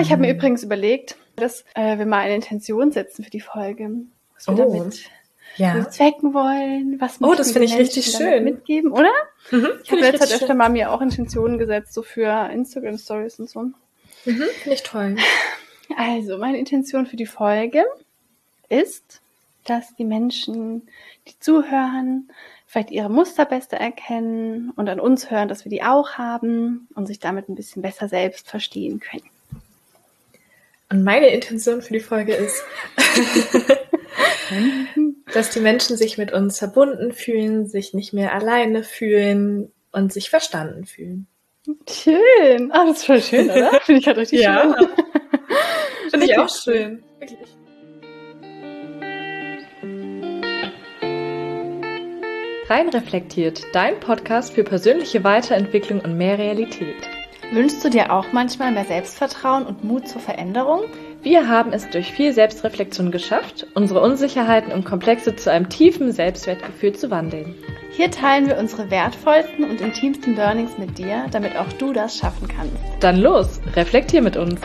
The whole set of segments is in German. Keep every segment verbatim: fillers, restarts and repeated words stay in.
ich habe mir übrigens überlegt, dass äh, wir mal eine Intention setzen für die Folge. Was wir Oh, damit ja. bezwecken wollen, was Oh, das möchten finde wir ich den richtig Menschen damit schön. mitgeben, oder? Mhm, Ich habe finde jetzt halt richtig öfter schön. mal mir auch Intentionen gesetzt, so für Instagram-Stories und so. Mhm, finde ich toll. Also, meine Intention für die Folge ist, dass die Menschen, die zuhören, vielleicht ihre Muster besser erkennen und an uns hören, dass wir die auch haben und sich damit ein bisschen besser selbst verstehen können. Und meine Intention für die Folge ist, dass die Menschen sich mit uns verbunden fühlen, sich nicht mehr alleine fühlen und sich verstanden fühlen. Schön. Ah, das ist voll schön, oder? Finde ich gerade richtig Ja. schön. Finde ich Okay, auch schön. Wirklich. Rein reflektiert, dein Podcast für persönliche Weiterentwicklung und mehr Realität. Wünschst du dir auch manchmal mehr Selbstvertrauen und Mut zur Veränderung? Wir haben es durch viel Selbstreflexion geschafft, unsere Unsicherheiten und Komplexe zu einem tiefen Selbstwertgefühl zu wandeln. Hier teilen wir unsere wertvollsten und intimsten Learnings mit dir, damit auch du das schaffen kannst. Dann los, reflektier mit uns.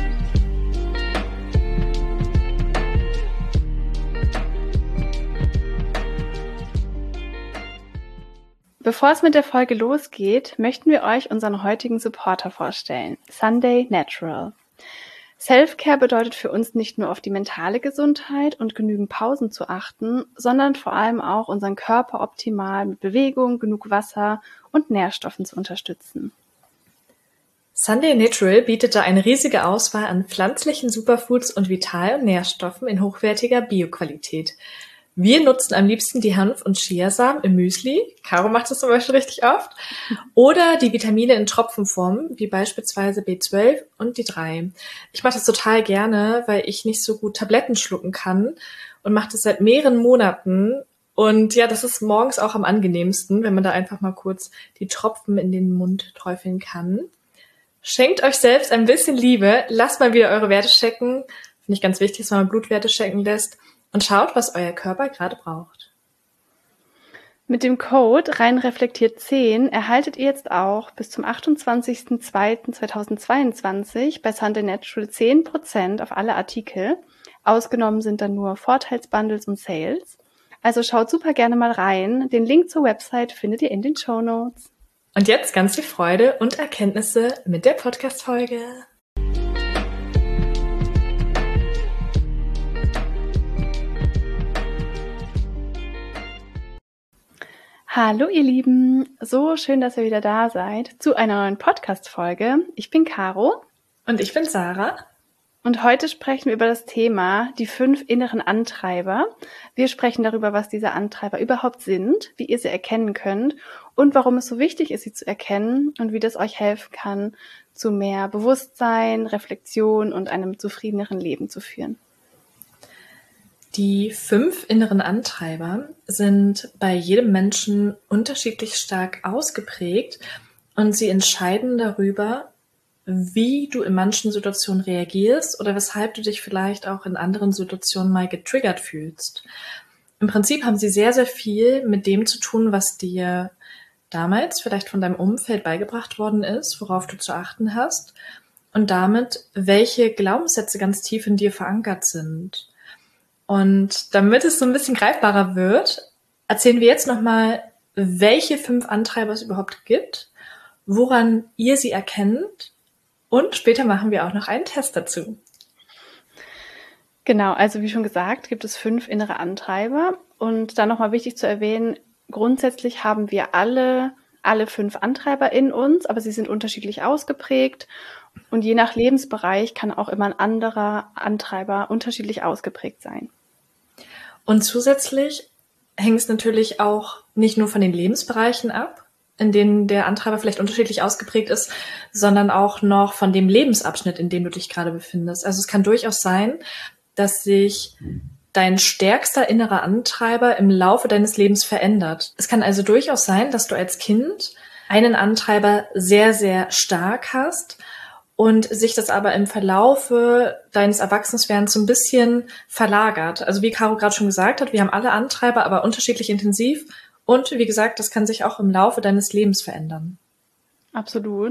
Bevor es mit der Folge losgeht, möchten wir euch unseren heutigen Supporter vorstellen, Sunday Natural. Self-Care bedeutet für uns nicht nur auf die mentale Gesundheit und genügend Pausen zu achten, sondern vor allem auch unseren Körper optimal mit Bewegung, genug Wasser und Nährstoffen zu unterstützen. Sunday Natural bietet da eine riesige Auswahl an pflanzlichen Superfoods und Vital- und Nährstoffen in hochwertiger Bioqualität. Wir nutzen am liebsten die Hanf- und Chiasamen im Müsli. Caro macht das zum Beispiel richtig oft. Oder die Vitamine in Tropfenform, wie beispielsweise B zwölf und D drei. Ich mache das total gerne, weil ich nicht so gut Tabletten schlucken kann und mache das seit mehreren Monaten. Und ja, das ist morgens auch am angenehmsten, wenn man da einfach mal kurz die Tropfen in den Mund träufeln kann. Schenkt euch selbst ein bisschen Liebe. Lasst mal wieder eure Werte checken. Finde ich ganz wichtig, dass man Blutwerte checken lässt. Und schaut, was euer Körper gerade braucht. Mit dem Code reinreflektiert zehn erhaltet ihr jetzt auch bis zum achtundzwanzigsten zweiten zweitausendzweiundzwanzig bei Sunday Natural zehn Prozent auf alle Artikel. Ausgenommen sind dann nur Vorteilsbundles und Sales. Also schaut super gerne mal rein. Den Link zur Website findet ihr in den Shownotes. Und jetzt ganz viel Freude und Erkenntnisse mit der Podcast-Folge. Hallo ihr Lieben, so schön, dass ihr wieder da seid zu einer neuen Podcast-Folge. Ich bin Caro. Und ich bin Sarah. Und heute sprechen wir über das Thema die fünf inneren Antreiber. Wir sprechen darüber, was diese Antreiber überhaupt sind, wie ihr sie erkennen könnt und warum es so wichtig ist, sie zu erkennen und wie das euch helfen kann, zu mehr Bewusstsein, Reflexion und einem zufriedeneren Leben zu führen. Die fünf inneren Antreiber sind bei jedem Menschen unterschiedlich stark ausgeprägt und sie entscheiden darüber, wie du in manchen Situationen reagierst oder weshalb du dich vielleicht auch in anderen Situationen mal getriggert fühlst. Im Prinzip haben sie sehr, sehr viel mit dem zu tun, was dir damals vielleicht von deinem Umfeld beigebracht worden ist, worauf du zu achten hast und damit, welche Glaubenssätze ganz tief in dir verankert sind. Und damit es so ein bisschen greifbarer wird, erzählen wir jetzt nochmal, welche fünf Antreiber es überhaupt gibt, woran ihr sie erkennt und später machen wir auch noch einen Test dazu. Genau, also wie schon gesagt, gibt es fünf innere Antreiber und dann nochmal wichtig zu erwähnen, grundsätzlich haben wir alle, alle fünf Antreiber in uns, aber sie sind unterschiedlich ausgeprägt und je nach Lebensbereich kann auch immer ein anderer Antreiber unterschiedlich ausgeprägt sein. Und zusätzlich hängt es natürlich auch nicht nur von den Lebensbereichen ab, in denen der Antreiber vielleicht unterschiedlich ausgeprägt ist, sondern auch noch von dem Lebensabschnitt, in dem du dich gerade befindest. Also es kann durchaus sein, dass sich dein stärkster innerer Antreiber im Laufe deines Lebens verändert. Es kann also durchaus sein, dass du als Kind einen Antreiber sehr, sehr stark hast und sich das aber im Verlaufe deines Erwachsenwerdens so ein bisschen verlagert. Also wie Caro gerade schon gesagt hat, wir haben alle Antreiber, aber unterschiedlich intensiv. Und wie gesagt, das kann sich auch im Laufe deines Lebens verändern. Absolut.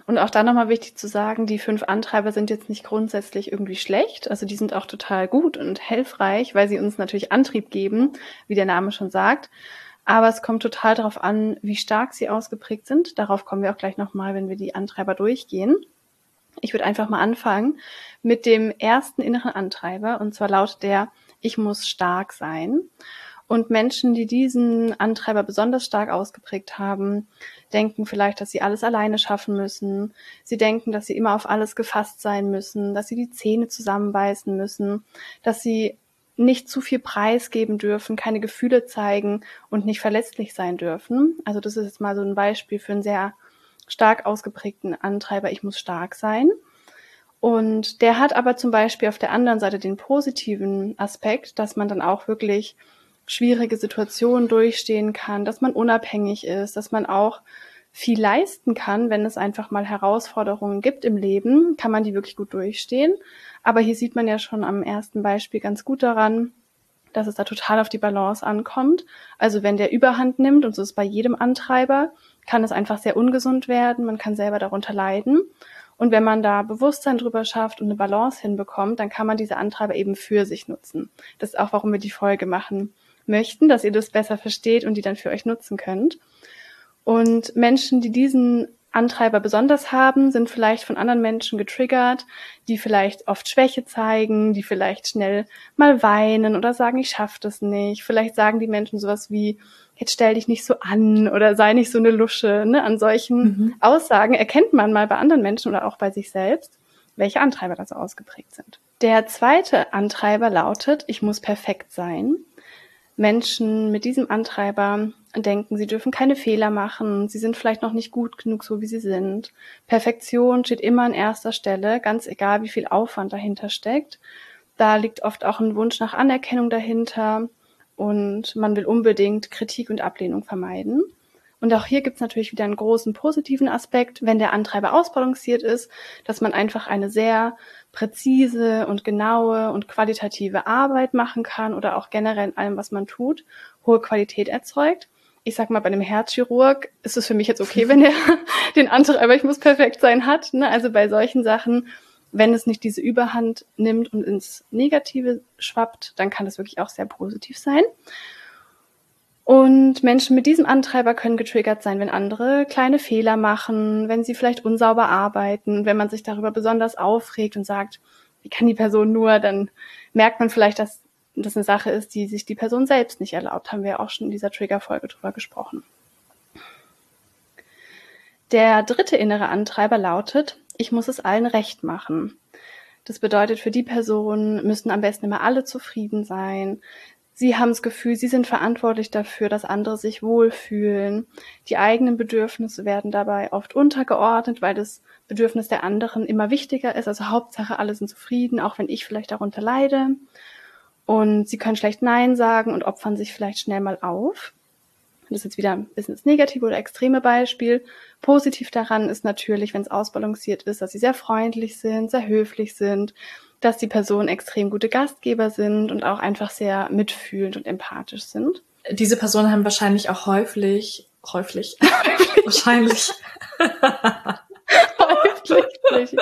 Und auch da nochmal wichtig zu sagen, die fünf Antreiber sind jetzt nicht grundsätzlich irgendwie schlecht. Also die sind auch total gut und hilfreich, weil sie uns natürlich Antrieb geben, wie der Name schon sagt. Aber es kommt total darauf an, wie stark sie ausgeprägt sind. Darauf kommen wir auch gleich nochmal, wenn wir die Antreiber durchgehen. Ich würde einfach mal anfangen mit dem ersten inneren Antreiber. Und zwar lautet der, ich muss stark sein. Und Menschen, die diesen Antreiber besonders stark ausgeprägt haben, denken vielleicht, dass sie alles alleine schaffen müssen. Sie denken, dass sie immer auf alles gefasst sein müssen, dass sie die Zähne zusammenbeißen müssen, dass sie nicht zu viel preisgeben dürfen, keine Gefühle zeigen und nicht verletzlich sein dürfen. Also das ist jetzt mal so ein Beispiel für einen sehr stark ausgeprägten Antreiber, ich muss stark sein. Und der hat aber zum Beispiel auf der anderen Seite den positiven Aspekt, dass man dann auch wirklich schwierige Situationen durchstehen kann, dass man unabhängig ist, dass man auch viel leisten kann, wenn es einfach mal Herausforderungen gibt im Leben, kann man die wirklich gut durchstehen. Aber hier sieht man ja schon am ersten Beispiel ganz gut daran, dass es da total auf die Balance ankommt. Also wenn der Überhand nimmt, und so ist es bei jedem Antreiber, kann es einfach sehr ungesund werden, man kann selber darunter leiden. Und wenn man da Bewusstsein drüber schafft und eine Balance hinbekommt, dann kann man diese Antreiber eben für sich nutzen. Das ist auch, warum wir die Folge machen möchten, dass ihr das besser versteht und die dann für euch nutzen könnt. Und Menschen, die diesen Antreiber besonders haben, sind vielleicht von anderen Menschen getriggert, die vielleicht oft Schwäche zeigen, die vielleicht schnell mal weinen oder sagen, ich schaffe das nicht. Vielleicht sagen die Menschen sowas wie, jetzt stell dich nicht so an oder sei nicht so eine Lusche. Ne? An solchen mhm. Aussagen erkennt man mal bei anderen Menschen oder auch bei sich selbst, welche Antreiber da so ausgeprägt sind. Der zweite Antreiber lautet, ich muss perfekt sein. Menschen mit diesem Antreiber denken, sie dürfen keine Fehler machen, sie sind vielleicht noch nicht gut genug, so wie sie sind. Perfektion steht immer an erster Stelle, ganz egal, wie viel Aufwand dahinter steckt. Da liegt oft auch ein Wunsch nach Anerkennung dahinter und man will unbedingt Kritik und Ablehnung vermeiden. Und auch hier gibt es natürlich wieder einen großen positiven Aspekt, wenn der Antreiber ausbalanciert ist, dass man einfach eine sehr präzise und genaue und qualitative Arbeit machen kann oder auch generell in allem, was man tut, hohe Qualität erzeugt. Ich sag mal, bei einem Herzchirurg ist es für mich jetzt okay, wenn er den Antreiber, ich muss perfekt sein, hat. Ne? Also bei solchen Sachen, wenn es nicht diese Überhand nimmt und ins Negative schwappt, dann kann das wirklich auch sehr positiv sein. Und Menschen mit diesem Antreiber können getriggert sein, wenn andere kleine Fehler machen, wenn sie vielleicht unsauber arbeiten, wenn man sich darüber besonders aufregt und sagt, wie kann die Person nur, dann merkt man vielleicht, dass das eine Sache ist, die sich die Person selbst nicht erlaubt. Haben wir ja auch schon in dieser Trigger-Folge drüber gesprochen. Der dritte innere Antreiber lautet, ich muss es allen recht machen. Das bedeutet, für die Person müssen am besten immer alle zufrieden sein. Sie haben das Gefühl, sie sind verantwortlich dafür, dass andere sich wohlfühlen. Die eigenen Bedürfnisse werden dabei oft untergeordnet, weil das Bedürfnis der anderen immer wichtiger ist. Also Hauptsache, alle sind zufrieden, auch wenn ich vielleicht darunter leide. Und sie können schlecht Nein sagen und opfern sich vielleicht schnell mal auf. Das ist jetzt wieder ein bisschen das negative oder extreme Beispiel. Positiv daran ist natürlich, wenn es ausbalanciert ist, dass sie sehr freundlich sind, sehr höflich sind, dass die Personen extrem gute Gastgeber sind und auch einfach sehr mitfühlend und empathisch sind. Diese Personen haben wahrscheinlich auch häufig, häufig, wahrscheinlich, häufig,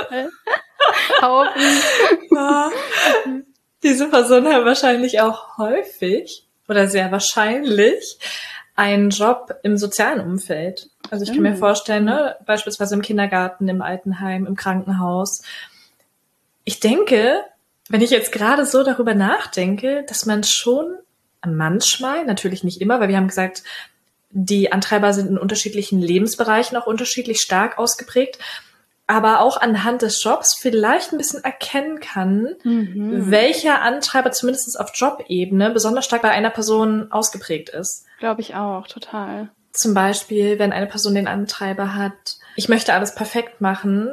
Haufen. Diese Personen haben wahrscheinlich auch häufig oder sehr wahrscheinlich einen Job im sozialen Umfeld. Also ich kann mir vorstellen, ne, beispielsweise im Kindergarten, im Altenheim, im Krankenhaus. Ich denke, wenn ich jetzt gerade so darüber nachdenke, dass man schon manchmal, natürlich nicht immer, weil wir haben gesagt, die Antreiber sind in unterschiedlichen Lebensbereichen auch unterschiedlich stark ausgeprägt, aber auch anhand des Jobs vielleicht ein bisschen erkennen kann, mhm. welcher Antreiber zumindest auf Jobebene besonders stark bei einer Person ausgeprägt ist. Glaube ich auch, total. Zum Beispiel, wenn eine Person den Antreiber hat, ich möchte alles perfekt machen,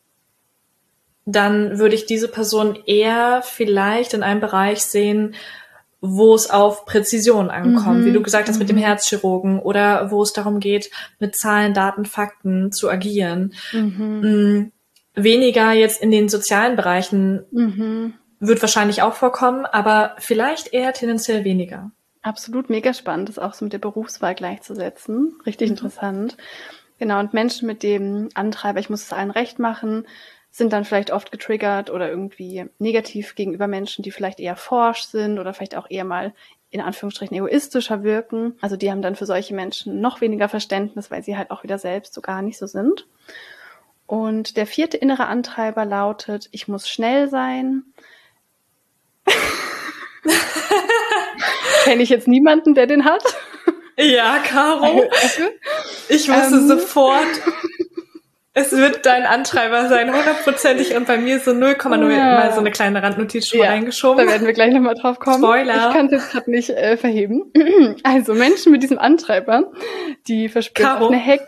dann würde ich diese Person eher vielleicht in einem Bereich sehen, wo es auf Präzision ankommt, mhm. wie du gesagt hast, mhm. mit dem Herzchirurgen oder wo es darum geht, mit Zahlen, Daten, Fakten zu agieren. Mhm. Weniger jetzt in den sozialen Bereichen mhm. wird wahrscheinlich auch vorkommen, aber vielleicht eher tendenziell weniger. Absolut, mega spannend, das auch so mit der Berufswahl gleichzusetzen. Richtig mhm. interessant. Genau, und Menschen mit dem Antreiber, ich muss es allen recht machen, sind dann vielleicht oft getriggert oder irgendwie negativ gegenüber Menschen, die vielleicht eher forsch sind oder vielleicht auch eher mal in Anführungsstrichen egoistischer wirken. Also die haben dann für solche Menschen noch weniger Verständnis, weil sie halt auch wieder selbst so gar nicht so sind. Und der vierte innere Antreiber lautet, ich muss schnell sein. Kenne ich jetzt niemanden, der den hat? Ja, Caro. Ich wusste ähm. sofort, es wird dein Antreiber sein, hundertprozentig. Und bei mir so null Komma null ja. mal so eine kleine Randnotiz schon ja, mal reingeschoben. Da werden wir gleich nochmal drauf kommen. Spoiler. Ich kann es jetzt gerade nicht äh, verheben. Also Menschen mit diesem Antreiber, die verspüren Caro. Auf eine Heck...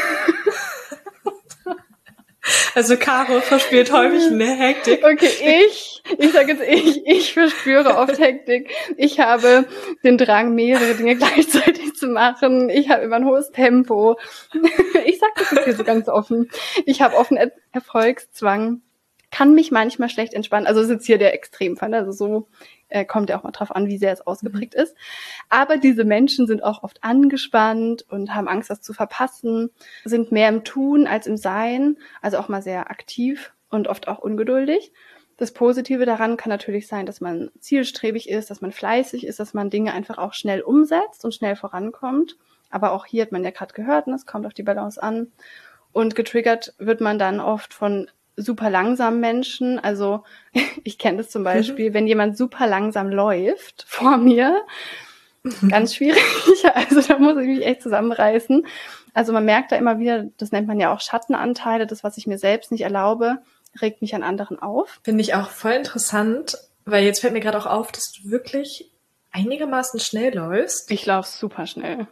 Also Caro verspürt häufig eine Hektik. Okay, ich, ich sage jetzt ich, ich verspüre oft Hektik. Ich habe den Drang, mehrere Dinge gleichzeitig zu machen. Ich habe immer ein hohes Tempo. Ich sage das jetzt hier so ganz offen. Ich habe offen er- Erfolgszwang, kann mich manchmal schlecht entspannen. Also das ist jetzt hier der Extremfall. Also so äh, kommt ja auch mal drauf an, wie sehr es ausgeprägt mhm. ist. Aber diese Menschen sind auch oft angespannt und haben Angst, das zu verpassen, sind mehr im Tun als im Sein, also auch mal sehr aktiv und oft auch ungeduldig. Das Positive daran kann natürlich sein, dass man zielstrebig ist, dass man fleißig ist, dass man Dinge einfach auch schnell umsetzt und schnell vorankommt. Aber auch hier hat man ja gerade gehört, es kommt auf die Balance an. Und getriggert wird man dann oft von super langsamen Menschen. Also ich kenne das zum Beispiel, mhm. wenn jemand super langsam läuft vor mir, mhm. ganz schwierig. Also da muss ich mich echt zusammenreißen. Also man merkt da immer wieder, das nennt man ja auch Schattenanteile, das, was ich mir selbst nicht erlaube, regt mich an anderen auf. Finde ich auch voll interessant, weil jetzt fällt mir gerade auch auf, dass du wirklich einigermaßen schnell läufst. Ich laufe super schnell.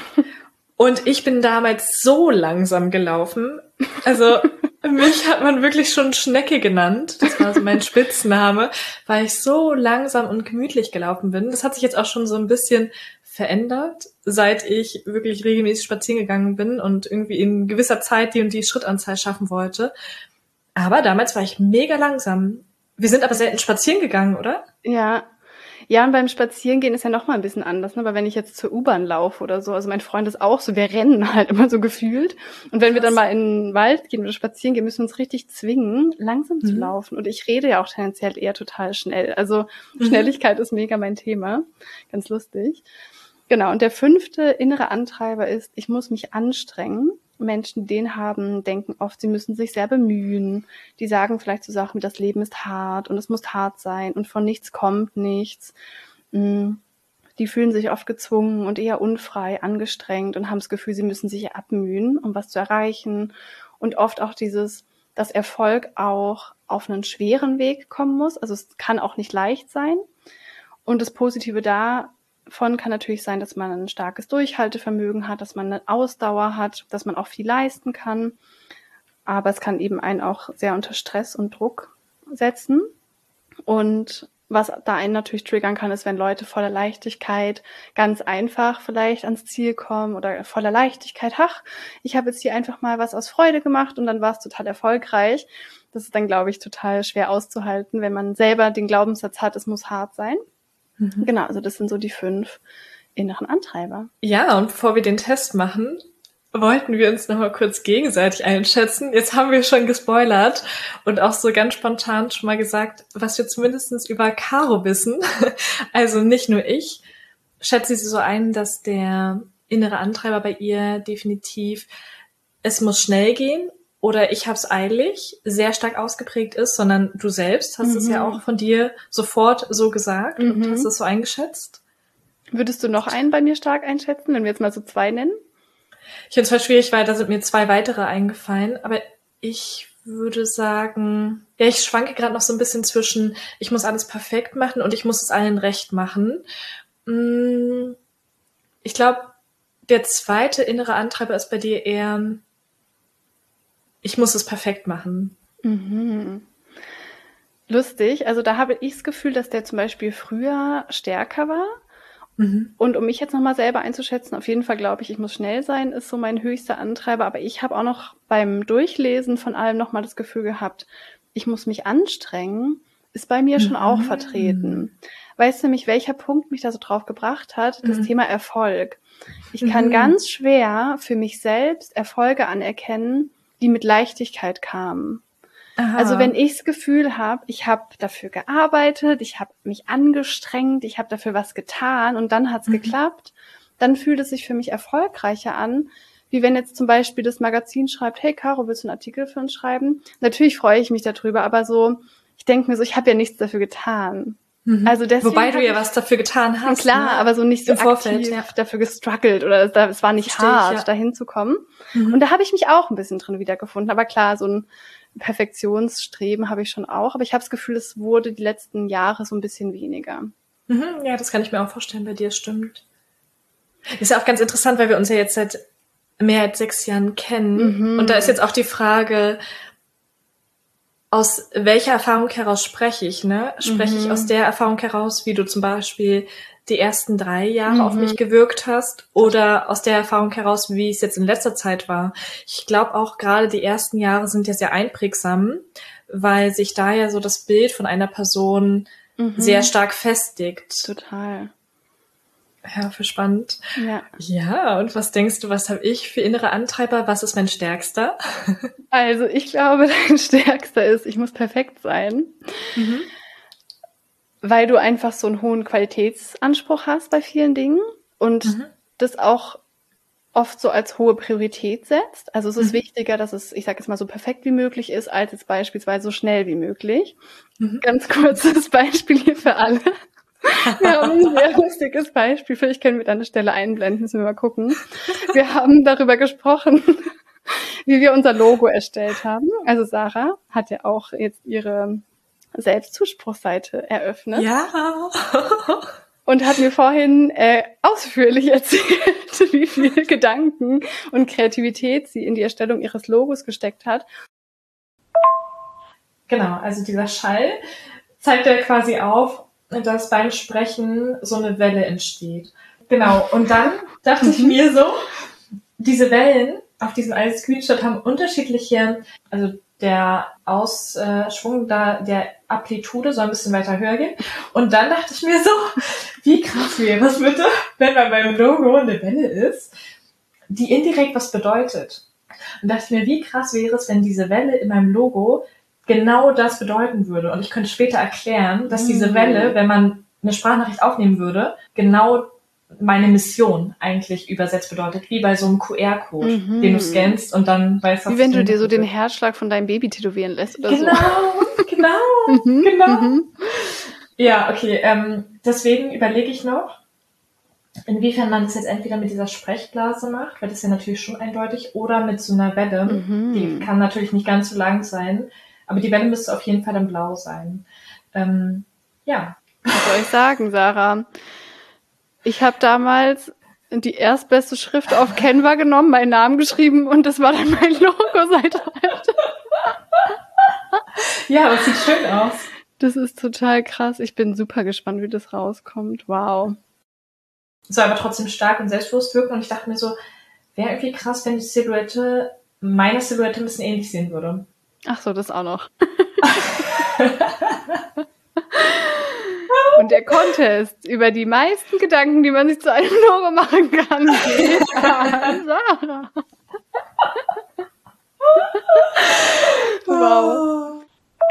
Und ich bin damals so langsam gelaufen. Also mich hat man wirklich schon Schnecke genannt. Das war so mein Spitzname, weil ich so langsam und gemütlich gelaufen bin. Das hat sich jetzt auch schon so ein bisschen verändert, seit ich wirklich regelmäßig spazieren gegangen bin und irgendwie in gewisser Zeit die und die Schrittanzahl schaffen wollte. Aber damals war ich mega langsam. Wir sind aber selten spazieren gegangen, oder? Ja. Ja, und beim Spazierengehen ist ja noch mal ein bisschen anders, ne? Aber wenn ich jetzt zur U-Bahn laufe oder so, also mein Freund ist auch so, wir rennen halt immer so gefühlt. Und wenn wir dann mal in den Wald gehen oder spazieren gehen, müssen wir uns richtig zwingen, langsam mhm. zu laufen. Und ich rede ja auch tendenziell eher total schnell. Also mhm. Schnelligkeit ist mega mein Thema. Ganz lustig. Genau, und der fünfte innere Antreiber ist, ich muss mich anstrengen. Menschen, die den haben, denken oft, sie müssen sich sehr bemühen. Die sagen vielleicht so Sachen wie, das Leben ist hart und es muss hart sein und von nichts kommt nichts. Die fühlen sich oft gezwungen und eher unfrei, angestrengt und haben das Gefühl, sie müssen sich abmühen, um was zu erreichen. Und oft auch dieses, dass Erfolg auch auf einen schweren Weg kommen muss. Also es kann auch nicht leicht sein. Und das Positive da Von kann natürlich sein, dass man ein starkes Durchhaltevermögen hat, dass man eine Ausdauer hat, dass man auch viel leisten kann. Aber es kann eben einen auch sehr unter Stress und Druck setzen. Und was da einen natürlich triggern kann, ist, wenn Leute voller Leichtigkeit ganz einfach vielleicht ans Ziel kommen oder voller Leichtigkeit, ach, ich habe jetzt hier einfach mal was aus Freude gemacht und dann war es total erfolgreich. Das ist dann, glaube ich, total schwer auszuhalten, wenn man selber den Glaubenssatz hat, es muss hart sein. Mhm. Genau, also das sind so die fünf inneren Antreiber. Ja, und bevor wir den Test machen, wollten wir uns nochmal kurz gegenseitig einschätzen. Jetzt haben wir schon gespoilert und auch so ganz spontan schon mal gesagt, was wir zumindest über Caro wissen. Also nicht nur ich. Schätze sie so ein, dass der innere Antreiber bei ihr definitiv, es muss schnell gehen oder ich hab's eilig, sehr stark ausgeprägt ist, sondern du selbst hast mhm. es ja auch von dir sofort so gesagt mhm. und hast es so eingeschätzt. Würdest du noch einen bei mir stark einschätzen, wenn wir jetzt mal so zwei nennen? Ich finde es voll schwierig, weil da sind mir zwei weitere eingefallen, aber ich würde sagen, ja, ich schwanke gerade noch so ein bisschen zwischen, ich muss alles perfekt machen und ich muss es allen recht machen. Ich glaube, der zweite innere Antreiber ist bei dir eher, ich muss es perfekt machen. Mhm. Lustig, also da habe ich das Gefühl, dass der zum Beispiel früher stärker war. Mhm. Und um mich jetzt nochmal selber einzuschätzen, auf jeden Fall glaube ich, ich muss schnell sein, ist so mein höchster Antreiber. Aber ich habe auch noch beim Durchlesen von allem nochmal das Gefühl gehabt, ich muss mich anstrengen, ist bei mir schon auch Mhm. vertreten. Weißt du nämlich, welcher Punkt mich da so drauf gebracht hat? Das Mhm. Thema Erfolg. Ich kann Mhm. ganz schwer für mich selbst Erfolge anerkennen, die mit Leichtigkeit kamen. Aha. Also wenn ich das Gefühl habe, ich habe dafür gearbeitet, ich habe mich angestrengt, ich habe dafür was getan und dann hat's Mhm. geklappt, dann fühlt es sich für mich erfolgreicher an, wie wenn jetzt zum Beispiel das Magazin schreibt, hey Caro, willst du einen Artikel für uns schreiben? Natürlich freue ich mich darüber, aber so, ich denke mir so, ich habe ja nichts dafür getan. Mhm. Also deswegen Wobei du hab ja ich- was dafür getan hast. Klar, ne? aber so nicht so Im Vorfeld, aktiv ja. dafür gestruggelt oder es, es war nicht Versteh ich, hart, ja. dahin zu kommen. Mhm. Und da habe ich mich auch ein bisschen drin wiedergefunden. Aber klar, so ein Perfektionsstreben habe ich schon auch. Aber ich habe das Gefühl, es wurde die letzten Jahre so ein bisschen weniger. Mhm. Ja, das kann ich mir auch vorstellen, bei dir stimmt. Ist ja auch ganz interessant, weil wir uns ja jetzt seit mehr als sechs Jahren kennen. Mhm. Und da ist jetzt auch die Frage, aus welcher Erfahrung heraus spreche ich, ne? Spreche ich Mhm. aus der Erfahrung heraus, wie du zum Beispiel die ersten drei Jahre Mhm. auf mich gewirkt hast, oder aus der Erfahrung heraus, wie es jetzt in letzter Zeit war? Ich glaube auch gerade die ersten Jahre sind ja sehr einprägsam, weil sich da ja so das Bild von einer Person Mhm. sehr stark festigt. Total. Ja, für spannend. Ja. Ja, und was denkst du, was habe ich für innere Antreiber? Was ist mein stärkster? Also ich glaube, dein Stärkster ist, ich muss perfekt sein, Mhm. weil du einfach so einen hohen Qualitätsanspruch hast bei vielen Dingen und Mhm. das auch oft so als hohe Priorität setzt. Also es ist Mhm. wichtiger, dass es, ich sage jetzt mal, so perfekt wie möglich ist, als jetzt beispielsweise so schnell wie möglich. Mhm. Ganz kurzes Beispiel hier für alle. Wir haben ein sehr lustiges Beispiel, vielleicht können wir da eine Stelle einblenden, müssen wir mal gucken. Wir haben darüber gesprochen, wie wir unser Logo erstellt haben. Also Sarah hat ja auch jetzt ihre Selbstzuspruchsseite eröffnet. Ja. Und hat mir vorhin äh, ausführlich erzählt, wie viel Gedanken und Kreativität sie in die Erstellung ihres Logos gesteckt hat. Genau, also dieser Schall zeigt ja quasi auf, dass beim Sprechen so eine Welle entsteht. Genau, und dann dachte ich mir so, diese Wellen auf diesem einen Screenshot haben unterschiedliche, also der Ausschwung da, der Amplitude soll ein bisschen weiter höher gehen. Und dann dachte ich mir so, wie krass wäre es bitte, wenn bei meinem Logo eine Welle ist, die indirekt was bedeutet. Und dachte ich mir, wie krass wäre es, wenn diese Welle in meinem Logo genau das bedeuten würde. Und ich könnte später erklären, dass diese Welle, wenn man eine Sprachnachricht aufnehmen würde, genau meine Mission eigentlich übersetzt bedeutet, wie bei so einem Q R-Code, Mhm. den du scannst und dann weißt du, Wie wenn du dir so den Herzschlag von deinem Baby tätowieren lässt oder Genau, so. genau, Mhm, genau. mhm. Ja, okay. Ähm, deswegen überlege ich noch, inwiefern man das jetzt entweder mit dieser Sprechblase macht, weil das ist ja natürlich schon eindeutig, oder mit so einer Welle. Mhm. Die kann natürlich nicht ganz so lang sein, aber die Welle müsste auf jeden Fall dann blau sein. Ähm, ja. Was soll ich sagen, Sarah? Ich habe damals die erstbeste Schrift auf Canva genommen, meinen Namen geschrieben und das war dann mein Logo seit heute. Ja, aber es sieht schön aus. Das ist total krass. Ich bin super gespannt, wie das rauskommt. Wow. Soll aber trotzdem stark und selbstbewusst wirken und ich dachte mir so, wäre irgendwie krass, wenn die Silhouette meiner Silhouette ein bisschen ähnlich sehen würde. Ach so, das auch noch. Und der Contest über die meisten Gedanken, die man sich zu einem Logo machen kann, geht an Sarah. Wow.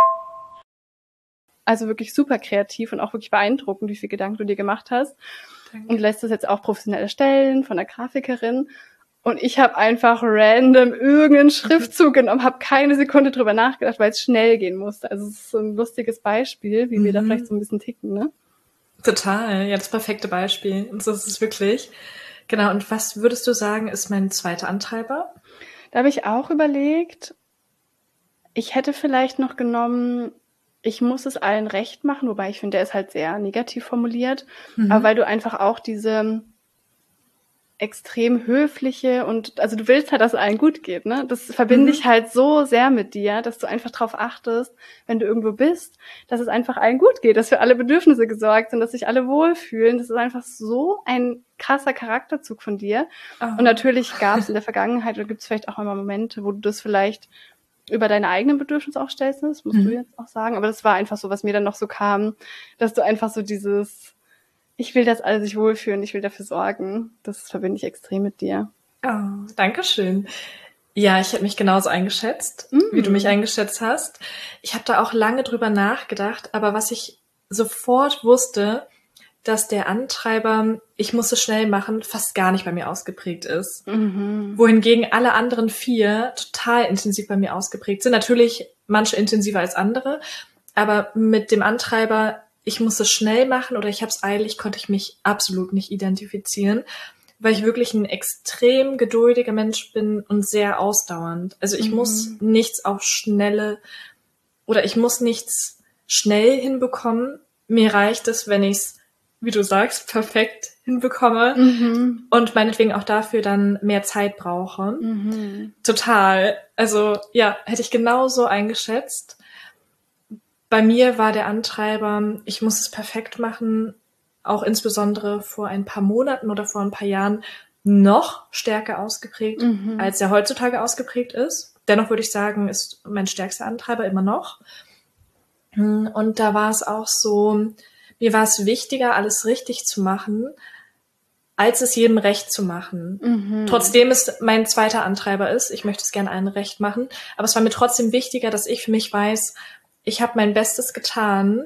Also wirklich super kreativ und auch wirklich beeindruckend, wie viel Gedanken du dir gemacht hast. Danke. Und lässt das jetzt auch professionell erstellen von der Grafikerin. Und ich habe einfach random irgendeinen Schriftzug genommen, habe keine Sekunde drüber nachgedacht, weil es schnell gehen musste. Also es ist so ein lustiges Beispiel, wie wir da Mhm. vielleicht so ein bisschen ticken, ne? Total, ja, das perfekte Beispiel. Und so ist es wirklich. Genau, und was würdest du sagen, ist mein zweiter Antreiber? Da habe ich auch überlegt, ich hätte vielleicht noch genommen, ich muss es allen recht machen, wobei ich finde, der ist halt sehr negativ formuliert, Mhm. aber weil du einfach auch diese extrem höfliche und, also du willst halt, dass es allen gut geht, ne? Das verbinde Mhm. ich halt so sehr mit dir, dass du einfach drauf achtest, wenn du irgendwo bist, dass es einfach allen gut geht, dass für alle Bedürfnisse gesorgt sind, dass sich alle wohlfühlen. Das ist einfach so ein krasser Charakterzug von dir. Oh. Und natürlich gab es in der Vergangenheit oder gibt es vielleicht auch immer Momente, wo du das vielleicht über deine eigenen Bedürfnisse auch stellst, das musst mhm. du jetzt auch sagen. Aber das war einfach so, was mir dann noch so kam, dass du einfach so dieses, ich will, dass alle sich wohlfühlen, ich will dafür sorgen. Das verbinde ich extrem mit dir. Oh, danke schön. Ja, ich hätte mich genauso eingeschätzt, mhm. wie du mich eingeschätzt hast. Ich habe da auch lange drüber nachgedacht, aber was ich sofort wusste, dass der Antreiber, ich muss es schnell machen, fast gar nicht bei mir ausgeprägt ist. Mhm. Wohingegen alle anderen vier total intensiv bei mir ausgeprägt sind. Natürlich manche intensiver als andere, aber mit dem Antreiber, ich muss es schnell machen oder ich habe es eilig, konnte ich mich absolut nicht identifizieren, weil ich wirklich ein extrem geduldiger Mensch bin und sehr ausdauernd. Also ich mhm. muss nichts auf Schnelle oder ich muss nichts schnell hinbekommen. Mir reicht es, wenn ich es, wie du sagst, perfekt hinbekomme mhm. und meinetwegen auch dafür dann mehr Zeit brauche. Mhm. Total. Also ja, hätte ich genauso eingeschätzt. Bei mir war der Antreiber, ich muss es perfekt machen, auch insbesondere vor ein paar Monaten oder vor ein paar Jahren noch stärker ausgeprägt, mhm. als er heutzutage ausgeprägt ist. Dennoch würde ich sagen, ist mein stärkster Antreiber immer noch. Und da war es auch so, mir war es wichtiger, alles richtig zu machen, als es jedem recht zu machen. Mhm. Trotzdem es mein zweiter Antreiber ist, ich möchte es gerne allen recht machen, aber es war mir trotzdem wichtiger, dass ich für mich weiß, ich habe mein Bestes getan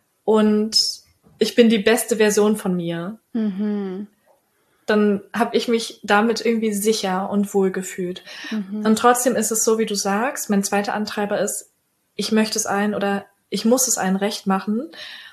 und ich bin die beste Version von mir. Mhm. Dann habe ich mich damit irgendwie sicher und wohl gefühlt. Mhm. Und trotzdem ist es so, wie du sagst, mein zweiter Antreiber ist, ich möchte es allen oder ich muss es allen recht machen,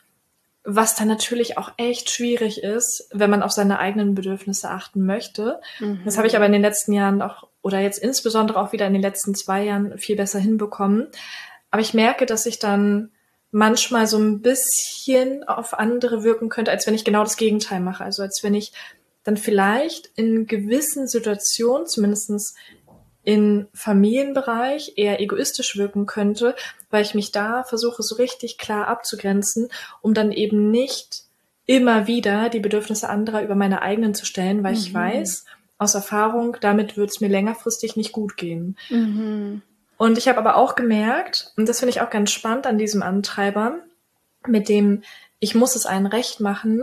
was dann natürlich auch echt schwierig ist, wenn man auf seine eigenen Bedürfnisse achten möchte. Mhm. Das habe ich aber in den letzten Jahren auch, oder jetzt insbesondere auch wieder in den letzten zwei Jahren viel besser hinbekommen. Aber ich merke, dass ich dann manchmal so ein bisschen auf andere wirken könnte, als wenn ich genau das Gegenteil mache. Also als wenn ich dann vielleicht in gewissen Situationen, zumindest im Familienbereich, eher egoistisch wirken könnte, weil ich mich da versuche, so richtig klar abzugrenzen, um dann eben nicht immer wieder die Bedürfnisse anderer über meine eigenen zu stellen, weil mhm. ich weiß, aus Erfahrung, damit wird es mir längerfristig nicht gut gehen. Mhm. Und ich habe aber auch gemerkt, und das finde ich auch ganz spannend an diesem Antreiber, mit dem ich muss es allen recht machen,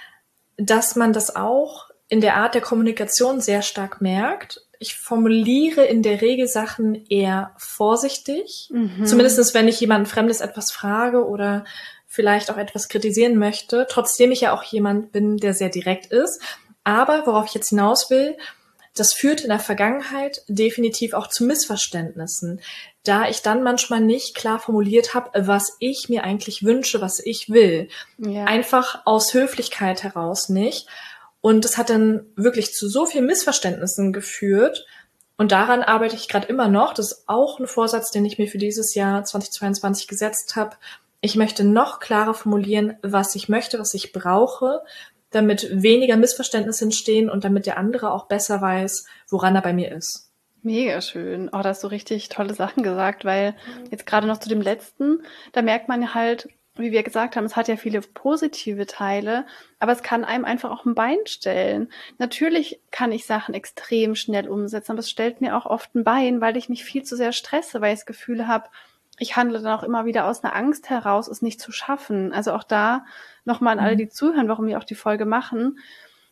dass man das auch in der Art der Kommunikation sehr stark merkt. Ich formuliere in der Regel Sachen eher vorsichtig, mhm. zumindest wenn ich jemanden Fremdes etwas frage oder vielleicht auch etwas kritisieren möchte, trotzdem ich ja auch jemand bin, der sehr direkt ist. Aber worauf ich jetzt hinaus will, das führt in der Vergangenheit definitiv auch zu Missverständnissen, da ich dann manchmal nicht klar formuliert habe, was ich mir eigentlich wünsche, was ich will. Ja. Einfach aus Höflichkeit heraus nicht. Und das hat dann wirklich zu so vielen Missverständnissen geführt. Und daran arbeite ich gerade immer noch. Das ist auch ein Vorsatz, den ich mir für dieses Jahr zweitausendzweiundzwanzig gesetzt habe. Ich möchte noch klarer formulieren, was ich möchte, was ich brauche, damit weniger Missverständnisse entstehen und damit der andere auch besser weiß, woran er bei mir ist. Mega schön. Oh, da hast du richtig tolle Sachen gesagt, weil jetzt gerade noch zu dem letzten, da merkt man halt, wie wir gesagt haben, es hat ja viele positive Teile, aber es kann einem einfach auch ein Bein stellen. Natürlich kann ich Sachen extrem schnell umsetzen, aber es stellt mir auch oft ein Bein, weil ich mich viel zu sehr stresse, weil ich das Gefühl habe, ich handle dann auch immer wieder aus einer Angst heraus, es nicht zu schaffen. Also auch da nochmal an alle, die zuhören, warum wir auch die Folge machen,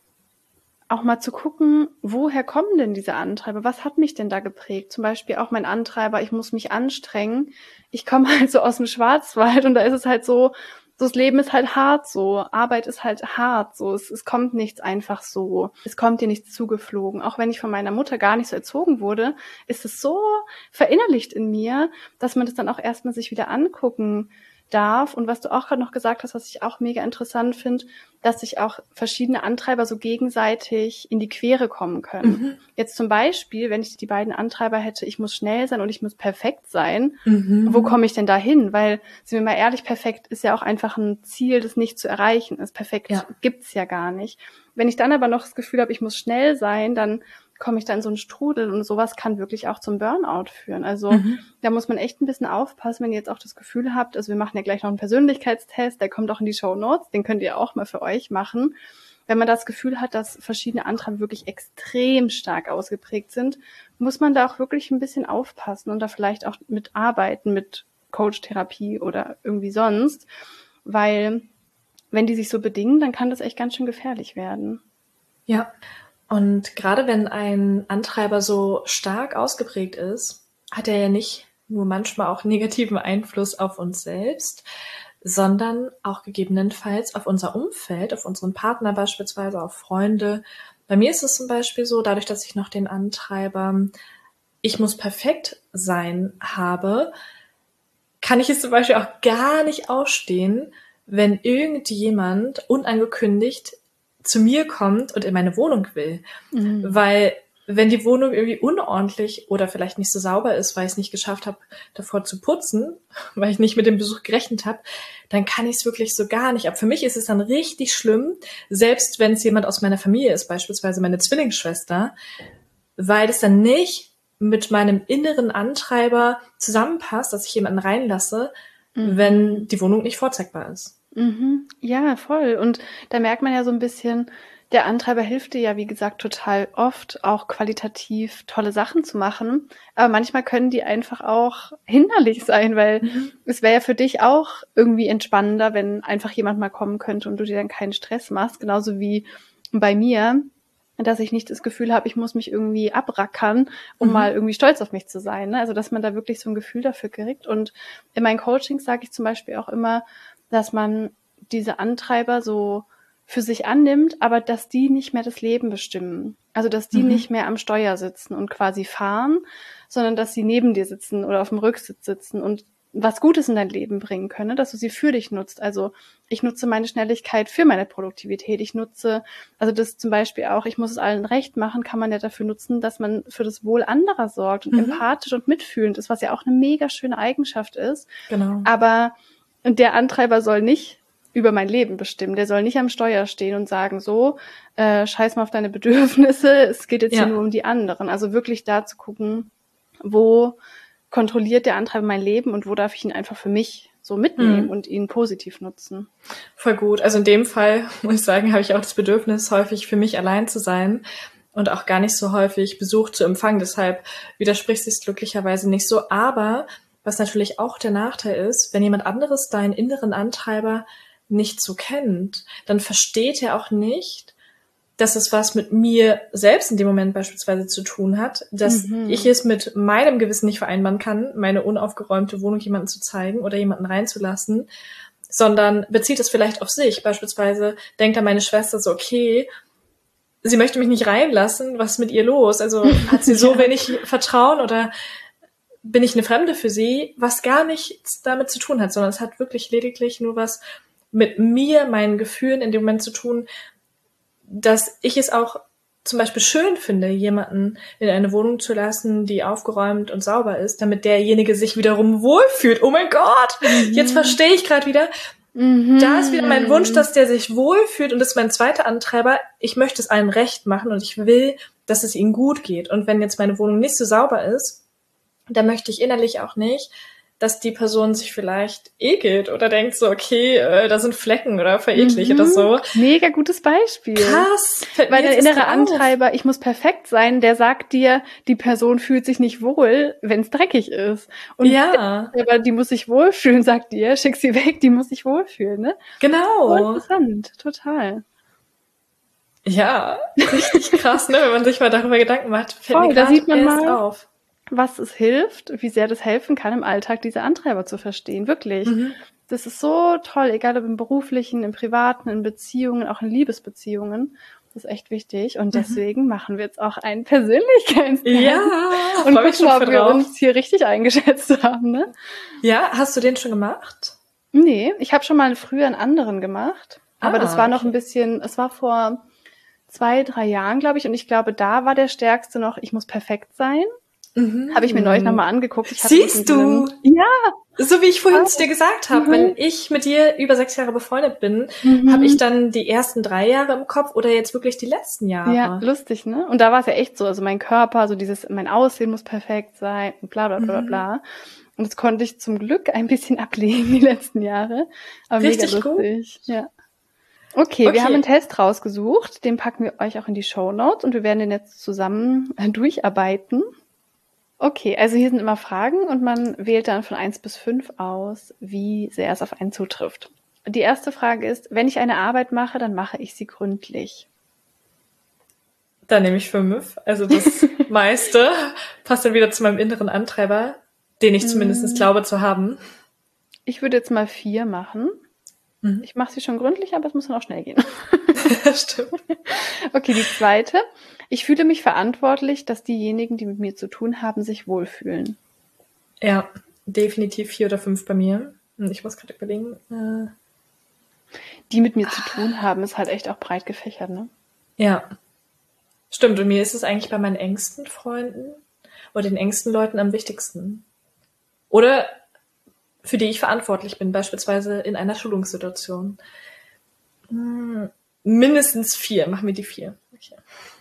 auch mal zu gucken, woher kommen denn diese Antreiber? Was hat mich denn da geprägt? Zum Beispiel auch mein Antreiber, ich muss mich anstrengen. Ich komme halt so aus dem Schwarzwald und da ist es halt so, so das Leben ist halt hart so, Arbeit ist halt hart so, es, es kommt nichts einfach so, es kommt dir nichts zugeflogen. Auch wenn ich von meiner Mutter gar nicht so erzogen wurde, ist es so verinnerlicht in mir, dass man das dann auch erstmal sich wieder angucken darf. Und was du auch gerade noch gesagt hast, was ich auch mega interessant finde, dass sich auch verschiedene Antreiber so gegenseitig in die Quere kommen können. Mhm. Jetzt zum Beispiel, wenn ich die beiden Antreiber hätte, ich muss schnell sein und ich muss perfekt sein, mhm. wo komme ich denn da hin? Weil, sind wir mal ehrlich, perfekt ist ja auch einfach ein Ziel, das nicht zu erreichen ist. Perfekt ja. gibt's ja gar nicht. Wenn ich dann aber noch das Gefühl habe, ich muss schnell sein, dann komme ich da in so einen Strudel und sowas kann wirklich auch zum Burnout führen. Also mhm. da muss man echt ein bisschen aufpassen, wenn ihr jetzt auch das Gefühl habt, also wir machen ja gleich noch einen Persönlichkeitstest, der kommt auch in die Shownotes, den könnt ihr auch mal für euch machen, wenn man das Gefühl hat, dass verschiedene Antreiber wirklich extrem stark ausgeprägt sind, muss man da auch wirklich ein bisschen aufpassen und da vielleicht auch mit arbeiten, mit Coach-Therapie oder irgendwie sonst, weil wenn die sich so bedingen, dann kann das echt ganz schön gefährlich werden. Ja, und gerade wenn ein Antreiber so stark ausgeprägt ist, hat er ja nicht nur manchmal auch negativen Einfluss auf uns selbst, sondern auch gegebenenfalls auf unser Umfeld, auf unseren Partner beispielsweise, auf Freunde. Bei mir ist es zum Beispiel so, dadurch, dass ich noch den Antreiber ich muss perfekt sein habe, kann ich es zum Beispiel auch gar nicht ausstehen, wenn irgendjemand unangekündigt zu mir kommt und in meine Wohnung will. Mhm. Weil wenn die Wohnung irgendwie unordentlich oder vielleicht nicht so sauber ist, weil ich es nicht geschafft habe, davor zu putzen, weil ich nicht mit dem Besuch gerechnet habe, dann kann ich es wirklich so gar nicht. Aber für mich ist es dann richtig schlimm, selbst wenn es jemand aus meiner Familie ist, beispielsweise meine Zwillingsschwester, weil es dann nicht mit meinem inneren Antreiber zusammenpasst, dass ich jemanden reinlasse, mhm. wenn die Wohnung nicht vorzeigbar ist. Mhm. Ja, voll. Und da merkt man ja so ein bisschen, der Antreiber hilft dir ja, wie gesagt, total oft auch qualitativ tolle Sachen zu machen. Aber manchmal können die einfach auch hinderlich sein, weil mhm. es wäre ja für dich auch irgendwie entspannender, wenn einfach jemand mal kommen könnte und du dir dann keinen Stress machst. Genauso wie bei mir, dass ich nicht das Gefühl habe, ich muss mich irgendwie abrackern, um mhm. mal irgendwie stolz auf mich zu sein. Also, dass man da wirklich so ein Gefühl dafür kriegt. Und in meinen Coachings sage ich zum Beispiel auch immer, dass man diese Antreiber so für sich annimmt, aber dass die nicht mehr das Leben bestimmen. Also, dass die mhm. nicht mehr am Steuer sitzen und quasi fahren, sondern dass sie neben dir sitzen oder auf dem Rücksitz sitzen und was Gutes in dein Leben bringen können, dass du sie für dich nutzt. Also ich nutze meine Schnelligkeit für meine Produktivität. Ich nutze, also das zum Beispiel auch, ich muss es allen recht machen, kann man ja dafür nutzen, dass man für das Wohl anderer sorgt und mhm. empathisch und mitfühlend ist, was ja auch eine mega schöne Eigenschaft ist. Genau. Aber der Antreiber soll nicht über mein Leben bestimmen. Der soll nicht am Steuer stehen und sagen, so, äh, scheiß mal auf deine Bedürfnisse, es geht jetzt ja. hier nur um die anderen. Also wirklich da zu gucken, wo kontrolliert der Antreiber mein Leben und wo darf ich ihn einfach für mich so mitnehmen mhm. und ihn positiv nutzen. Voll gut. Also in dem Fall, muss ich sagen, habe ich auch das Bedürfnis, häufig für mich allein zu sein und auch gar nicht so häufig Besuch zu empfangen. Deshalb widerspricht sich glücklicherweise nicht so. Aber was natürlich auch der Nachteil ist, wenn jemand anderes deinen inneren Antreiber nicht so kennt, dann versteht er auch nicht, dass es was mit mir selbst in dem Moment beispielsweise zu tun hat, dass mhm. ich es mit meinem Gewissen nicht vereinbaren kann, meine unaufgeräumte Wohnung jemandem zu zeigen oder jemanden reinzulassen, sondern bezieht es vielleicht auf sich. Beispielsweise denkt dann meine Schwester so, okay, sie möchte mich nicht reinlassen, was ist mit ihr los? Also hat sie so ja. wenig Vertrauen oder bin ich eine Fremde für sie, was gar nichts damit zu tun hat, sondern es hat wirklich lediglich nur was mit mir, meinen Gefühlen in dem Moment zu tun, dass ich es auch zum Beispiel schön finde, jemanden in eine Wohnung zu lassen, die aufgeräumt und sauber ist, damit derjenige sich wiederum wohlfühlt. Oh mein Gott, mhm. jetzt verstehe ich gerade wieder. Mhm. Da ist wieder mein Wunsch, dass der sich wohlfühlt und das ist mein zweiter Antreiber. Ich möchte es allen recht machen und ich will, dass es ihnen gut geht. Und wenn jetzt meine Wohnung nicht so sauber ist, dann möchte ich innerlich auch nicht, dass die Person sich vielleicht ekelt oder denkt so, okay, äh, da sind Flecken oder vereklig mhm. oder so. Mega gutes Beispiel. Krass. Weil der innere Antreiber, ich muss perfekt sein, der sagt dir, die Person fühlt sich nicht wohl, wenn es dreckig ist. Und ja. aber die muss sich wohlfühlen, sagt dir, schick sie weg, die muss sich wohlfühlen, ne? Genau. So interessant, total. Ja, richtig krass, ne? Wenn man sich mal darüber Gedanken macht, fällt Voll, mir da sieht man erst mal auf. Was es hilft, wie sehr das helfen kann, im Alltag diese Antreiber zu verstehen. Wirklich. Mhm. Das ist so toll, egal ob im beruflichen, im privaten, in Beziehungen, auch in Liebesbeziehungen. Das ist echt wichtig. Und deswegen mhm. machen wir jetzt auch einen Persönlichkeitstest. Ja, und gucken, ob wir uns hier richtig eingeschätzt haben. Ne? Ja, hast du den schon gemacht? Nee, ich habe schon mal früher einen anderen gemacht. Aber ah, das war noch okay. ein bisschen, es war vor zwei, drei Jahren, glaube ich. Und ich glaube, da war der stärkste noch, ich muss perfekt sein. Mhm. Habe ich mir neulich nochmal angeguckt. Ich Siehst du? Einem, ja. So wie ich vorhin zu dir gesagt habe, mhm. wenn ich mit dir über sechs Jahre befreundet bin, mhm. habe ich dann die ersten drei Jahre im Kopf oder jetzt wirklich die letzten Jahre. Ja, lustig, ne? Und da war es ja echt so, also mein Körper, so dieses, mein Aussehen muss perfekt sein und bla bla bla mhm. bla. Und das konnte ich zum Glück ein bisschen ablegen die letzten Jahre. Aber richtig mega lustig. Gut. Ja. Okay, Okay. wir haben einen Test rausgesucht, den packen wir euch auch in die Shownotes und wir werden den jetzt zusammen äh, durcharbeiten. Okay, also hier sind immer Fragen und man wählt dann von eins bis fünf aus, wie sehr es auf einen zutrifft. Die erste Frage ist, wenn ich eine Arbeit mache, dann mache ich sie gründlich. Dann nehme ich fünf. Also das meiste passt dann wieder zu meinem inneren Antreiber, den ich zumindest glaube zu haben. Ich würde jetzt mal vier machen. Mhm. Ich mache sie schon gründlich, aber es muss dann auch schnell gehen. Stimmt. Okay, die zweite. Ich fühle mich verantwortlich, dass diejenigen, die mit mir zu tun haben, sich wohlfühlen. Ja, definitiv vier oder fünf bei mir. Ich muss gerade überlegen. Äh, Die mit mir zu tun haben, ist halt echt auch breit gefächert, ne? ja, stimmt. Und mir ist es eigentlich bei meinen engsten Freunden oder den engsten Leuten am wichtigsten. Oder für die ich verantwortlich bin, beispielsweise in einer Schulungssituation. Hm, mindestens vier. Machen wir die vier. Okay.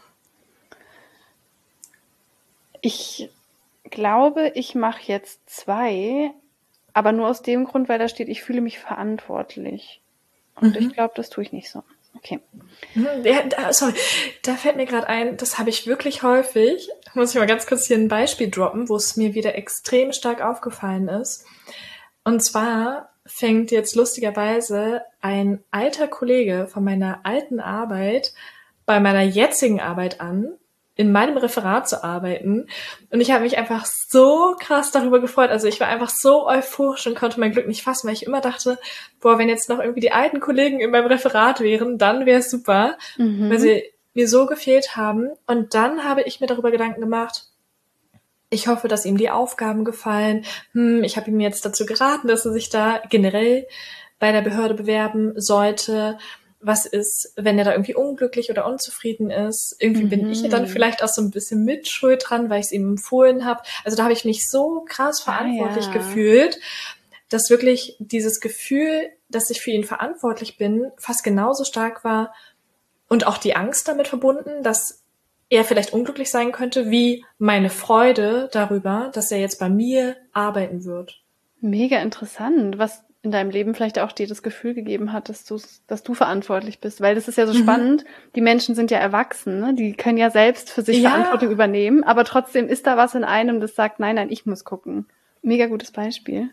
Ich glaube, ich mache jetzt zwei, aber nur aus dem Grund, weil da steht, ich fühle mich verantwortlich. Und Mhm. ich glaube, das tue ich nicht so. Okay. Ja, da, sorry, da fällt mir gerade ein, das habe ich wirklich häufig. Muss ich mal ganz kurz hier ein Beispiel droppen, wo es mir wieder extrem stark aufgefallen ist. Und zwar fängt jetzt lustigerweise ein alter Kollege von meiner alten Arbeit bei meiner jetzigen Arbeit an, in meinem Referat zu arbeiten. Und ich habe mich einfach so krass darüber gefreut. Also ich war einfach so euphorisch und konnte mein Glück nicht fassen, weil ich immer dachte, boah, wenn jetzt noch irgendwie die alten Kollegen in meinem Referat wären, dann wäre es super, Mhm. weil sie mir so gefehlt haben. Und dann habe ich mir darüber Gedanken gemacht, ich hoffe, dass ihm die Aufgaben gefallen. Hm, ich habe ihm jetzt dazu geraten, dass er sich da generell bei der Behörde bewerben sollte. Was ist, wenn er da irgendwie unglücklich oder unzufrieden ist? Irgendwie Mhm. bin ich ja dann vielleicht auch so ein bisschen mitschuld dran, weil ich es ihm empfohlen habe. Also da habe ich mich so krass verantwortlich Ah, ja. gefühlt, dass wirklich dieses Gefühl, dass ich für ihn verantwortlich bin, fast genauso stark war und auch die Angst damit verbunden, dass er vielleicht unglücklich sein könnte, wie meine Freude darüber, dass er jetzt bei mir arbeiten wird. Mega interessant, was in deinem Leben vielleicht auch dir das Gefühl gegeben hat, dass du, dass du verantwortlich bist. Weil das ist ja so Mhm. spannend. Die Menschen sind ja erwachsen, ne? Die können ja selbst für sich Ja. Verantwortung übernehmen. Aber trotzdem ist da was in einem, das sagt, nein, nein, ich muss gucken. Mega gutes Beispiel.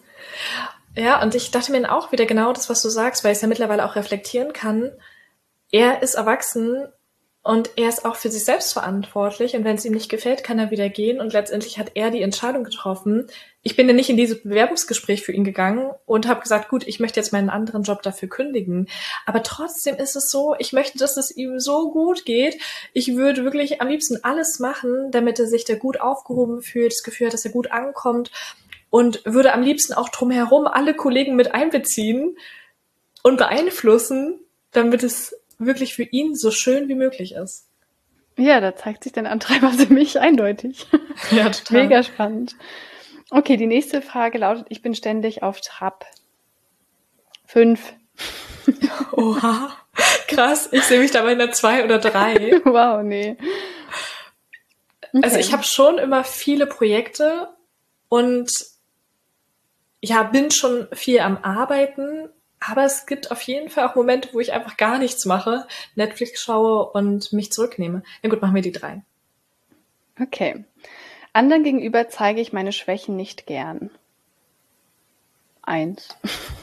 Ja, und ich dachte mir auch wieder genau das, was du sagst, weil ich es ja mittlerweile auch reflektieren kann. Er ist erwachsen und er ist auch für sich selbst verantwortlich. Und wenn es ihm nicht gefällt, kann er wieder gehen. Und letztendlich hat er die Entscheidung getroffen. Ich bin ja nicht in dieses Bewerbungsgespräch für ihn gegangen und habe gesagt, gut, ich möchte jetzt meinen anderen Job dafür kündigen. Aber trotzdem ist es so, ich möchte, dass es ihm so gut geht. Ich würde wirklich am liebsten alles machen, damit er sich da gut aufgehoben fühlt, das Gefühl hat, dass er gut ankommt. Und würde am liebsten auch drumherum alle Kollegen mit einbeziehen und beeinflussen, damit es wirklich für ihn so schön wie möglich ist. Ja, da zeigt sich dein Antreiber ziemlich eindeutig. Ja, total. Mega spannend. Okay, die nächste Frage lautet, ich bin ständig auf Trab. Fünf. Oha, krass. Ich sehe mich dabei in der zwei oder drei. Wow, nee. Okay. Also ich habe schon immer viele Projekte und ja, bin schon viel am Arbeiten, aber es gibt auf jeden Fall auch Momente, wo ich einfach gar nichts mache, Netflix schaue und mich zurücknehme. Na gut, machen wir die drei. Okay. Anderen gegenüber zeige ich meine Schwächen nicht gern. Eins.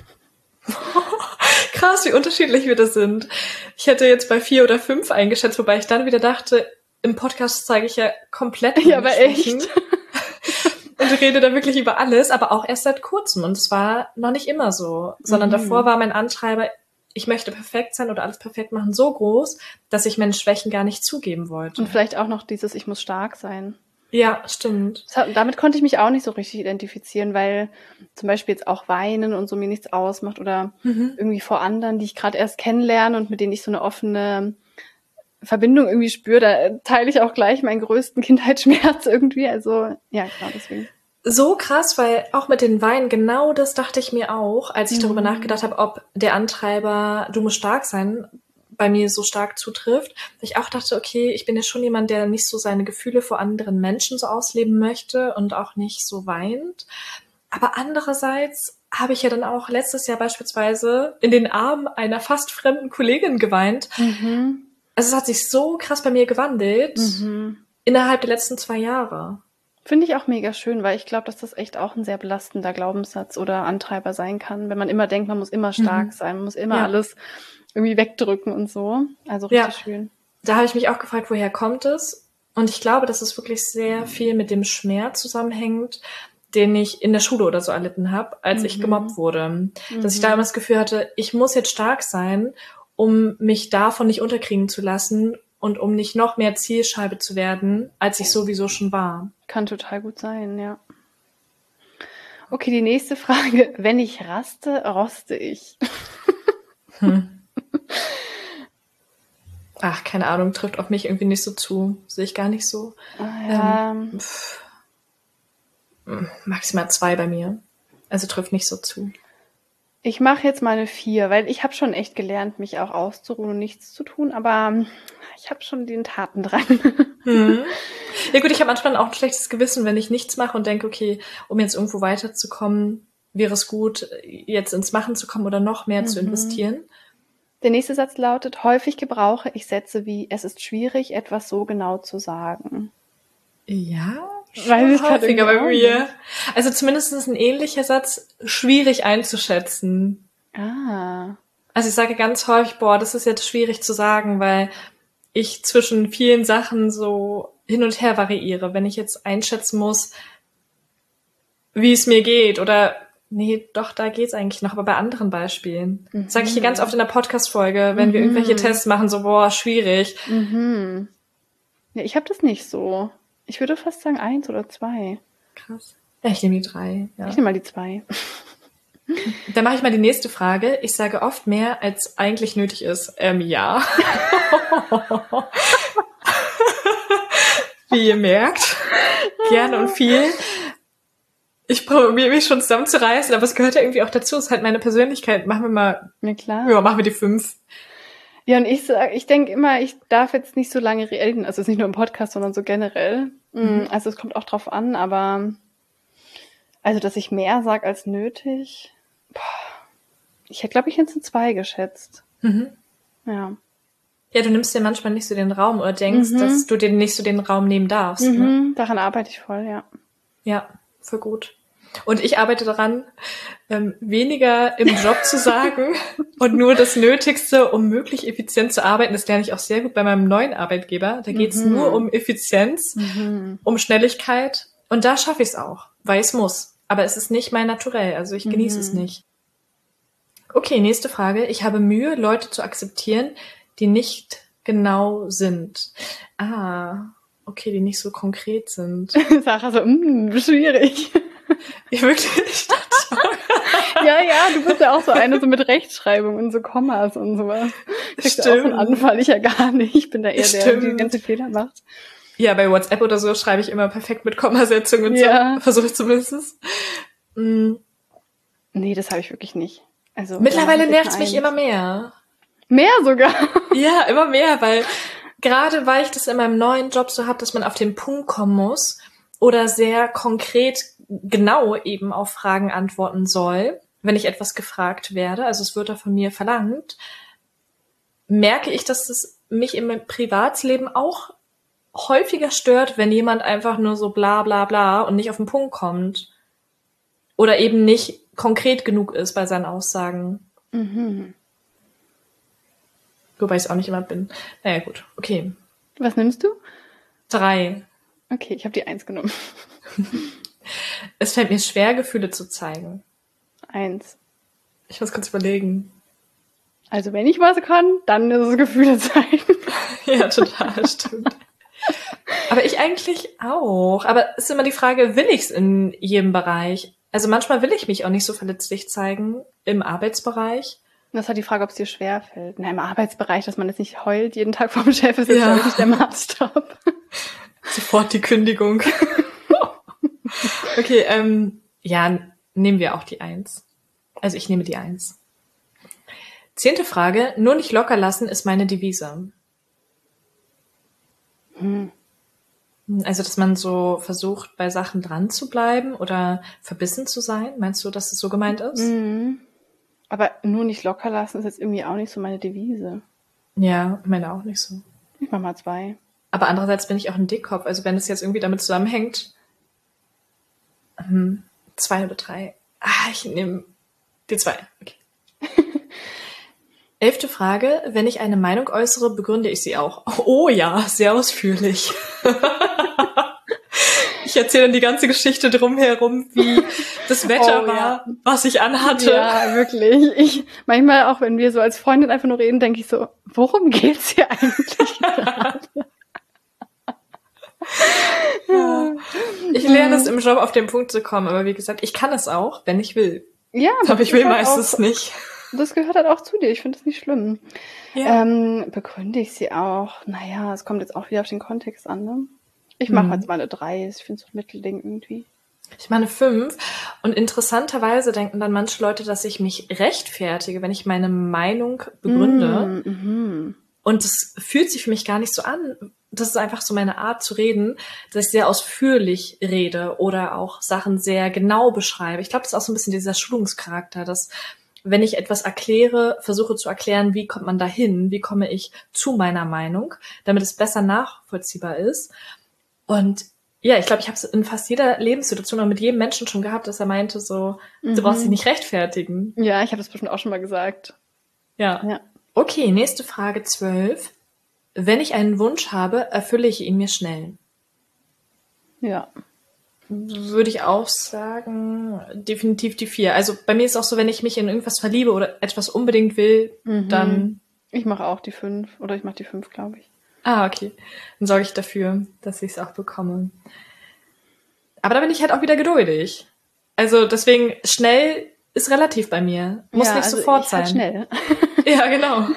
Krass, wie unterschiedlich wir das sind. Ich hätte jetzt bei vier oder fünf eingeschätzt, wobei ich dann wieder dachte, im Podcast zeige ich ja komplett meine Ja, aber Schwächen. echt. Und rede da wirklich über alles, aber auch erst seit kurzem. Und es war noch nicht immer so, sondern Mhm. davor war mein Antreiber, ich möchte perfekt sein oder alles perfekt machen, so groß, dass ich meine Schwächen gar nicht zugeben wollte. Und vielleicht auch noch dieses, ich muss stark sein. Ja, stimmt. Das hat, damit konnte ich mich auch nicht so richtig identifizieren, weil zum Beispiel jetzt auch Weinen und so mir nichts ausmacht oder Mhm. irgendwie vor anderen, die ich gerade erst kennenlerne und mit denen ich so eine offene Verbindung irgendwie spüre, da teile ich auch gleich meinen größten Kindheitsschmerz irgendwie. Also ja, genau deswegen. So krass, weil auch mit den Weinen, genau das dachte ich mir auch, als ich Mhm. darüber nachgedacht habe, ob der Antreiber, du musst stark sein, bei mir so stark zutrifft. Ich auch dachte, okay, ich bin ja schon jemand, der nicht so seine Gefühle vor anderen Menschen so ausleben möchte und auch nicht so weint. Aber andererseits habe ich ja dann auch letztes Jahr beispielsweise in den Armen einer fast fremden Kollegin geweint. Mhm. Also es hat sich so krass bei mir gewandelt Mhm. innerhalb der letzten zwei Jahre. Finde ich auch mega schön, weil ich glaube, dass das echt auch ein sehr belastender Glaubenssatz oder Antreiber sein kann, wenn man immer denkt, man muss immer stark Mhm. sein, man muss immer Ja. alles irgendwie wegdrücken und so. Also Ja. richtig schön. Da habe ich mich auch gefragt, woher kommt es? Und ich glaube, dass es wirklich sehr viel mit dem Schmerz zusammenhängt, den ich in der Schule oder so erlitten habe, als ich Mhm. gemobbt wurde. Dass ich Mhm. da immer das Gefühl hatte, ich muss jetzt stark sein, um mich davon nicht unterkriegen zu lassen und um nicht noch mehr Zielscheibe zu werden, als ich sowieso schon war. Kann total gut sein, ja. Okay, die nächste Frage. Wenn ich raste, roste ich. Hm. Ach, keine Ahnung, trifft auf mich irgendwie nicht so zu. Sehe ich gar nicht so. Ah, ja. Ähm, pff, maximal zwei bei mir. Also trifft nicht so zu. Ich mache jetzt mal eine vier, weil ich habe schon echt gelernt, mich auch auszuruhen und nichts zu tun, aber ich habe schon den Taten dran. Hm. Ja gut, ich habe manchmal auch ein schlechtes Gewissen, wenn ich nichts mache und denke, okay, um jetzt irgendwo weiterzukommen, wäre es gut, jetzt ins Machen zu kommen oder noch mehr zu Mhm. investieren. Der nächste Satz lautet, häufig gebrauche ich Sätze wie, es ist schwierig, etwas so genau zu sagen. Ja, Weiß ich schon grad häufiger irgendwie bei auch mir. nicht. Also zumindest ist ein ähnlicher Satz schwierig einzuschätzen. Ah, Also ich sage ganz häufig, boah, das ist jetzt schwierig zu sagen, weil ich zwischen vielen Sachen so hin und her variiere. Wenn ich jetzt einschätzen muss, wie es mir geht oder nee, doch, da geht's eigentlich noch, aber bei anderen Beispielen. Das sage ich hier ganz oft in der Podcast-Folge, wenn wir irgendwelche Mhm. Tests machen, so, boah, schwierig. mhm. Ja, ich habe das nicht so. Ich würde fast sagen eins oder zwei. Krass. Ja, ich nehme die drei. Ja. Ich nehme mal die zwei. Dann mache ich mal die nächste Frage. Ich sage oft mehr, als eigentlich nötig ist. Ähm, ja. Wie ihr merkt, gerne und viel. Ich probiere mich schon zusammenzureißen, aber es gehört ja irgendwie auch dazu. Es ist halt meine Persönlichkeit. Machen wir mal, Na klar. ja, machen wir die fünf. Ja, und ich sag, ich denke immer, ich darf jetzt nicht so lange reden. Also es ist nicht nur im Podcast, sondern so generell. Mhm. Also es kommt auch drauf an, aber also, dass ich mehr sage als nötig. Boah. Ich hätte, glaube ich, jetzt eine zwei geschätzt. Mhm. Ja. Ja, du nimmst dir manchmal nicht so den Raum oder denkst, Mhm. dass du dir nicht so den Raum nehmen darfst. Ne? Mhm, daran arbeite ich voll, ja. Ja, voll gut. Und ich arbeite daran, ähm, weniger im Job zu sagen und nur das Nötigste, um möglichst effizient zu arbeiten. Das lerne ich auch sehr gut bei meinem neuen Arbeitgeber. Da geht's Mhm. nur um Effizienz, Mhm. um Schnelligkeit. Und da schaffe ich es auch, weil es muss. Aber es ist nicht mein Naturell, also ich genieße Mhm. es nicht. Okay, nächste Frage. Ich habe Mühe, Leute zu akzeptieren, die nicht genau sind. Ah, okay, die nicht so konkret sind. Sarah so, mm, schwierig. Ja, wirklich? Ja, ja, du bist ja auch so eine so mit Rechtschreibung und so Kommas und sowas. Kriegst du auch so einen Stimmt. Anfall, ich ja gar nicht. Ich bin da eher der, der die Stimmt. ganze Fehler macht. Ja, bei WhatsApp oder so schreibe ich immer perfekt mit Kommasetzungen und Ja. so. Versuche ich zumindest. Mm. Nee, das habe ich wirklich nicht. Also Mittlerweile da mach ich jetzt nervt's eine mich Eins. immer mehr. Mehr sogar. Ja, immer mehr, weil gerade weil ich das in meinem neuen Job so habe, dass man auf den Punkt kommen muss oder sehr konkret genau eben auf Fragen antworten soll, wenn ich etwas gefragt werde, also es wird da von mir verlangt, merke ich, dass das mich im Privatsleben auch häufiger stört, wenn jemand einfach nur so bla bla bla und nicht auf den Punkt kommt oder eben nicht konkret genug ist bei seinen Aussagen. Mhm. Wobei ich es auch nicht immer bin. Naja, gut. Okay. Was nimmst du? Drei. Okay, ich habe die Eins genommen. Es fällt mir schwer, Gefühle zu zeigen. Eins. Ich muss kurz überlegen. Also wenn ich was kann, dann ist es Gefühle zeigen. Ja, total, stimmt. Aber ich eigentlich auch. Aber es ist immer die Frage, will ich es in jedem Bereich? Also manchmal will ich mich auch nicht so verletzlich zeigen im Arbeitsbereich. Das ist halt die Frage, ob es dir schwerfällt. Na, im Arbeitsbereich, dass man jetzt nicht heult jeden Tag vorm Chef, ist jetzt, Ja. glaube ich, nicht der Maßstab. Sofort die Kündigung. Okay, ähm, ja, nehmen wir auch die Eins. Also ich nehme die Eins. Zehnte Frage. Nur nicht locker lassen ist meine Devise. Hm. Also, dass man so versucht, bei Sachen dran zu bleiben oder verbissen zu sein? Meinst du, dass es so gemeint ist? Mhm. Aber nur nicht locker lassen ist jetzt irgendwie auch nicht so meine Devise. Ja, ich meine auch nicht so. Ich mach mal zwei. Aber andererseits bin ich auch ein Dickkopf. Also wenn es jetzt irgendwie damit zusammenhängt, hm, zwei oder drei. Ah, ich nehme die zwei. Okay. Elfte Frage. Wenn ich eine Meinung äußere, begründe ich sie auch. Oh ja, sehr ausführlich. Ich erzähle dann die ganze Geschichte drumherum, wie das Wetter Oh, war, ja. was ich anhatte. Ja, wirklich. Ich manchmal auch, wenn wir so als Freundin einfach nur reden, denke ich so, worum geht's hier eigentlich gerade? Ja. Ich lerne es im Job auf den Punkt zu kommen, aber wie gesagt, ich kann es auch, wenn ich will. Ja, Aber ich will das gehört meistens auch, nicht. das gehört halt auch zu dir. Ich finde das nicht schlimm. Ja. Ähm, begründe ich sie auch. Naja, es kommt jetzt auch wieder auf den Kontext an, ne? Ich mache Hm. jetzt mal eine drei. Ich finde so ein Mittelding irgendwie. Ich meine fünf. Und interessanterweise denken dann manche Leute, dass ich mich rechtfertige, wenn ich meine Meinung begründe. Mm, mhm. Und es fühlt sich für mich gar nicht so an. Das ist einfach so meine Art zu reden, dass ich sehr ausführlich rede oder auch Sachen sehr genau beschreibe. Ich glaube, das ist auch so ein bisschen dieser Schulungscharakter, dass wenn ich etwas erkläre, versuche zu erklären, wie kommt man dahin, wie komme ich zu meiner Meinung, damit es besser nachvollziehbar ist. Und ja, ich glaube, ich habe es in fast jeder Lebenssituation und mit jedem Menschen schon gehabt, dass er meinte so, du Mhm. brauchst dich nicht rechtfertigen. Ja, ich habe das bestimmt auch schon mal gesagt. Ja. Ja. Okay, nächste Frage zwölf. Wenn ich einen Wunsch habe, erfülle ich ihn mir schnell. Ja. Würde ich auch sagen, definitiv die vier. Also bei mir ist auch so, wenn ich mich in irgendwas verliebe oder etwas unbedingt will, Mhm. dann... Ich mache auch die fünf. Oder ich mache die fünf, glaube ich. Ah, okay. Dann sorge ich dafür, dass ich es auch bekomme. Aber da bin ich halt auch wieder geduldig. Also deswegen, schnell ist relativ bei mir. Muss ja, nicht also sofort ich sein. halt schnell. Ja, genau.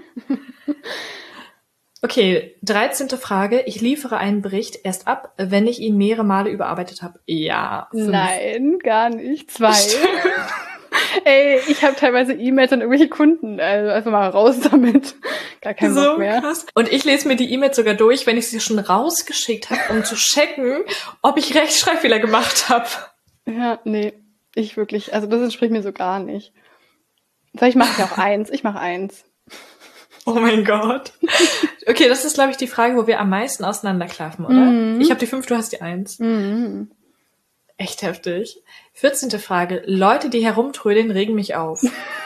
Okay, dreizehnte Frage. Ich liefere einen Bericht erst ab, wenn ich ihn mehrere Male überarbeitet habe. Ja, fünf. Nein, gar nicht. Zwei. Ey, ich habe teilweise E-Mails an irgendwelche Kunden. Also einfach mal raus damit. Gar keinen So Bock mehr. krass. Und ich lese mir die E-Mails sogar durch, wenn ich sie schon rausgeschickt habe, um zu checken, ob ich Rechtschreibfehler gemacht habe. Ja, nee. Ich wirklich. Also das entspricht mir so gar nicht. Vielleicht mache ich auch eins. Ich mache eins. Oh mein Gott. Okay, das ist, glaube ich, die Frage, wo wir am meisten auseinanderklaffen, oder? Mhm. Ich habe die fünf, du hast die eins. Mhm. Echt heftig. vierzehnte Frage. Leute, die herumtrödeln, regen mich auf.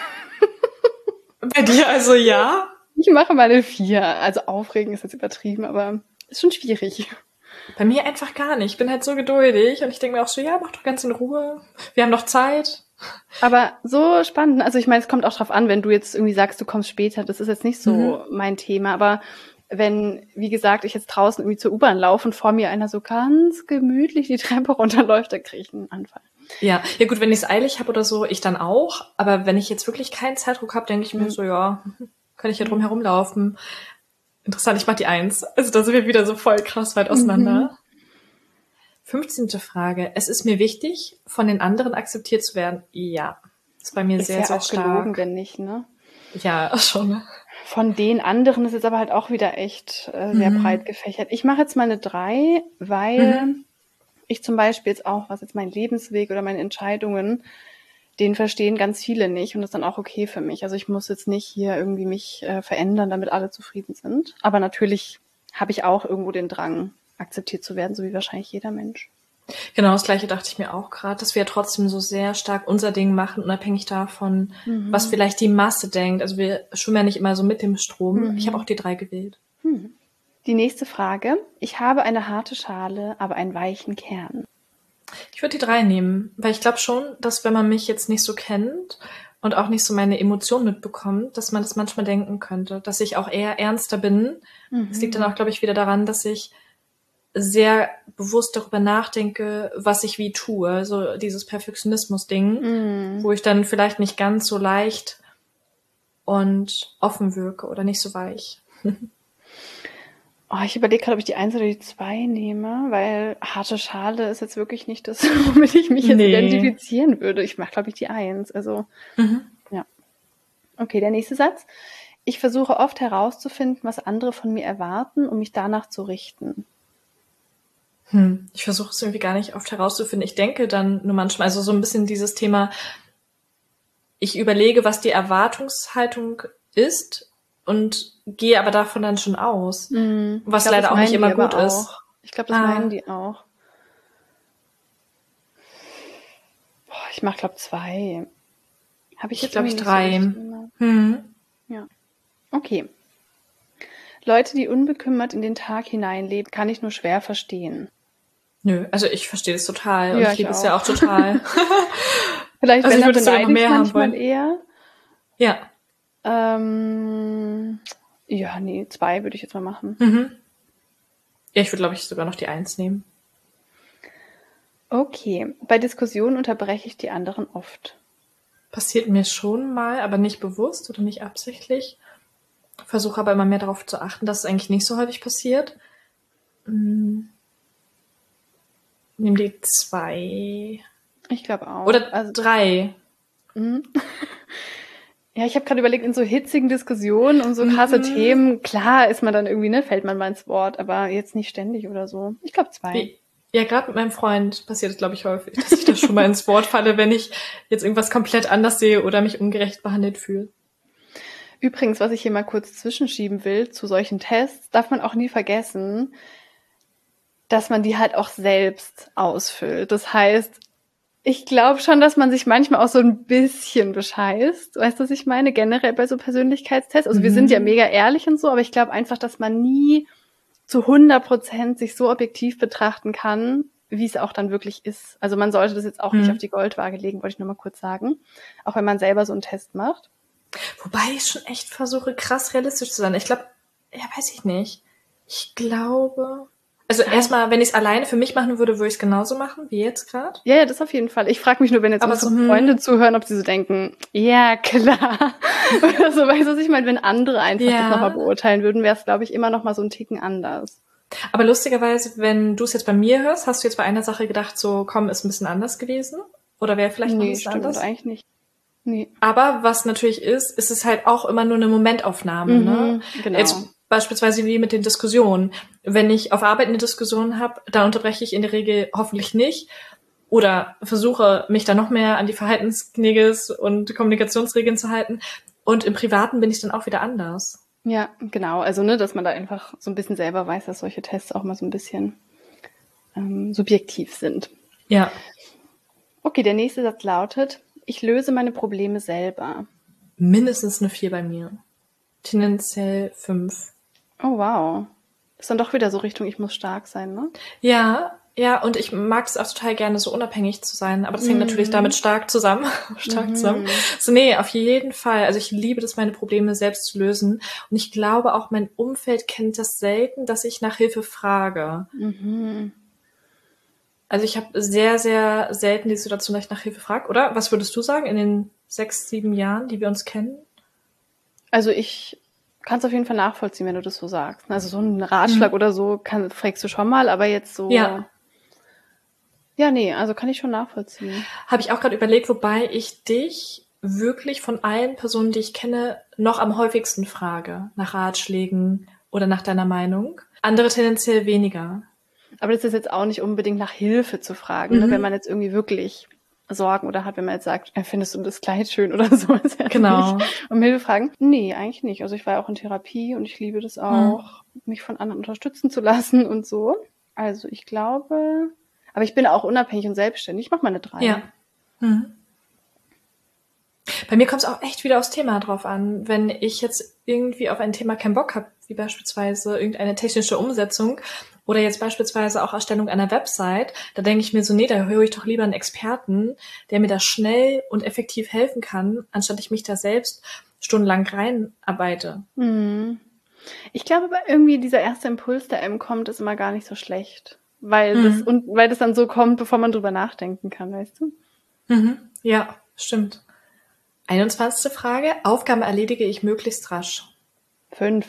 Bei dir also ja? Ich mache mal eine vier. Also aufregen ist jetzt übertrieben, aber ist schon schwierig. Bei mir einfach gar nicht. Ich bin halt so geduldig und ich denke mir auch so, ja, mach doch ganz in Ruhe. Wir haben noch Zeit. Aber so spannend. Also ich meine, es kommt auch drauf an, wenn du jetzt irgendwie sagst, du kommst später. Das ist jetzt nicht so Mhm. mein Thema. Aber wenn, wie gesagt, ich jetzt draußen irgendwie zur U-Bahn laufe und vor mir einer so ganz gemütlich die Treppe runterläuft, dann kriege ich einen Anfall. Ja, ja gut, wenn ich es eilig habe oder so, ich dann auch. Aber wenn ich jetzt wirklich keinen Zeitdruck habe, denke ich mir Mhm. so, ja, kann ich ja drum herum laufen. Interessant, ich mach die eins. Also da sind wir wieder so voll krass weit auseinander. fünfzehnte Frage. Es ist mir wichtig, von den anderen akzeptiert zu werden. Ja, ist bei mir Ist sehr, ja sehr auch stark. gelogen, wenn nicht, ne? Ja, schon. Ne? Von den anderen ist jetzt aber halt auch wieder echt äh, sehr Mhm. breit gefächert. Ich mache jetzt mal eine drei, weil Mhm. ich zum Beispiel jetzt auch, was jetzt mein Lebensweg oder meine Entscheidungen, den verstehen ganz viele nicht und das ist dann auch okay für mich. Also ich muss jetzt nicht hier irgendwie mich äh, verändern, damit alle zufrieden sind. Aber natürlich habe ich auch irgendwo den Drang, akzeptiert zu werden, so wie wahrscheinlich jeder Mensch. Genau, das Gleiche dachte ich mir auch gerade, dass wir trotzdem so sehr stark unser Ding machen, unabhängig davon, Mhm. was vielleicht die Masse denkt. Also wir schwimmen ja nicht immer so mit dem Strom. Mhm. Ich habe auch die drei gewählt. Hm. Die nächste Frage. Ich habe eine harte Schale, aber einen weichen Kern. Ich würde die drei nehmen, weil ich glaube schon, dass wenn man mich jetzt nicht so kennt und auch nicht so meine Emotionen mitbekommt, dass man das manchmal denken könnte, dass ich auch eher ernster bin. Mhm. Es liegt dann auch, glaube ich, wieder daran, dass ich sehr bewusst darüber nachdenke, was ich wie tue. So dieses Perfektionismus-Ding, Mhm. wo ich dann vielleicht nicht ganz so leicht und offen wirke oder nicht so weich. Oh, ich überlege gerade, ob ich die eins oder die zwei nehme, weil harte Schale ist jetzt wirklich nicht das, womit ich mich jetzt Nee. identifizieren würde. Ich mache, glaube ich, die eins. Also, Mhm. ja. Okay, der nächste Satz. Ich versuche oft herauszufinden, was andere von mir erwarten, um mich danach zu richten. Hm, ich versuche es irgendwie gar nicht oft herauszufinden. Ich denke dann nur manchmal, also so ein bisschen dieses Thema, ich überlege, was die Erwartungshaltung ist und gehe aber davon dann schon aus, Mhm. was Ich glaub, leider das auch nicht meinen die immer gut aber ist. auch. Ich glaube, das Ah. meinen die auch. Boah, ich mach, glaube zwei. Habe ich Ich jetzt glaube, ich irgendwie drei. nicht so richtig gemacht. Hm. Ja. Okay. Leute, die unbekümmert in den Tag hineinleben, kann ich nur schwer verstehen. Nö, also ich verstehe das total und Ja, ich liebe ich es ja auch. auch total. Vielleicht, Also wenn ich dann würde es sogar noch beneide ich mehr haben manchmal wollen. eher. Ja. Ähm, ja, nee, zwei würde ich jetzt mal machen. Mhm. Ja, ich würde, glaube ich, sogar noch die Eins nehmen. Okay. Bei Diskussionen unterbreche ich die anderen oft. Passiert mir schon mal, aber nicht bewusst oder nicht absichtlich. Versuche aber immer mehr darauf zu achten, dass es eigentlich nicht so häufig passiert. Hm. Nimm die zwei. Ich glaube auch. Oder Also, drei. mhm. Ja, ich habe gerade überlegt, in so hitzigen Diskussionen und so krasse Mhm. Themen, klar ist man dann irgendwie, ne, fällt man mal ins Wort, aber jetzt nicht ständig oder so. Ich glaube zwei. Wie, ja, gerade mit meinem Freund passiert es, glaube ich, häufig, dass ich da schon mal ins Wort falle, wenn ich jetzt irgendwas komplett anders sehe oder mich ungerecht behandelt fühle. Übrigens, was ich hier mal kurz zwischenschieben will zu solchen Tests, darf man auch nie vergessen, dass man die halt auch selbst ausfüllt. Das heißt, ich glaube schon, dass man sich manchmal auch so ein bisschen bescheißt. Weißt du, was ich meine? Generell bei so Persönlichkeitstests. Also wir Mhm. sind ja mega ehrlich und so, aber ich glaube einfach, dass man nie zu hundert Prozent sich so objektiv betrachten kann, wie es auch dann wirklich ist. Also man sollte das jetzt auch Mhm. nicht auf die Goldwaage legen, wollte ich nur mal kurz sagen. Auch wenn man selber so einen Test macht. Wobei ich schon echt versuche, krass realistisch zu sein. Ich glaube, ja, weiß ich nicht. Ich glaube... Also erstmal, wenn ich es alleine für mich machen würde, würde ich es genauso machen, wie jetzt gerade. Ja, ja, das auf jeden Fall. Ich frage mich nur, wenn jetzt Aber unsere so, hm. Freunde zuhören, ob sie so denken, ja, klar. Oder so, weißt du, was ich meine? Wenn andere einfach Ja. das nochmal beurteilen würden, wäre es, glaube ich, immer noch mal so ein Ticken anders. Aber lustigerweise, wenn du es jetzt bei mir hörst, hast du jetzt bei einer Sache gedacht, so, komm, ist ein bisschen anders gewesen? Oder wäre vielleicht noch ein Nee, bisschen stimmt anders? eigentlich nicht. Nee. Aber was natürlich ist, ist es halt auch immer nur eine Momentaufnahme. Mhm, ne? genau. Jetzt beispielsweise wie mit den Diskussionen. Wenn ich auf Arbeit eine Diskussion habe, dann unterbreche ich in der Regel hoffentlich nicht oder versuche, mich da noch mehr an die Verhaltensknigges und Kommunikationsregeln zu halten. Und im Privaten bin ich dann auch wieder anders. Ja, genau. Also, ne, dass man da einfach so ein bisschen selber weiß, dass solche Tests auch mal so ein bisschen ähm, subjektiv sind. Ja. Okay, der nächste Satz lautet, ich löse meine Probleme selber. Mindestens eine vier bei mir. Tendenziell fünf. Oh, wow. Ist dann doch wieder so Richtung, ich muss stark sein, ne? Ja, ja, und ich mag es auch total gerne, so unabhängig zu sein. Aber das hängt Mhm. natürlich damit stark zusammen. stark Mhm. zusammen. So, nee, auf jeden Fall. Also ich liebe das, meine Probleme selbst zu lösen. Und ich glaube auch, mein Umfeld kennt das selten, dass ich nach Hilfe frage. Mhm. Also ich habe sehr, sehr selten die Situation, dass ich nach Hilfe frage. Oder? Was würdest du sagen in den sechs, sieben Jahren, die wir uns kennen? Also ich kann es auf jeden Fall nachvollziehen, wenn du das so sagst. Also so einen Ratschlag Mhm. oder so kann, fragst du schon mal, aber jetzt so... Ja. Ja, nee, also kann ich schon nachvollziehen. Habe ich auch gerade überlegt, wobei ich dich wirklich von allen Personen, die ich kenne, noch am häufigsten frage. Nach Ratschlägen oder nach deiner Meinung. Andere tendenziell weniger. Aber das ist jetzt auch nicht unbedingt nach Hilfe zu fragen, Mhm. ne? Wenn man jetzt irgendwie wirklich Sorgen oder hat, wenn man jetzt sagt, äh, findest du das Kleid schön oder so. Ist ja Genau. nicht um Hilfe fragen. Nee, eigentlich nicht. Also ich war ja auch in Therapie und ich liebe das auch, mhm. mich von anderen unterstützen zu lassen und so. Also ich glaube, aber ich bin auch unabhängig und selbstständig. Ich mache mal eine drei. Ja. Mhm. Bei mir kommt es auch echt wieder aufs Thema drauf an. Wenn ich jetzt irgendwie auf ein Thema keinen Bock habe, wie beispielsweise irgendeine technische Umsetzung oder jetzt beispielsweise auch Erstellung einer Website, da denke ich mir so, nee, da höre ich doch lieber einen Experten, der mir da schnell und effektiv helfen kann, anstatt ich mich da selbst stundenlang reinarbeite. Mhm. Ich glaube aber irgendwie dieser erste Impuls, der einem kommt, ist immer gar nicht so schlecht. Weil mhm. das und weil das dann so kommt, bevor man drüber nachdenken kann, weißt du? Mhm. Ja, stimmt. einundzwanzigste Frage. Aufgaben erledige ich möglichst rasch. Fünf.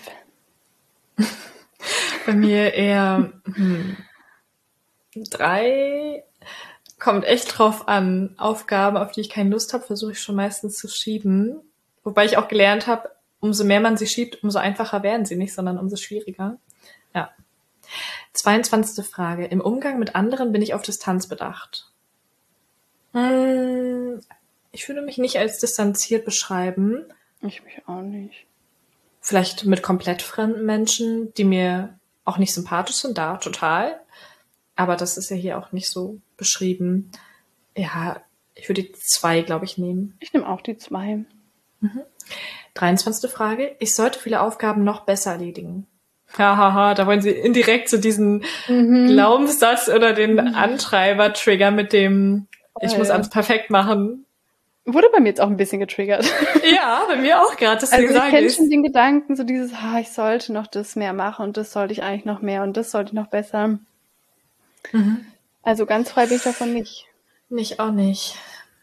Bei mir eher hm, drei. Kommt echt drauf an. Aufgaben, auf die ich keine Lust habe, versuche ich schon meistens zu schieben. Wobei ich auch gelernt habe, umso mehr man sie schiebt, umso einfacher werden sie nicht, sondern umso schwieriger. Ja. zweiundzwanzigste Frage. Im Umgang mit anderen bin ich auf Distanz bedacht. Hm, ich würde mich nicht als distanziert beschreiben. Ich mich auch nicht. Vielleicht mit komplett fremden Menschen, die mir auch nicht sympathisch sind, da total. Aber das ist ja hier auch nicht so beschrieben. Ja, ich würde die zwei, glaube ich, nehmen. Ich nehme auch die zwei. Mhm. dreiundzwanzigste Frage. Ich sollte viele Aufgaben noch besser erledigen. Hahaha, da wollen Sie indirekt so diesen mhm. Glaubenssatz oder den mhm. Antreiber-Trigger mit dem, ich oh, muss ja. alles perfekt machen. Wurde bei mir jetzt auch ein bisschen getriggert. Ja, bei mir auch gerade. Also ich kenne schon den Gedanken, so dieses, ah, ich sollte noch das mehr machen und das sollte ich eigentlich noch mehr und das sollte ich noch besser. Mhm. Also ganz frei bin ich davon nicht. Nicht auch nicht.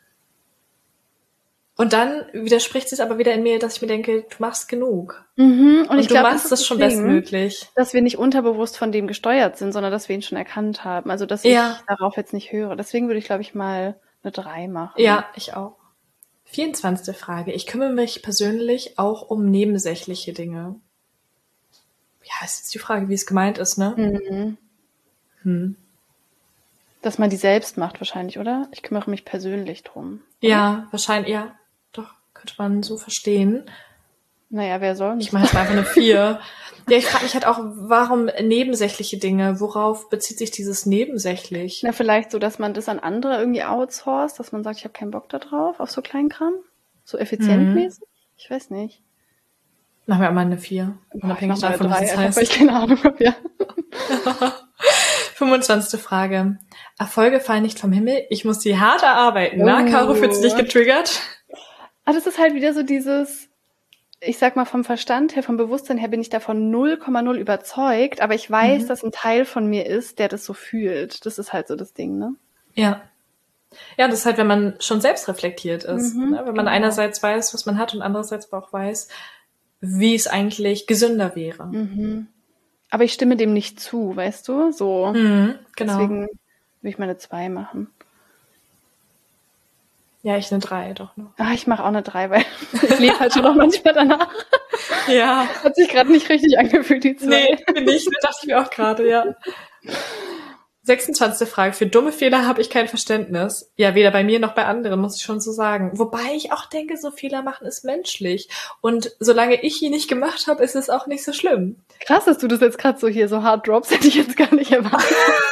Und dann widerspricht es aber wieder in mir, dass ich mir denke, du machst genug. Mhm. Und, und ich du glaub, machst das, das schon Ding, bestmöglich. Dass wir nicht unterbewusst von dem gesteuert sind, sondern dass wir ihn schon erkannt haben. Also dass ja. ich darauf jetzt nicht höre. Deswegen würde ich, glaube ich, mal eine drei machen. Ja, ich auch. vierundzwanzigste Frage. Ich kümmere mich persönlich auch um nebensächliche Dinge. Ja, ist jetzt die Frage, wie es gemeint ist, ne? Mhm. Hm. Dass man die selbst macht wahrscheinlich, oder? Ich kümmere mich persönlich drum. Oder? Ja, wahrscheinlich, ja. Doch, könnte man so verstehen. Naja, wer soll nicht? Ich meine, es war einfach eine vier. Ja, ich frage mich halt auch, warum nebensächliche Dinge? Worauf bezieht sich dieses nebensächlich? Na, vielleicht so, dass man das an andere irgendwie outsourced, dass man sagt, ich habe keinen Bock da drauf, auf so kleinen Kram. So effizientmäßig? Mhm. Ich weiß nicht. Machen wir einmal eine vier. Unabhängig davon, was es heißt. Weil ich keine Ahnung habe, ja. fünfundzwanzigste Frage. Erfolge fallen nicht vom Himmel. Ich muss sie hart erarbeiten. Oh. Na, Caro, fühlst du dich getriggert? Ah, das ist halt wieder so dieses, ich sag mal, vom Verstand her, vom Bewusstsein her bin ich davon null Komma null überzeugt, aber ich weiß, mhm. dass ein Teil von mir ist, der das so fühlt. Das ist halt so das Ding, ne? Ja. Ja, das ist halt, wenn man schon selbst reflektiert ist. Mhm, ne? Wenn man genau. einerseits weiß, was man hat und andererseits aber auch weiß, wie es eigentlich gesünder wäre. Mhm. Aber ich stimme dem nicht zu, weißt du? So. Mhm, genau. Deswegen würde ich meine zwei machen. Ja, ich eine drei doch noch. Ah, ich mache auch eine drei, weil ich lebe halt schon noch manchmal danach. Ja. Hat sich gerade nicht richtig angefühlt, die zwei. Nee, bin ich. Das dachte ich mir auch gerade, ja. sechsundzwanzigste Frage. Für dumme Fehler habe ich kein Verständnis. Ja, weder bei mir noch bei anderen, muss ich schon so sagen. Wobei ich auch denke, so Fehler machen ist menschlich. Und solange ich ihn nicht gemacht habe, ist es auch nicht so schlimm. Krass, dass du das jetzt gerade so hier so hard drops, hätte ich jetzt gar nicht erwartet.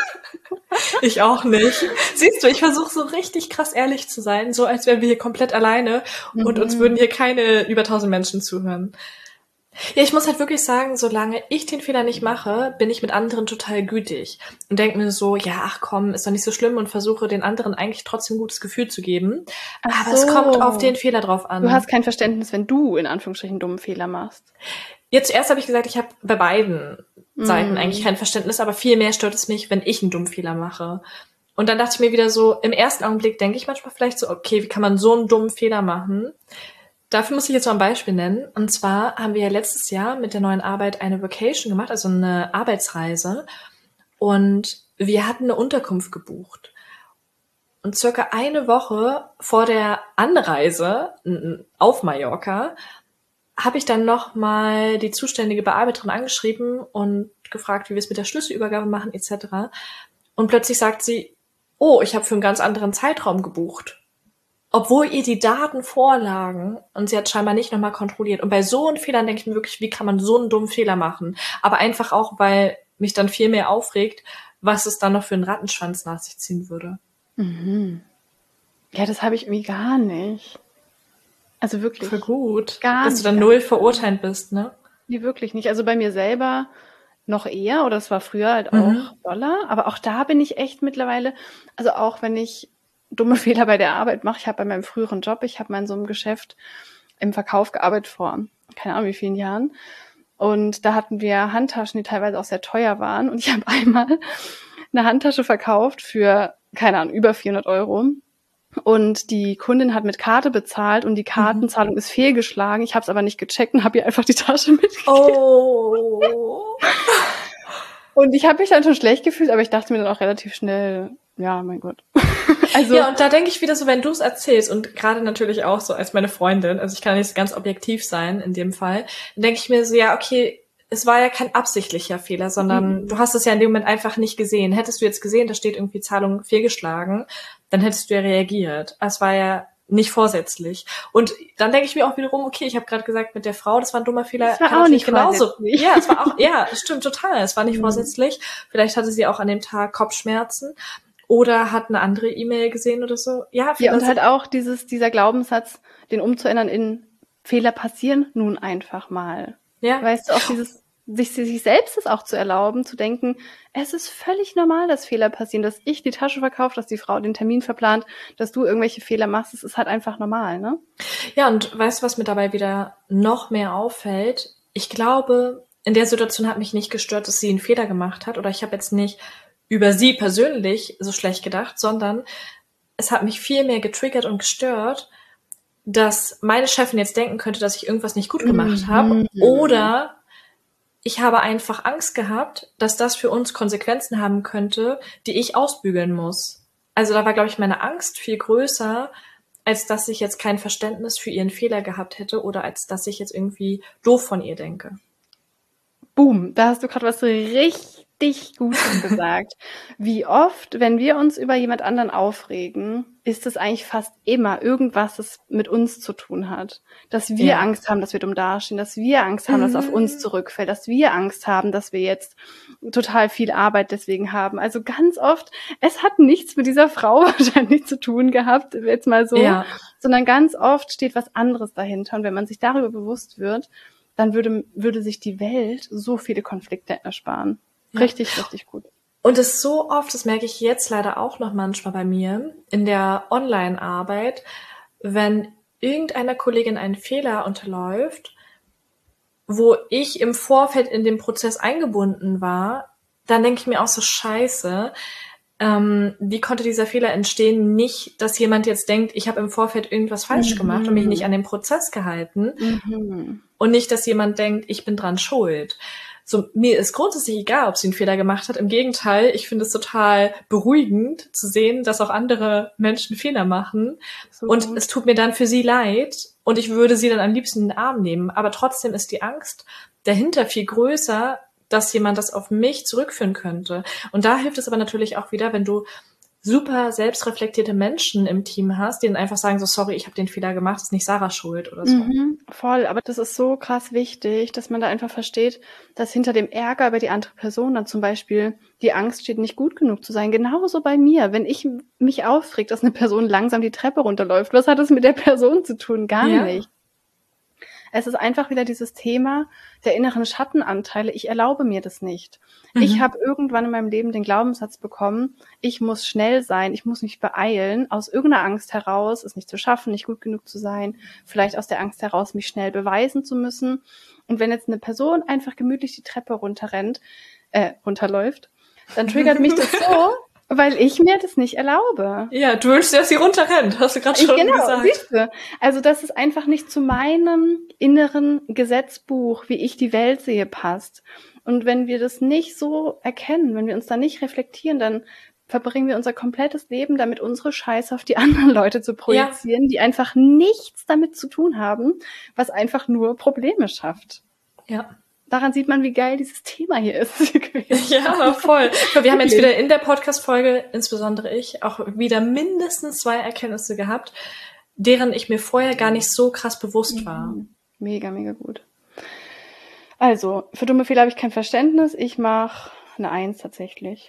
Ich auch nicht. Siehst du, ich versuche so richtig krass ehrlich zu sein, so als wären wir hier komplett alleine mhm. und uns würden hier keine über tausend Menschen zuhören. Ja, ich muss halt wirklich sagen, solange ich den Fehler nicht mache, bin ich mit anderen total gütig und denke mir so, ja, ach komm, ist doch nicht so schlimm und versuche den anderen eigentlich trotzdem ein gutes Gefühl zu geben. Ach aber so. Es kommt auf den Fehler drauf an. Du hast kein Verständnis, wenn du in Anführungsstrichen einen dummen Fehler machst. Jetzt zuerst habe ich gesagt, ich habe bei beiden Seiten mm. eigentlich kein Verständnis, aber viel mehr stört es mich, wenn ich einen dummen Fehler mache. Und dann dachte ich mir wieder so, im ersten Augenblick denke ich manchmal vielleicht so, okay, wie kann man so einen dummen Fehler machen? Dafür muss ich jetzt mal ein Beispiel nennen. Und zwar haben wir ja letztes Jahr mit der neuen Arbeit eine Vacation gemacht, also eine Arbeitsreise. Und wir hatten eine Unterkunft gebucht. Und circa eine Woche vor der Anreise auf Mallorca habe ich dann nochmal die zuständige Bearbeiterin angeschrieben und gefragt, wie wir es mit der Schlüsselübergabe machen et cetera. Und plötzlich sagt sie, oh, ich habe für einen ganz anderen Zeitraum gebucht. Obwohl ihr die Daten vorlagen und sie hat scheinbar nicht nochmal kontrolliert. Und bei so einem Fehlern denke ich mir wirklich, wie kann man so einen dummen Fehler machen? Aber einfach auch, weil mich dann viel mehr aufregt, was es dann noch für einen Rattenschwanz nach sich ziehen würde. Mhm. Ja, das habe ich irgendwie gar nicht. Also wirklich. Voll gut. Gar dass nicht, du dann null verurteilt bist, ne? Nee, wirklich nicht. Also bei mir selber noch eher, oder es war früher halt auch Mhm. doller. Aber auch da bin ich echt mittlerweile, also auch wenn ich dumme Fehler bei der Arbeit mache, ich habe bei meinem früheren Job, ich habe mal in so einem Geschäft im Verkauf gearbeitet vor, keine Ahnung wie vielen Jahren. Und da hatten wir Handtaschen, die teilweise auch sehr teuer waren. Und ich habe einmal eine Handtasche verkauft für, keine Ahnung, über vierhundert Euro. Und die Kundin hat mit Karte bezahlt und die Kartenzahlung mhm. ist fehlgeschlagen. Ich habe es aber nicht gecheckt und habe ihr einfach die Tasche mitgegeben. Oh. Und ich habe mich dann schon schlecht gefühlt, aber ich dachte mir dann auch relativ schnell, ja, mein Gott. Also, ja, und da denke ich wieder so, wenn du es erzählst und gerade natürlich auch so als meine Freundin, also ich kann nicht ganz objektiv sein in dem Fall, dann denke ich mir so, ja, okay, es war ja kein absichtlicher Fehler, sondern mhm. du hast es ja in dem Moment einfach nicht gesehen. Hättest du jetzt gesehen, da steht irgendwie Zahlung fehlgeschlagen, dann hättest du ja reagiert. Es war ja nicht vorsätzlich. Und dann denke ich mir auch wiederum, okay, ich habe gerade gesagt, mit der Frau, das war ein dummer Fehler. Das war auch nicht genauso. vorsätzlich. Ja, es war auch, ja, stimmt total. Es war nicht Mhm. vorsätzlich. Vielleicht hatte sie auch an dem Tag Kopfschmerzen oder hat eine andere E-Mail gesehen oder so. Ja, ja, und halt auch dieses, dieser Glaubenssatz, den umzuändern in Fehler passieren nun einfach mal. Ja. Weißt du, auch dieses, sich, sich selbst es auch zu erlauben, zu denken, es ist völlig normal, dass Fehler passieren, dass ich die Tasche verkaufe, dass die Frau den Termin verplant, dass du irgendwelche Fehler machst, es ist halt einfach normal, ne? Ja, und weißt du, was mir dabei wieder noch mehr auffällt? Ich glaube, in der Situation hat mich nicht gestört, dass sie einen Fehler gemacht hat, oder ich habe jetzt nicht über sie persönlich so schlecht gedacht, sondern es hat mich viel mehr getriggert und gestört, dass meine Chefin jetzt denken könnte, dass ich irgendwas nicht gut gemacht Mhm. habe, oder ich habe einfach Angst gehabt, dass das für uns Konsequenzen haben könnte, die ich ausbügeln muss. Also da war, glaube ich, meine Angst viel größer, als dass ich jetzt kein Verständnis für ihren Fehler gehabt hätte oder als dass ich jetzt irgendwie doof von ihr denke. Boom, da hast du gerade was richtig Gutes gesagt. Wie oft, wenn wir uns über jemand anderen aufregen, ist es eigentlich fast immer irgendwas, das mit uns zu tun hat. Dass wir Ja. Angst haben, dass wir dumm dastehen, dass wir Angst haben, dass es auf uns zurückfällt, dass wir Angst haben, dass wir jetzt total viel Arbeit deswegen haben. Also ganz oft, es hat nichts mit dieser Frau wahrscheinlich zu tun gehabt, jetzt mal so, Ja. sondern ganz oft steht was anderes dahinter. Und wenn man sich darüber bewusst wird, dann würde, würde sich die Welt so viele Konflikte ersparen. Ja. Richtig, richtig gut. Und es so oft, das merke ich jetzt leider auch noch manchmal bei mir, in der Online-Arbeit, wenn irgendeiner Kollegin einen Fehler unterläuft, wo ich im Vorfeld in den Prozess eingebunden war, dann denke ich mir auch so, scheiße, ähm, wie konnte dieser Fehler entstehen? Nicht, dass jemand jetzt denkt, ich habe im Vorfeld irgendwas falsch Mhm. gemacht und mich nicht an den Prozess gehalten. Mhm. Und nicht, dass jemand denkt, ich bin dran schuld. So, mir ist grundsätzlich egal, ob sie einen Fehler gemacht hat. Im Gegenteil, ich finde es total beruhigend zu sehen, dass auch andere Menschen Fehler machen. So Und gut. es tut mir dann für sie leid und ich würde sie dann am liebsten in den Arm nehmen. Aber trotzdem ist die Angst dahinter viel größer, dass jemand das auf mich zurückführen könnte. Und da hilft es aber natürlich auch wieder, wenn du super selbstreflektierte Menschen im Team hast, die dann einfach sagen so, sorry, ich habe den Fehler gemacht, ist nicht Sarahs Schuld oder so. Mhm, voll, aber das ist so krass wichtig, dass man da einfach versteht, dass hinter dem Ärger über die andere Person dann zum Beispiel die Angst steht, nicht gut genug zu sein. Genauso bei mir, wenn ich mich aufregt, dass eine Person langsam die Treppe runterläuft, was hat das mit der Person zu tun? Gar Ja. nicht. Es ist einfach wieder dieses Thema der inneren Schattenanteile. Ich erlaube mir das nicht. Mhm. Ich habe irgendwann in meinem Leben den Glaubenssatz bekommen, ich muss schnell sein, ich muss mich beeilen, aus irgendeiner Angst heraus, es nicht zu schaffen, nicht gut genug zu sein, vielleicht aus der Angst heraus, mich schnell beweisen zu müssen. Und wenn jetzt eine Person einfach gemütlich die Treppe runterrennt, äh, runterläuft, dann triggert mich das so, weil ich mir das nicht erlaube. Ja, du wünschst, dass sie runterrennt, hast du gerade schon Genau, gesagt. siehst du. Also, dass es einfach nicht zu meinem inneren Gesetzbuch, wie ich die Welt sehe, passt. Und wenn wir das nicht so erkennen, wenn wir uns da nicht reflektieren, dann verbringen wir unser komplettes Leben damit, unsere Scheiße auf die anderen Leute zu projizieren, ja, die einfach nichts damit zu tun haben, was einfach nur Probleme schafft. Ja. Daran sieht man, wie geil dieses Thema hier ist. Ja, voll. Wir haben jetzt wieder in der Podcast-Folge, insbesondere ich, auch wieder mindestens zwei Erkenntnisse gehabt, deren ich mir vorher gar nicht so krass bewusst war. Mega, mega gut. Also, für dumme Fehler habe ich kein Verständnis. Ich mache eine Eins tatsächlich.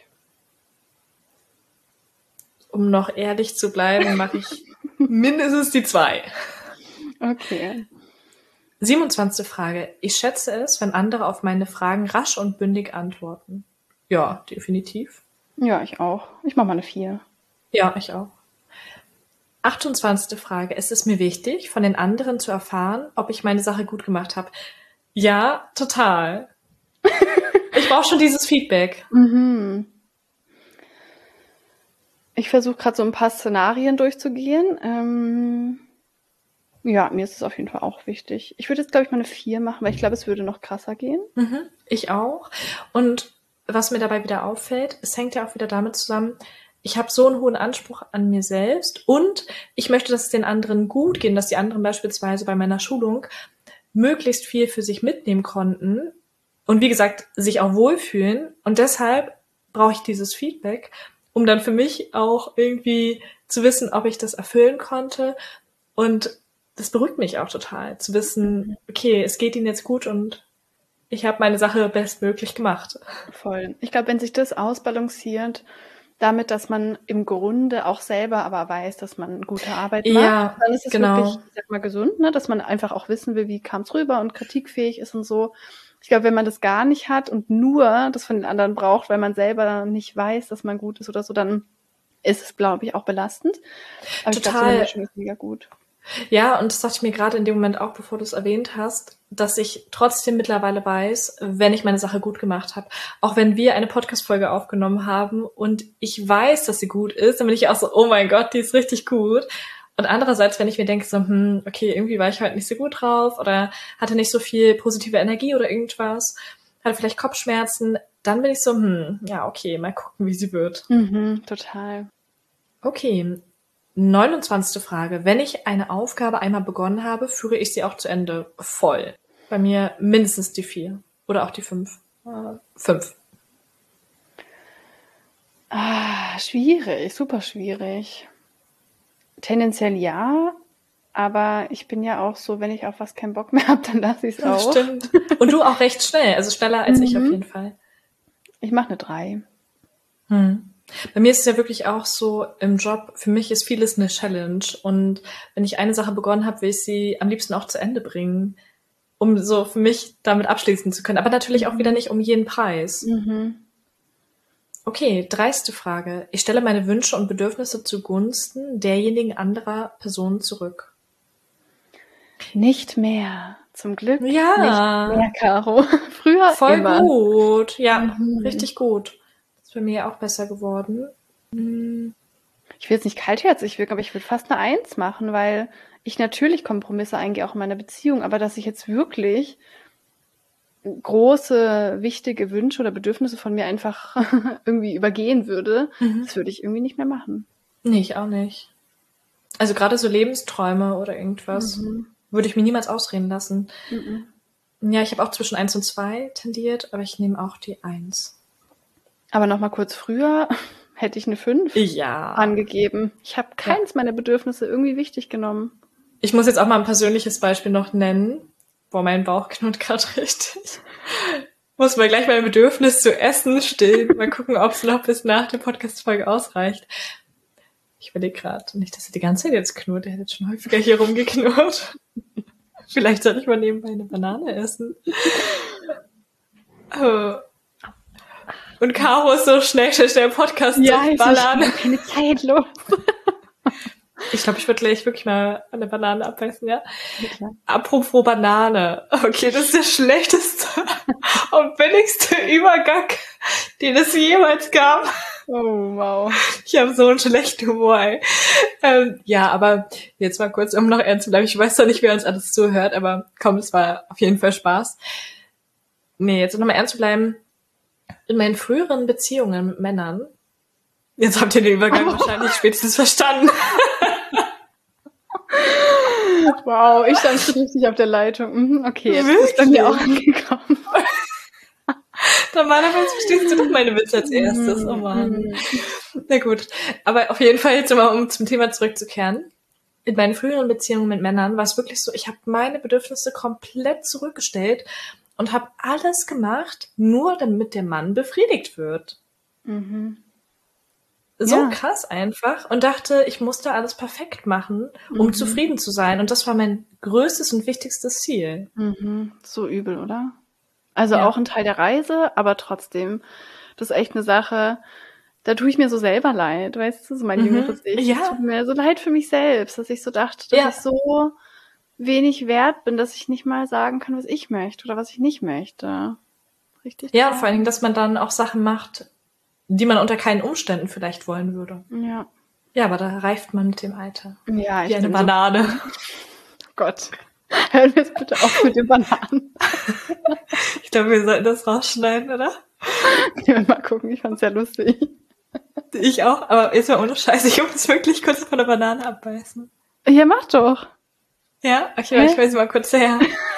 Um noch ehrlich zu bleiben, mache ich mindestens die zwei. Okay. siebenundzwanzigste Frage. Ich schätze es, wenn andere auf meine Fragen rasch und bündig antworten. Ja, definitiv. Ja, ich auch. Ich mache mal eine vier. Ja, ich auch. achtundzwanzigste Frage. Es ist mir wichtig, von den anderen zu erfahren, ob ich meine Sache gut gemacht habe. Ja, total. Ich brauche schon dieses Feedback. Mhm. Ich versuche gerade so ein paar Szenarien durchzugehen. Ähm, ja, mir ist es auf jeden Fall auch wichtig. Ich würde jetzt, glaube ich, mal eine vier machen, weil ich glaube, es würde noch krasser gehen. Mhm, ich auch. Und was mir dabei wieder auffällt, es hängt ja auch wieder damit zusammen, ich habe so einen hohen Anspruch an mir selbst und ich möchte, dass es den anderen gut geht, dass die anderen beispielsweise bei meiner Schulung möglichst viel für sich mitnehmen konnten, Und wie gesagt, sich auch wohlfühlen. Und deshalb brauche ich dieses Feedback, um dann für mich auch irgendwie zu wissen, ob ich das erfüllen konnte. Und das beruhigt mich auch total, zu wissen, okay, es geht ihnen jetzt gut und ich habe meine Sache bestmöglich gemacht. Voll. Ich glaube, wenn sich das ausbalanciert, damit, dass man im Grunde auch selber aber weiß, dass man gute Arbeit macht, Ja, dann ist es genau. wirklich, ich sag mal, gesund, ne? Dass man einfach auch wissen will, wie kam es rüber und kritikfähig ist und so. Ich glaube, wenn man das gar nicht hat und nur das von den anderen braucht, weil man selber nicht weiß, dass man gut ist oder so, dann ist es, glaube ich, auch belastend. Aber ich glaube, so eine Total. Mischung ist mega gut. Ja, und das dachte ich mir gerade in dem Moment auch, bevor du es erwähnt hast, dass ich trotzdem mittlerweile weiß, wenn ich meine Sache gut gemacht habe. Auch wenn wir eine Podcast-Folge aufgenommen haben und ich weiß, dass sie gut ist, dann bin ich auch so, oh mein Gott, die ist richtig gut. Und andererseits, wenn ich mir denke, so, hm, okay, irgendwie war ich heute nicht so gut drauf oder hatte nicht so viel positive Energie oder irgendwas, hatte vielleicht Kopfschmerzen, dann bin ich so, hm, ja, okay, mal gucken, wie sie wird. Mhm, total. Okay, neunundzwanzigste Frage. Wenn ich eine Aufgabe einmal begonnen habe, führe ich sie auch zu Ende voll. Bei mir mindestens die vier oder auch die fünf. Äh, fünf. Ah, schwierig, super schwierig. Tendenziell ja, aber ich bin ja auch so, wenn ich auf was keinen Bock mehr habe, dann lasse ich es auch. Stimmt. Und du auch recht schnell, also schneller als ich auf Mhm. jeden Fall. Ich mache eine drei. Hm. Bei mir ist es ja wirklich auch so im Job, für mich ist vieles eine Challenge und wenn ich eine Sache begonnen habe, will ich sie am liebsten auch zu Ende bringen, um so für mich damit abschließen zu können. Aber natürlich auch wieder nicht um jeden Preis. Mhm. Okay, dreiste Frage. Ich stelle meine Wünsche und Bedürfnisse zugunsten derjenigen anderer Personen zurück. Nicht mehr. Zum Glück Ja. nicht mehr, Caro. Früher Voll immer. gut. Ja, Mhm. richtig gut. Das ist bei mir auch besser geworden. Hm. Ich will jetzt nicht kaltherzig wirken, aber ich würde fast eine Eins machen, weil ich natürlich Kompromisse eingehe, auch in meiner Beziehung, aber dass ich jetzt wirklich große, wichtige Wünsche oder Bedürfnisse von mir einfach irgendwie übergehen würde, Mhm. das würde ich irgendwie nicht mehr machen. Nee, ich auch nicht. Also gerade so Lebensträume oder irgendwas Mhm. würde ich mir niemals ausreden lassen. Mhm. Ja, ich habe auch zwischen eins und zwei tendiert, aber ich nehme auch die eins. Aber noch mal kurz früher hätte ich eine fünf Ja. angegeben. Ich habe keins meiner Bedürfnisse irgendwie wichtig genommen. Ich muss jetzt auch mal ein persönliches Beispiel noch nennen. Boah, mein Bauch knurrt gerade richtig. Muss mal gleich mein Bedürfnis zu essen stillen. Mal gucken, ob es noch bis nach der Podcast-Folge ausreicht. Ich überlege gerade, nicht, dass er die ganze Zeit jetzt knurrt. Er hätte jetzt schon häufiger hier rumgeknurrt. Vielleicht sollte ich mal nebenbei eine Banane essen. Oh. Und Caro ist so schnell, schnell, schnell Podcast durchballern. ich keine Zeit los. Ich glaube, ich würde gleich wirklich mal eine Banane abbeißen, ja? Ja, klar. Apropos Banane. Okay, das ist der schlechteste und billigste Übergang, den es jemals gab. Oh, wow. Ich habe so einen schlechten Humor, ey. Ähm, ja, aber jetzt mal kurz, um noch ernst zu bleiben. Ich weiß zwar nicht, wer uns alles zuhört, aber komm, es war auf jeden Fall Spaß. Nee, jetzt um noch mal ernst zu bleiben. In meinen früheren Beziehungen mit Männern, jetzt habt ihr den Übergang wahrscheinlich spätestens verstanden. Wow, ich stand schon richtig auf der Leitung. Mhm, okay, jetzt Wirklich? ist bei mir auch angekommen. Normalerweise verstehst du doch meine Witze als erstes. Oh Mann. Mhm. Na gut. Aber auf jeden Fall jetzt mal, um zum Thema zurückzukehren. In meinen früheren Beziehungen mit Männern war es wirklich so, ich habe meine Bedürfnisse komplett zurückgestellt und habe alles gemacht, nur damit der Mann befriedigt wird. Mhm. So Ja. krass einfach. Und dachte, ich musste alles perfekt machen, um Mhm. zufrieden zu sein. Und das war mein größtes und wichtigstes Ziel. Mhm. So übel, oder? Also Ja. auch ein Teil der Reise, aber trotzdem, das ist echt eine Sache, da tue ich mir so selber leid, weißt du, so mein Mhm. jüngeres Ich. Ja. Es tut mir so leid für mich selbst, dass ich so dachte, dass Ja. ich so wenig wert bin, dass ich nicht mal sagen kann, was ich möchte oder was ich nicht möchte. Richtig Ja, und traurig. vor allen Dingen, dass man dann auch Sachen macht, die man unter keinen Umständen vielleicht wollen würde. Ja. Ja, aber da reift man mit dem Alter. Ja, ich Wie eine bin so, Banane. oh Gott. Hören wir es bitte auf mit den Bananen. Ich glaube, wir sollten das rausschneiden, oder? Mal gucken, ich fand's sehr lustig. Ich auch, aber jetzt mal ohne Scheiß. Ich muss wirklich kurz von der Banane abbeißen. Ja, mach doch. Ja? Okay, Hä? ich weiß mal kurz her.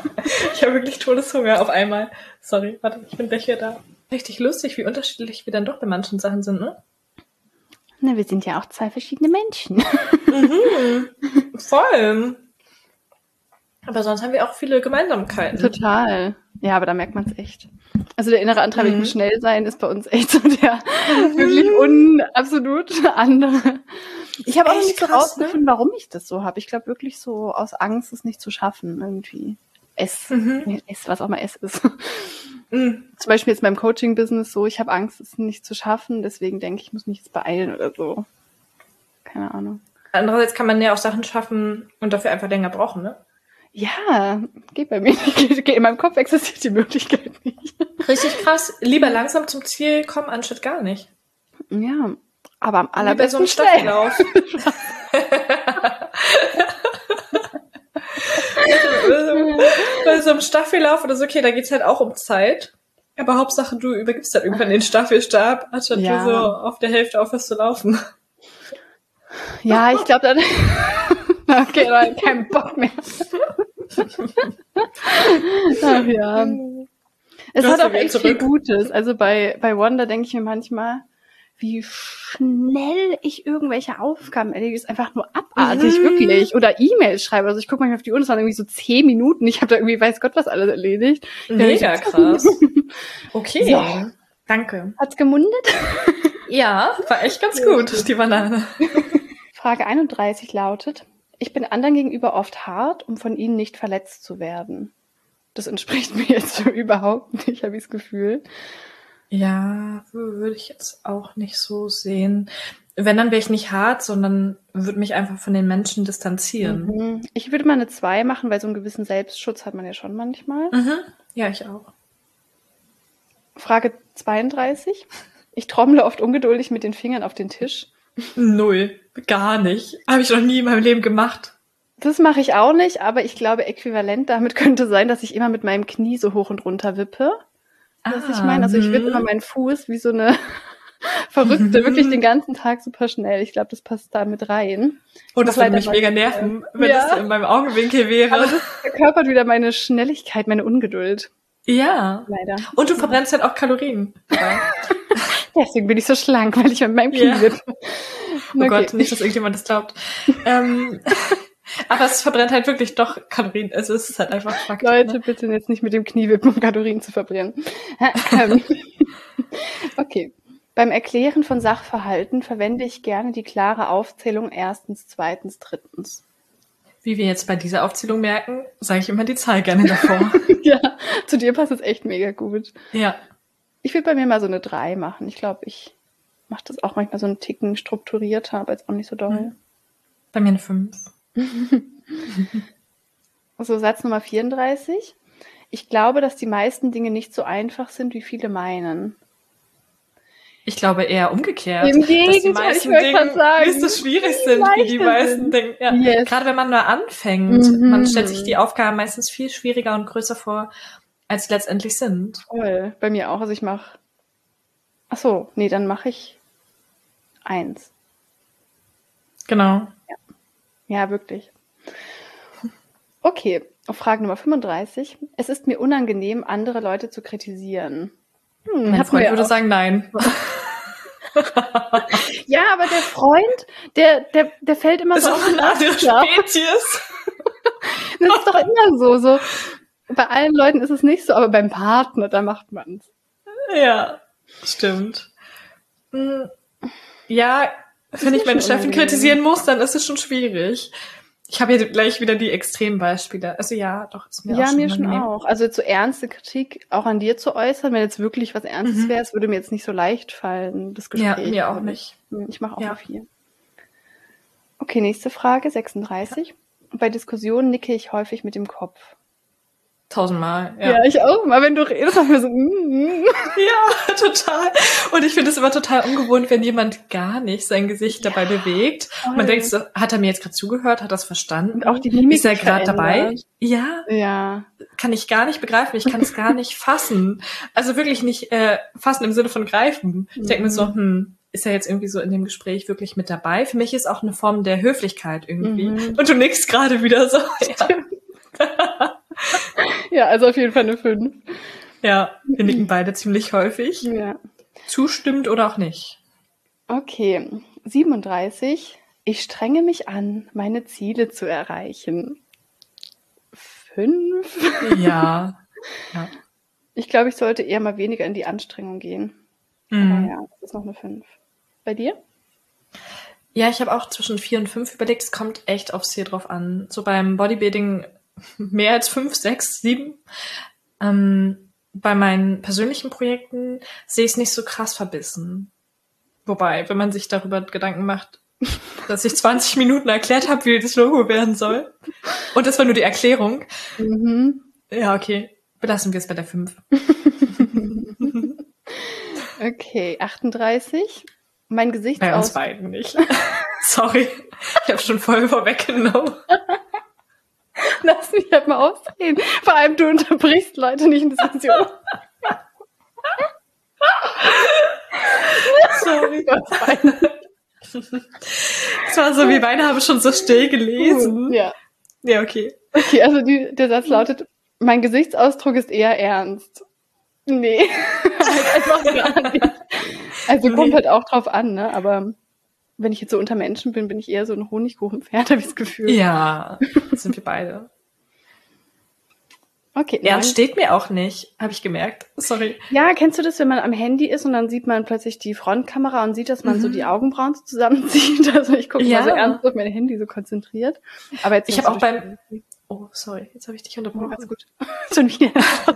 Ich habe wirklich Todeshunger auf einmal. Sorry, warte, ich bin gleich wieder da. Richtig lustig, wie unterschiedlich wir dann doch bei manchen Sachen sind, ne? Na, wir sind ja auch zwei verschiedene Menschen. Mhm, voll. Aber sonst haben wir auch viele Gemeinsamkeiten. Total. Ja, aber da merkt man es echt. Also der innere Antrieb, ich Mhm. muss schnell sein, ist bei uns echt so der wirklich un absolut andere. Ich habe auch noch Echt nicht so krass, ne? rausgefunden, warum ich das so habe. Ich glaube wirklich so aus Angst, es nicht zu schaffen irgendwie. Es, Mhm. es, was auch mal es ist. Mhm. Zum Beispiel jetzt beim Coaching-Business so, ich habe Angst, es nicht zu schaffen, deswegen denke ich, ich muss mich jetzt beeilen oder so. Keine Ahnung. Andererseits kann man ja auch Sachen schaffen und dafür einfach länger brauchen, ne? Ja, geht bei mir nicht. Geht, geht, in meinem Kopf existiert die Möglichkeit nicht. Richtig krass. Lieber langsam zum Ziel kommen, anstatt gar nicht. Ja, aber am Wie bei so allerbesten einem schnell. Staffellauf. Bei so einem Staffellauf oder so, okay, da geht's halt auch um Zeit. Aber Hauptsache, du übergibst halt irgendwann den Staffelstab, anstatt Ja. du so auf der Hälfte aufhörst zu laufen. Ja, ich glaube dann. Okay, da hab ich keinen Bock mehr. Ach ja. Es Du hast hat ja auch wieder echt viel zurück. Gutes. Also bei, bei Wanda denke ich mir manchmal, wie schnell ich irgendwelche Aufgaben erledige, ist einfach nur abartig, Mhm. wirklich. Oder E-Mails schreibe. Also ich gucke manchmal auf die Uhr, das waren irgendwie so zehn Minuten. Ich habe da irgendwie, weiß Gott, was alles erledigt. Mega krass. Okay, So. danke. Hat's gemundet? Ja, war echt ganz gut, die Banane. Frage einunddreißig lautet, ich bin anderen gegenüber oft hart, um von ihnen nicht verletzt zu werden. Das entspricht mir jetzt so überhaupt nicht, habe ich das Gefühl. Ja, würde ich jetzt auch nicht so sehen. Wenn, dann wäre ich nicht hart, sondern würde mich einfach von den Menschen distanzieren. Mhm. Ich würde mal eine zwei machen, weil so einen gewissen Selbstschutz hat man ja schon manchmal. Mhm. Ja, ich auch. Frage zweiunddreißig. Ich trommle oft ungeduldig mit den Fingern auf den Tisch. Null. Gar nicht. Habe ich noch nie in meinem Leben gemacht. Das mache ich auch nicht, aber ich glaube, äquivalent damit könnte sein, dass ich immer mit meinem Knie so hoch und runter wippe. Was ich meine, also ich wippe immer meinen Fuß wie so eine Verrückte, wirklich den ganzen Tag super schnell. Ich glaube, das passt da mit rein. Oh, das Mach würde leider mich mal mega nicht, nerven, wenn Ja. das so in meinem Augenwinkel wäre. Aber das verkörpert wieder meine Schnelligkeit, meine Ungeduld. Ja. Leider. Und du verbrennst halt auch Kalorien. Ja. Deswegen bin ich so schlank, weil ich mit meinem Knie Ja. wippe. Oh Okay. Gott, nicht, dass irgendjemand das glaubt. ähm, aber es verbrennt halt wirklich doch Kalorien. Also es ist halt einfach Fakt. Leute, Ne? bitte jetzt nicht mit dem Knie wippen, um Kalorien zu verbrennen. Ähm, okay. Beim Erklären von Sachverhalten verwende ich gerne die klare Aufzählung erstens, zweitens, drittens. Wie wir jetzt bei dieser Aufzählung merken, sage ich immer die Zahl gerne davor. Ja, zu dir passt es echt mega gut. Ja. Ich würde bei mir mal so eine drei machen. Ich glaube, ich mache das auch manchmal so einen Ticken strukturierter, aber jetzt auch nicht so doll. Bei mir eine fünf. So, Satz Nummer vierunddreißig. Ich glaube, dass die meisten Dinge nicht so einfach sind, wie viele meinen. Ich glaube eher umgekehrt. Im dass die Gegenteil, meisten ich wollte Dinge grad sagen, nicht so schwierig viel sind, wie die leichter meisten sind. denken. Ja. Yes. Gerade wenn man nur anfängt, Mhm. man stellt sich die Aufgaben meistens viel schwieriger und größer vor, als sie letztendlich sind. Voll. Bei mir auch. Also ich mache. Ach so, nee, dann mache ich eins. Genau. Ja, wirklich. Okay, auf Frage Nummer fünfunddreißig. Es ist mir unangenehm, andere Leute zu kritisieren. Hm, Mein hatten Freund wir würde auch. sagen, nein. Ja, aber der Freund, der, der, der fällt immer Das so ist auf auch den eine andere Ast, ja. Spezies. Das ist doch immer so, so. Bei allen Leuten ist es nicht so, aber beim Partner, da macht man's. Ja, stimmt. Hm, Ja, wenn ich mir meine schon Chefin unangenehm. kritisieren muss, dann ist es schon schwierig. Ich habe hier gleich wieder die Extrembeispiele. Also ja, doch, ist mir Ja, auch schon mir schon unangenehm. auch. Also so ernste Kritik auch an dir zu äußern, wenn jetzt wirklich was Ernstes Mhm. wäre, es würde mir jetzt nicht so leicht fallen, das Ja, Gespräch. mir auch glaub ich. nicht. Hm, Ich mache auch Ja. mal viel. Okay, nächste Frage, sechsunddreißig. Bei Diskussionen nicke ich häufig mit dem Kopf. Tausendmal, Ja, ja. ich auch. Mal wenn du redest, machen wir so, mm, mm. Ja, total. Und ich finde es immer total ungewohnt, wenn jemand gar nicht sein Gesicht dabei bewegt. voll. Man denkt so, hat er mir jetzt gerade zugehört? Hat er es verstanden? Und auch die Mimik Ist er gerade dabei? verändert. Ja, Ja, kann ich gar nicht begreifen. Ich kann es gar nicht fassen. Also wirklich nicht äh, fassen im Sinne von greifen. Ich denke mir so, hm, ist er jetzt irgendwie so in dem Gespräch wirklich mit dabei? Für mich ist auch eine Form der Höflichkeit irgendwie. Mhm. Und du nickst gerade wieder so. Ja. Ja, also auf jeden Fall eine fünf. Ja, wir nicken beide ziemlich häufig. Ja. Zustimmt oder auch nicht. Okay, siebenunddreißig. Ich strenge mich an, meine Ziele zu erreichen. Fünf. Ja. ja. Ich glaube, ich sollte eher mal weniger in die Anstrengung gehen. Mhm. Aber ja, das ist noch eine fünf. Bei dir? Ja, ich habe auch zwischen vier und fünf überlegt. Es kommt echt aufs Ziel drauf an. So beim Bodybuilding mehr als fünf, sechs, sieben. Ähm, bei meinen persönlichen Projekten sehe ich es nicht so krass verbissen. Wobei, wenn man sich darüber Gedanken macht, dass ich zwanzig Minuten erklärt habe, wie das Logo werden soll. Und das war nur die Erklärung. Mhm. Ja, okay. Belassen wir es bei der fünf. Okay, achtunddreißig. Mein Bei uns Gesichtsausdruck. beiden nicht. Sorry. Ich habe schon voll vorweggenommen. Lass mich halt mal ausreden. Vor allem, du unterbrichst Leute nicht in Diskussion. Sorry. Es war so, wie beide haben schon so still gelesen. Ja. Ja, okay. Okay, also die, der Satz lautet, mein Gesichtsausdruck ist eher ernst. Nee, halt einfach gar nicht. Also kommt Nee. halt auch drauf an, ne? Aber wenn ich jetzt so unter Menschen bin, bin ich eher so ein Honigkuchenpferd, habe ich das Gefühl. Ja, das sind wir beide. Okay. Ernst neun. steht mir auch nicht, habe ich gemerkt. Sorry. Ja, kennst du das, wenn man am Handy ist und dann sieht man plötzlich die Frontkamera und sieht, dass man Mhm. so die Augenbrauen so zusammenzieht? Also ich gucke Ja. mal so ernst auf mein Handy so konzentriert. Aber jetzt Ich nicht habe auch so beim... durch- Oh, sorry, jetzt habe ich dich Oh, unterbrochen. alles gut. Schon wieder.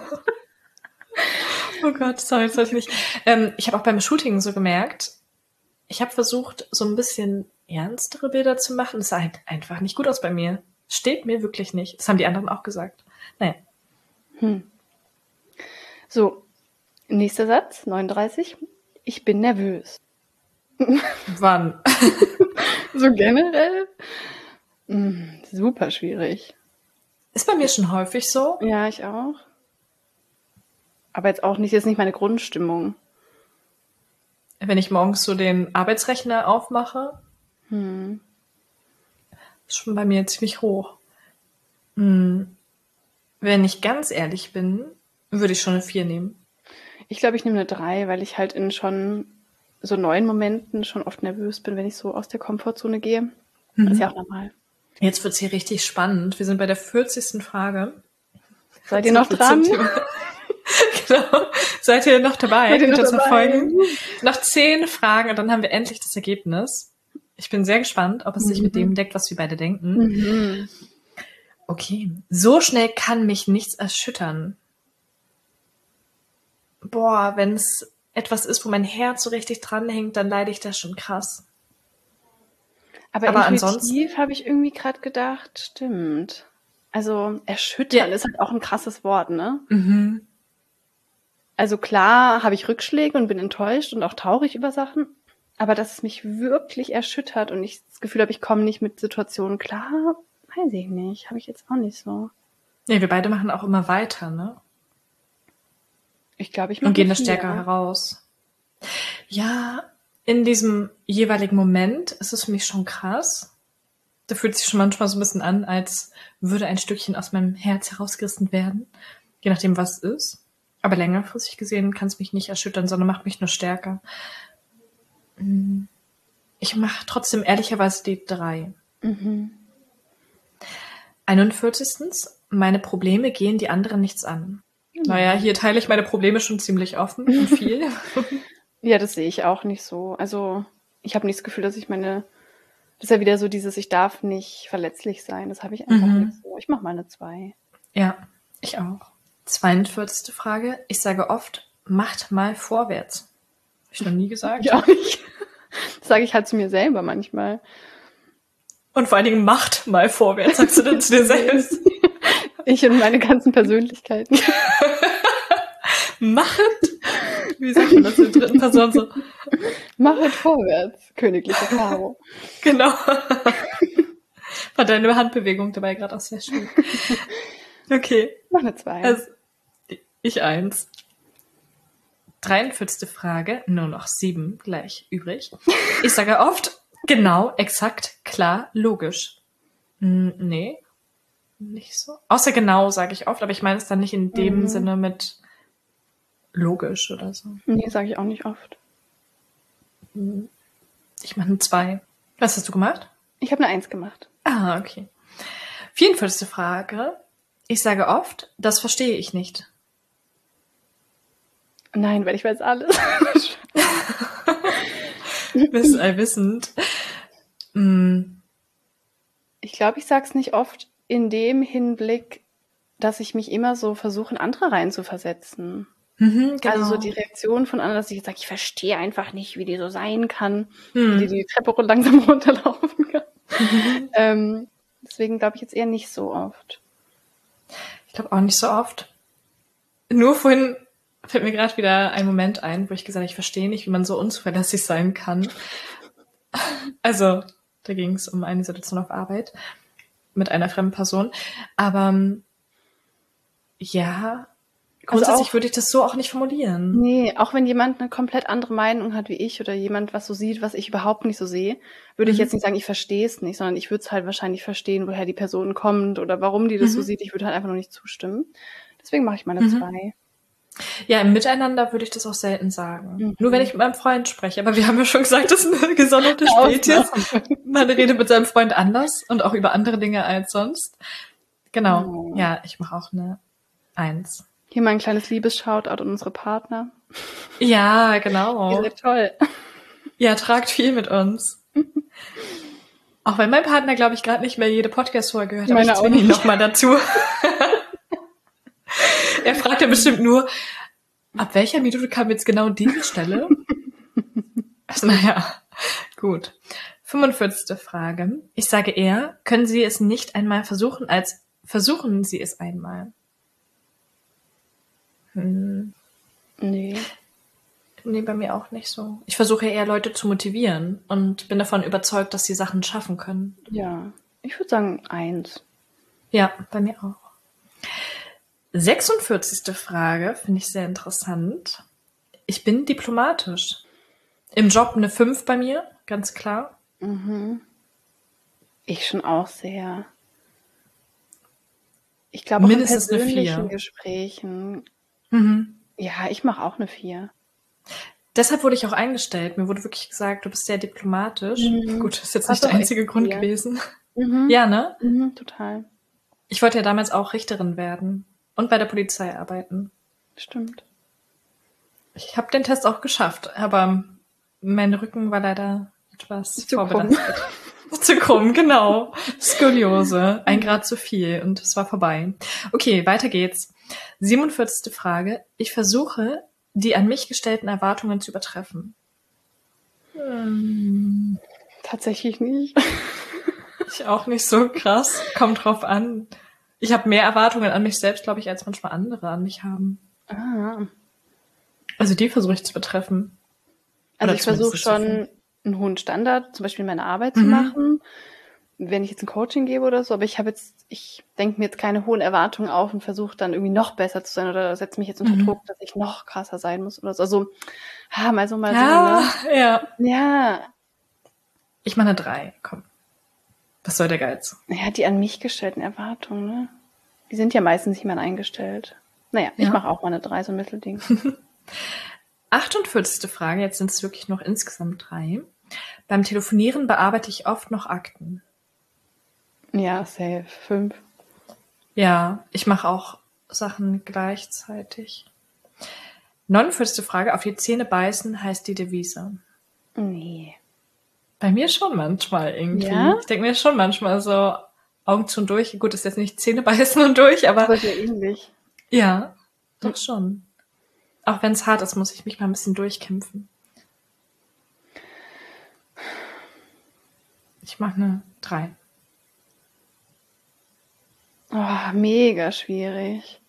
Oh Gott, sorry, das sollte ich nicht. Ähm, ich habe auch beim Shooting so gemerkt, ich habe versucht, so ein bisschen ernstere Bilder zu machen. Das sah halt einfach nicht gut aus bei mir. Steht mir wirklich nicht. Das haben die anderen auch gesagt. Naja. Hm. So, nächster Satz, neununddreißig. Ich bin nervös. Wann? So generell? Hm, super schwierig. Ist bei mir schon häufig so. Ja, ich auch. Aber jetzt auch nicht, jetzt nicht meine Grundstimmung. Wenn ich morgens so den Arbeitsrechner aufmache, Hm. ist schon bei mir ziemlich hoch. Hm. Wenn ich ganz ehrlich bin, würde ich schon eine vier nehmen. Ich glaube, ich nehme eine drei, weil ich halt in schon so neuen Momenten schon oft nervös bin, wenn ich so aus der Komfortzone gehe. Mhm. Ist ja auch normal. Jetzt wird's hier richtig spannend. Wir sind bei der vierzigsten Frage. Seid ihr noch Zum dran? Thema. Genau. Seid ihr noch dabei? Seid ihr Könnt noch ihr uns dabei? verfolgen? Noch zehn Fragen und dann haben wir endlich das Ergebnis. Ich bin sehr gespannt, ob es sich Mhm. mit dem deckt, was wir beide denken. Mhm. Okay. So schnell kann mich nichts erschüttern. Boah, wenn es etwas ist, wo mein Herz so richtig dranhängt, dann leide ich da schon krass. Aber, Aber intuitiv ansonsten- habe ich irgendwie gerade gedacht, stimmt. Also erschüttern Ja. ist halt auch ein krasses Wort, ne? Mhm. Also klar habe ich Rückschläge und bin enttäuscht und auch traurig über Sachen, aber dass es mich wirklich erschüttert und ich das Gefühl habe, ich komme nicht mit Situationen klar, weiß ich nicht, habe ich jetzt auch nicht so. Nee, wir beide machen auch immer weiter, ne? Ich glaube, ich Und mache gehen eine da vier. stärker heraus. Ja, in diesem jeweiligen Moment ist es für mich schon krass. Da fühlt sich schon manchmal so ein bisschen an, als würde ein Stückchen aus meinem Herz herausgerissen werden. Je nachdem, was es ist. Aber längerfristig gesehen kann es mich nicht erschüttern, sondern macht mich nur stärker. Ich mache trotzdem ehrlicherweise die drei. Mhm. einundvierzigstens Meine Probleme gehen die anderen nichts an. Naja, hier teile ich meine Probleme schon ziemlich offen und viel. Ja, das sehe ich auch nicht so. Also ich habe nicht das Gefühl, dass ich meine, das ist ja wieder so dieses, ich darf nicht verletzlich sein. Das habe ich einfach Mhm. nicht so. Ich mache mal eine zwei. Ja, ich auch. zweiundvierzigste Frage. Ich sage oft, macht mal vorwärts. Hab ich noch nie gesagt. Ich auch nicht. Das sage ich halt zu mir selber manchmal. Und vor allen Dingen, macht mal vorwärts, sagst du dann zu dir selbst. Ich und meine ganzen Persönlichkeiten. Macht? Wie sagt man das in der dritten Person so? Machet vorwärts, königliche Karo. Genau. War deine Handbewegung dabei gerade auch sehr schön. Okay. Mach eine zwei. Also, ich eins. dreiundvierzigste Frage, nur noch sieben gleich übrig. Ich sage oft, genau, exakt, klar, logisch. Hm, nee. nicht so. Außer genau, sage ich oft, aber ich meine es dann nicht in dem Mhm. Sinne mit logisch oder so. Nee, sage ich auch nicht oft. Ich mache eine zwei. Was hast du gemacht? Ich habe eine Eins gemacht. Ah, okay. vierundvierzigste Frage. Ich sage oft, das verstehe ich nicht. Nein, weil ich weiß alles. Bist allwissend. Hm. Ich glaube, ich sage es nicht oft in dem Hinblick, dass ich mich immer so versuche, in andere reinzuversetzen. Mhm, genau. Also so die Reaktion von anderen, dass ich jetzt sage, ich verstehe einfach nicht, wie die so sein kann, Hm. wie die die Treppe rund- langsam runterlaufen kann. ähm, deswegen glaube ich jetzt eher nicht so oft. Ich glaube auch nicht so oft. Nur vorhin fällt mir gerade wieder ein Moment ein, wo ich gesagt habe, ich verstehe nicht, wie man so unzuverlässig sein kann. Also, da ging es um eine Situation auf Arbeit mit einer fremden Person. Aber ähm, ja, grundsätzlich auch- würde ich das so auch nicht formulieren. Nee, auch wenn jemand eine komplett andere Meinung hat wie ich oder jemand was so sieht, was ich überhaupt nicht so sehe, würde ich Mhm. jetzt nicht sagen, ich verstehe es nicht, sondern ich würde es halt wahrscheinlich verstehen, woher die Person kommt oder warum die das so Mhm. sieht. Ich würde halt einfach nur nicht zustimmen. Deswegen mache ich meine Mhm. zwei. Ja, im Miteinander würde ich das auch selten sagen. Mhm. Nur wenn ich mit meinem Freund spreche. Aber wir haben ja schon gesagt, das ist eine gesonderte Spezies. Man redet mit seinem Freund anders und auch über andere Dinge als sonst. Genau. Oh. Ja, ich mache auch eine Eins. Hier mal ein kleines Liebes-Shoutout an unsere Partner. Ja, Ihr genau. seid toll. Ja, tragt viel mit uns. Auch wenn mein Partner, glaube ich, gerade nicht mehr jede Podcast-Folge gehört hat, aber ich Meine auch zwinge ihn nicht. nochmal dazu. Er fragt ja bestimmt nur, ab welcher Minute kam jetzt genau diese Stelle? Also, naja, gut. fünfundvierzigste Frage. Ich sage eher, können Sie es nicht einmal versuchen, als versuchen Sie es einmal. Hm. Nee. Nee, bei mir auch nicht so. Ich versuche eher Leute zu motivieren und bin davon überzeugt, dass sie Sachen schaffen können. Ja. Ich würde sagen eins. Ja, bei mir auch. sechsundvierzigste Frage finde ich sehr interessant. Ich bin diplomatisch. Im Job eine fünf bei mir, ganz klar. Mhm. Ich schon auch sehr. Ich glaube auch in Mindestens eine persönlichen vier. Gesprächen. Mhm. Ja, ich mache auch eine vier. Deshalb wurde ich auch eingestellt. Mir wurde wirklich gesagt, du bist sehr diplomatisch. Mhm. Gut, das ist jetzt Passt nicht der auch echt einzige zu Grund dir. gewesen. Mhm. Ja, ne? Mhm, total. Ich wollte ja damals auch Richterin werden und bei der Polizei arbeiten. Stimmt. Ich habe den Test auch geschafft, aber mein Rücken war leider etwas Zu krumm. vorbelastet. Zu krumm, genau. Skoliose, ein Grad zu viel und es war vorbei. Okay, weiter geht's. siebenundvierzigste Frage. Ich versuche, die an mich gestellten Erwartungen zu übertreffen. Hm, Tatsächlich nicht. ich auch nicht so krass. Kommt drauf an. Ich habe mehr Erwartungen an mich selbst, glaube ich, als manchmal andere an mich haben. Ah. Also die versuche ich zu übertreffen. Also Oder ich versuche zumindest so viel. schon einen hohen Standard, zum Beispiel in meiner Arbeit zu Mhm. machen, wenn ich jetzt ein Coaching gebe oder so, aber ich habe jetzt, ich denke mir jetzt keine hohen Erwartungen auf und versuche dann irgendwie noch besser zu sein oder setze mich jetzt unter Mhm. Druck, dass ich noch krasser sein muss oder so. Also, ha, mal so, mal Ja, so, ja. ne? Ja, Ich mache eine drei. Komm. Was soll der Geiz? ja, die an mich gestellten Erwartungen, ne? Die sind ja meistens jemand eingestellt. Naja, ich Ja. mache auch mal eine drei, so ein Mittelding. achtundvierzigste Frage. Jetzt sind es wirklich noch insgesamt drei. Beim Telefonieren bearbeite ich oft noch Akten. Ja, safe. Fünf. Ja, ich mache auch Sachen gleichzeitig. neunundvierzigste Frage. Auf die Zähne beißen heißt die Devise. Nee. Bei mir schon manchmal irgendwie. Ja? Ich denke mir schon manchmal so, Augen zu und durch. Gut, ist jetzt nicht Zähne beißen und durch, aber Aber sehr ähnlich. ja, doch schon. Auch wenn es hart ist, muss ich mich mal ein bisschen durchkämpfen. Ich mache eine drei. Oh, mega schwierig.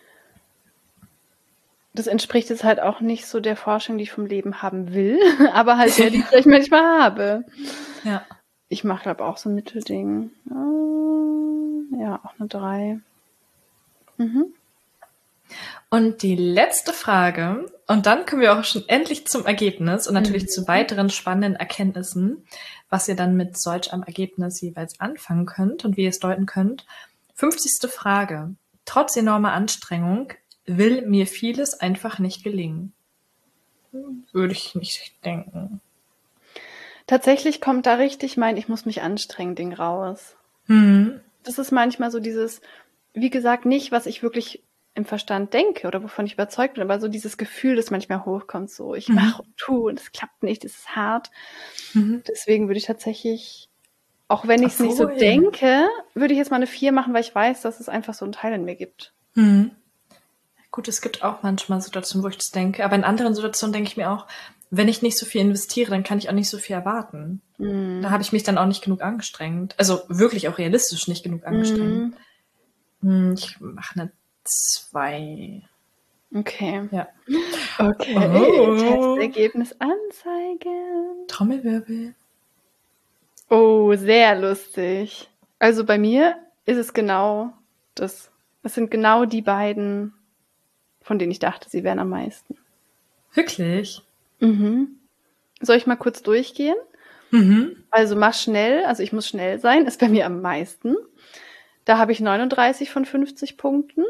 Das entspricht jetzt halt auch nicht so der Vorstellung, die ich vom Leben haben will, aber halt der, die ich vielleicht manchmal habe. Ja. Ich mache, glaube auch so ein Mittelding. Äh, Ja, auch eine drei. Mhm. Und die letzte Frage, und dann kommen wir auch schon endlich zum Ergebnis und natürlich Mhm. zu weiteren spannenden Erkenntnissen, was ihr dann mit solch einem Ergebnis jeweils anfangen könnt und wie ihr es deuten könnt. fünfzigste Frage. Trotz enormer Anstrengung will mir vieles einfach nicht gelingen. Würde ich nicht denken. Tatsächlich kommt da richtig mein Ich muss mich anstrengen Ding raus. Mhm. Das ist manchmal so dieses, wie gesagt, nicht, was ich wirklich im Verstand denke oder wovon ich überzeugt bin, aber so dieses Gefühl, das manchmal hochkommt, so ich Mhm. mache und tue und es klappt nicht, es ist hart. Mhm. Deswegen würde ich tatsächlich, auch wenn ich es nicht so Obwohl- denke, würde ich jetzt mal eine vier machen, weil ich weiß, dass es einfach so einen Teil in mir gibt. Mhm. Gut, es gibt auch manchmal Situationen, wo ich das denke, aber in anderen Situationen denke ich mir auch, wenn ich nicht so viel investiere, dann kann ich auch nicht so viel erwarten. Mhm. Da habe ich mich dann auch nicht genug angestrengt. Also wirklich auch realistisch nicht genug angestrengt. Mhm. Hm, Ich mache eine zwei. Okay. Ja. Okay. Oh. Testergebnis anzeigen. Trommelwirbel. Oh, sehr lustig. Also bei mir ist es genau das. Es sind genau die beiden, von denen ich dachte, sie wären am meisten. Wirklich? Mhm. Soll ich mal kurz durchgehen? Mhm. Also mach schnell, also ich muss schnell sein, ist bei mir am meisten. Da habe ich neununddreißig von fünfzig Punkten.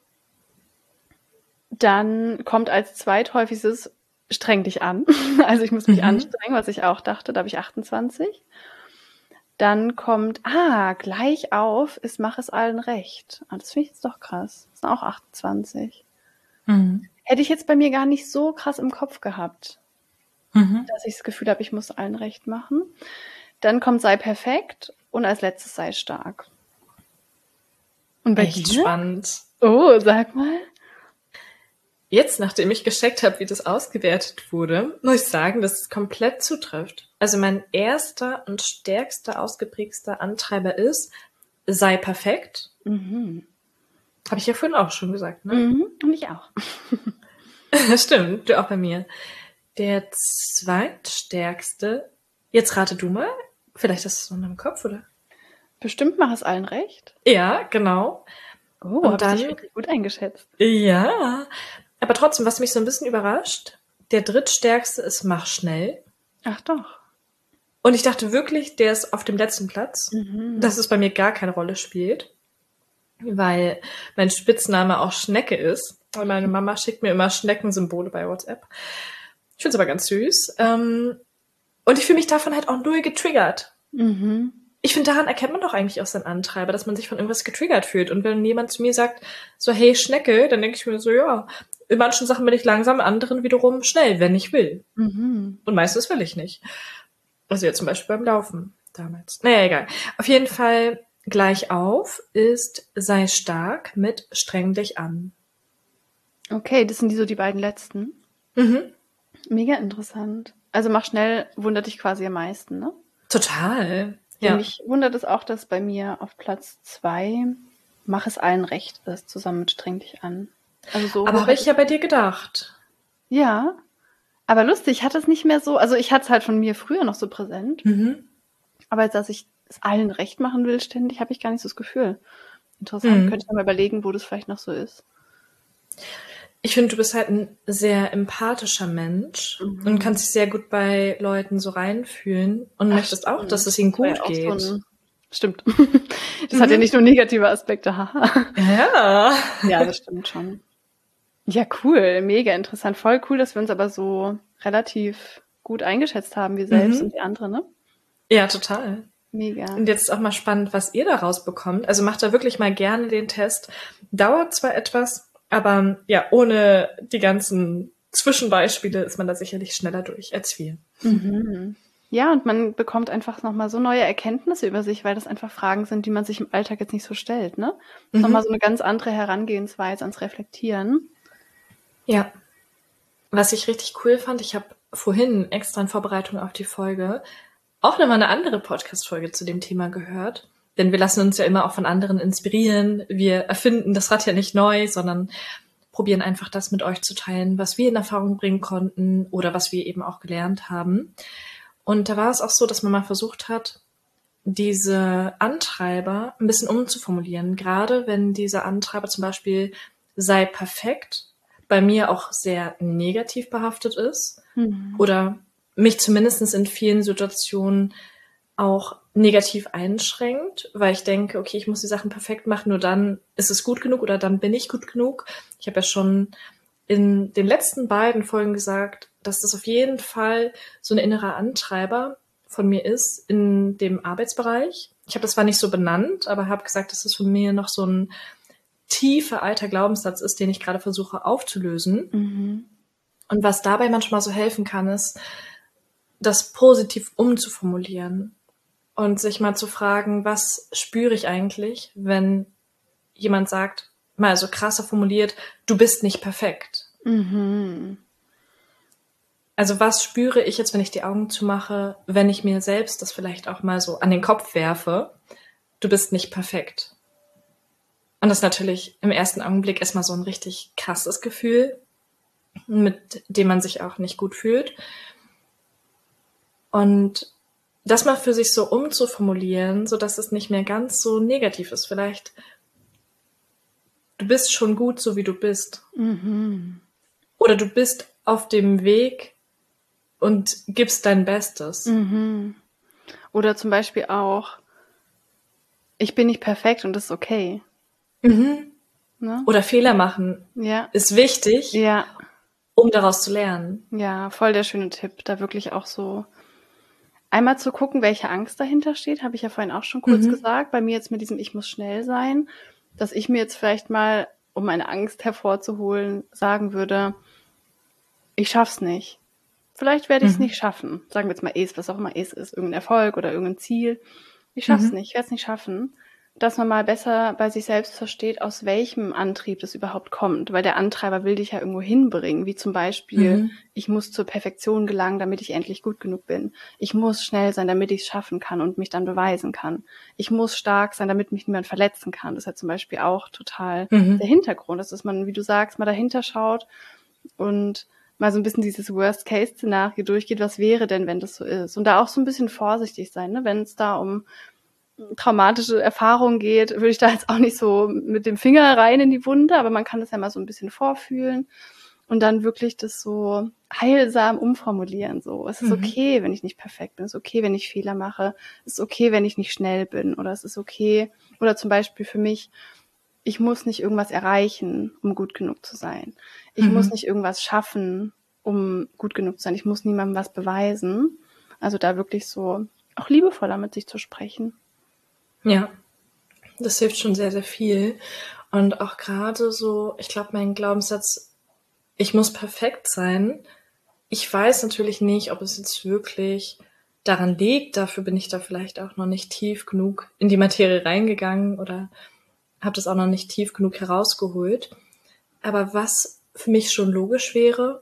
Dann kommt als zweithäufigstes streng dich an. Also ich muss mich Mhm. anstrengen, was ich auch dachte, da habe ich achtundzwanzig. Dann kommt, ah, gleich auf ist mach es allen recht. Ah, das finde ich jetzt doch krass. Das sind auch achtundzwanzig. Mhm. Hätte ich jetzt bei mir gar nicht so krass im Kopf gehabt, Mhm. dass ich das Gefühl habe, ich muss allen recht machen. Dann kommt sei perfekt und als letztes sei stark. Und bei Echt dir? spannend. Oh, sag mal. Jetzt, nachdem ich gecheckt habe, wie das ausgewertet wurde, muss ich sagen, dass es komplett zutrifft. Also mein erster und stärkster, ausgeprägster Antreiber ist, sei perfekt. Mhm. Habe ich ja vorhin auch schon gesagt, ne? Mhm. Und ich auch. Stimmt, du auch bei mir. Der zweitstärkste, jetzt rate du mal, vielleicht hast du es noch im Kopf, oder? Bestimmt mach es allen recht. Ja, genau. Oh, Und habe ich dich dann- richtig gut eingeschätzt. Ja, aber trotzdem, was mich so ein bisschen überrascht, der drittstärkste ist mach schnell. Ach doch. Und ich dachte wirklich, der ist auf dem letzten Platz, Mhm. dass es bei mir gar keine Rolle spielt, weil mein Spitzname auch Schnecke ist. Und meine Mama schickt mir immer Schneckensymbole bei WhatsApp. Ich finde es aber ganz süß. Ähm, und ich fühle mich davon halt auch null getriggert. Mhm. Ich finde, daran erkennt man doch eigentlich auch seinen Antreiber, dass man sich von irgendwas getriggert fühlt. Und wenn jemand zu mir sagt, so, hey, Schnecke, dann denke ich mir so, ja, in manchen Sachen bin ich langsam, in anderen wiederum schnell, wenn ich will. Mhm. Und meistens will ich nicht. Also jetzt zum Beispiel beim Laufen damals. Naja, egal. Auf jeden Fall gleich auf ist sei stark mit streng dich an. Okay, das sind die so die beiden letzten. Mhm. Mega interessant. Also mach schnell, wundert dich quasi am meisten, ne? Total. Ja. Ja. Mich wundert es auch, dass bei mir auf Platz zwei mach es allen recht ist, zusammen mit streng dich an. Also so Aber hoch habe hätte ich ja bei dir gedacht. Ja, aber lustig, ich hatte es nicht mehr so, also ich hatte es halt von mir früher noch so präsent, Mhm. aber jetzt, dass ich es allen recht machen will ständig, habe ich gar nicht so das Gefühl. Interessant, Mhm. könnte ich mal überlegen, wo das vielleicht noch so ist. Ich finde, du bist halt ein sehr empathischer Mensch Mhm. und kannst dich sehr gut bei Leuten so reinfühlen und Ach, möchtest auch, stimmt. dass es ihnen Das war gut ja auch geht. so ein- Stimmt. Das hat ja Mhm. nicht nur negative Aspekte, haha. Ja. Ja, das stimmt schon. Ja, cool, mega interessant. Voll cool, dass wir uns aber so relativ gut eingeschätzt haben, wir selbst Mhm. und die andere, ne? Ja, total. Mega. Und jetzt ist auch mal spannend, was ihr daraus bekommt. Also macht da wirklich mal gerne den Test. Dauert zwar etwas, aber ja, ohne die ganzen Zwischenbeispiele ist man da sicherlich schneller durch als wir. Mhm. Ja, und man bekommt einfach nochmal so neue Erkenntnisse über sich, weil das einfach Fragen sind, die man sich im Alltag jetzt nicht so stellt, ne? Mhm. Nochmal so eine ganz andere Herangehensweise ans Reflektieren. Ja. Was ich richtig cool fand, ich habe vorhin extra in Vorbereitung auf die Folge auch nochmal eine andere Podcast-Folge zu dem Thema gehört. Denn wir lassen uns ja immer auch von anderen inspirieren. Wir erfinden das Rad ja nicht neu, sondern probieren einfach das mit euch zu teilen, was wir in Erfahrung bringen konnten oder was wir eben auch gelernt haben. Und da war es auch so, dass man mal versucht hat, diese Antreiber ein bisschen umzuformulieren. Gerade wenn dieser Antreiber zum Beispiel sei perfekt bei mir auch sehr negativ behaftet ist Mhm. oder mich zumindest in vielen Situationen auch negativ einschränkt, weil ich denke, okay, ich muss die Sachen perfekt machen, nur dann ist es gut genug oder dann bin ich gut genug. Ich habe ja schon in den letzten beiden Folgen gesagt, dass das auf jeden Fall so ein innerer Antreiber von mir ist in dem Arbeitsbereich. Ich habe das zwar nicht so benannt, aber habe gesagt, dass das von mir noch so ein tiefer alter Glaubenssatz ist, den ich gerade versuche aufzulösen. Mhm. Und was dabei manchmal so helfen kann, ist, das positiv umzuformulieren und sich mal zu fragen, was spüre ich eigentlich, wenn jemand sagt, mal so krasser formuliert, du bist nicht perfekt. Mhm. Also was spüre ich jetzt, wenn ich die Augen zumache, wenn ich mir selbst das vielleicht auch mal so an den Kopf werfe, du bist nicht perfekt. Und das ist natürlich im ersten Augenblick erstmal so ein richtig krasses Gefühl, mit dem man sich auch nicht gut fühlt. Und das mal für sich so umzuformulieren, so dass es nicht mehr ganz so negativ ist. Vielleicht, du bist schon gut, so wie du bist. Mhm. Oder du bist auf dem Weg und gibst dein Bestes. Mhm. Oder zum Beispiel auch, ich bin nicht perfekt und das ist okay. Mhm. Ne? Oder Fehler machen Ja. ist wichtig, Ja. um daraus zu lernen. Ja, voll der schöne Tipp, da wirklich auch so einmal zu gucken, welche Angst dahinter steht, habe ich ja vorhin auch schon kurz Mhm. gesagt. Bei mir jetzt mit diesem Ich muss schnell sein, dass ich mir jetzt vielleicht mal, um meine Angst hervorzuholen, sagen würde, ich schaff's nicht. Vielleicht werde ich es Mhm. nicht schaffen. Sagen wir jetzt mal es, was auch immer es ist, irgendein Erfolg oder irgendein Ziel. Ich schaff's Mhm. nicht, ich werde es nicht schaffen. Dass man mal besser bei sich selbst versteht, aus welchem Antrieb das überhaupt kommt. Weil der Antreiber will dich ja irgendwo hinbringen, wie zum Beispiel, Mhm. ich muss zur Perfektion gelangen, damit ich endlich gut genug bin. Ich muss schnell sein, damit ich es schaffen kann und mich dann beweisen kann. Ich muss stark sein, damit mich niemand verletzen kann. Das ist ja zum Beispiel auch total Mhm. der Hintergrund, dass man, wie du sagst, mal dahinter schaut und mal so ein bisschen dieses Worst-Case-Szenario durchgeht, was wäre denn, wenn das so ist? Und da auch so ein bisschen vorsichtig sein, ne? Wenn es da um traumatische Erfahrungen geht, würde ich da jetzt auch nicht so mit dem Finger rein in die Wunde, aber man kann das ja mal so ein bisschen vorfühlen und dann wirklich das so heilsam umformulieren. So, es ist Mhm. okay, wenn ich nicht perfekt bin, es ist okay, wenn ich Fehler mache, es ist okay, wenn ich nicht schnell bin oder es ist okay, oder zum Beispiel für mich, ich muss nicht irgendwas erreichen, um gut genug zu sein. Ich Mhm. muss nicht irgendwas schaffen, um gut genug zu sein. Ich muss niemandem was beweisen. Also da wirklich so auch liebevoller mit sich zu sprechen. Ja, das hilft schon sehr, sehr viel. Und auch gerade so, ich glaube, mein Glaubenssatz, ich muss perfekt sein. Ich weiß natürlich nicht, ob es jetzt wirklich daran liegt. Dafür bin ich da vielleicht auch noch nicht tief genug in die Materie reingegangen oder habe das auch noch nicht tief genug herausgeholt. Aber was für mich schon logisch wäre,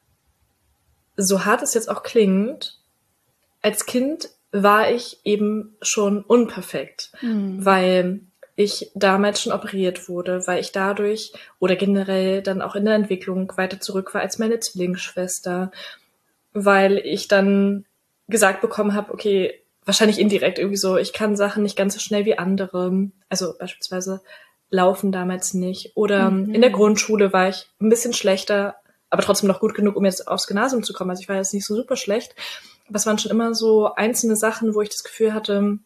so hart es jetzt auch klingt, als Kind war ich eben schon unperfekt, Mhm. weil ich damals schon operiert wurde, weil ich dadurch oder generell dann auch in der Entwicklung weiter zurück war als meine Zwillingsschwester, weil ich dann gesagt bekommen habe, okay, wahrscheinlich indirekt irgendwie so, ich kann Sachen nicht ganz so schnell wie andere, also beispielsweise Laufen damals nicht. Oder Mhm. in der Grundschule war ich ein bisschen schlechter, aber trotzdem noch gut genug, um jetzt aufs Gymnasium zu kommen. Also ich war jetzt nicht so super schlecht. Aber es waren schon immer so einzelne Sachen, wo ich das Gefühl hatte,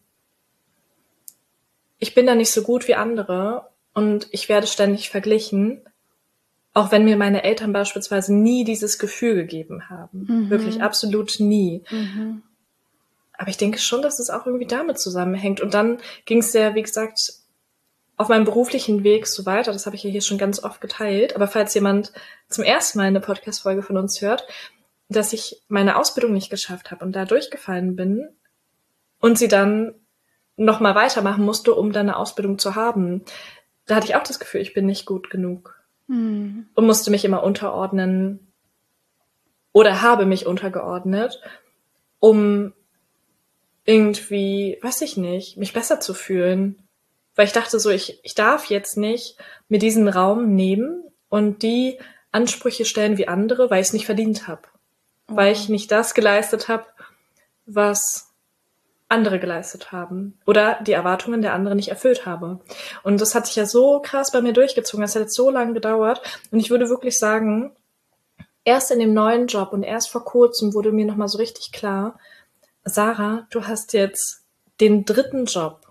ich bin da nicht so gut wie andere und ich werde ständig verglichen, auch wenn mir meine Eltern beispielsweise nie dieses Gefühl gegeben haben. Mhm. Wirklich absolut nie. Mhm. Aber ich denke schon, dass es auch irgendwie damit zusammenhängt. Und dann ging es ja, wie gesagt, auf meinem beruflichen Weg so weiter. Das habe ich ja hier schon ganz oft geteilt. Aber falls jemand zum ersten Mal eine Podcast-Folge von uns hört, dass ich meine Ausbildung nicht geschafft habe und da durchgefallen bin und sie dann nochmal weitermachen musste, um dann eine Ausbildung zu haben. Da hatte ich auch das Gefühl, ich bin nicht gut genug. Mhm. Und musste mich immer unterordnen oder habe mich untergeordnet, um irgendwie, weiß ich nicht, mich besser zu fühlen. Weil ich dachte so, ich, ich darf jetzt nicht mir diesen Raum nehmen und die Ansprüche stellen wie andere, weil ich es nicht verdient habe. Oh. Weil ich nicht das geleistet habe, was andere geleistet haben. Oder die Erwartungen der anderen nicht erfüllt habe. Und das hat sich ja so krass bei mir durchgezogen. Das hat jetzt so lange gedauert. Und ich würde wirklich sagen, erst in dem neuen Job und erst vor kurzem wurde mir nochmal so richtig klar, Sarah, du hast jetzt den dritten Job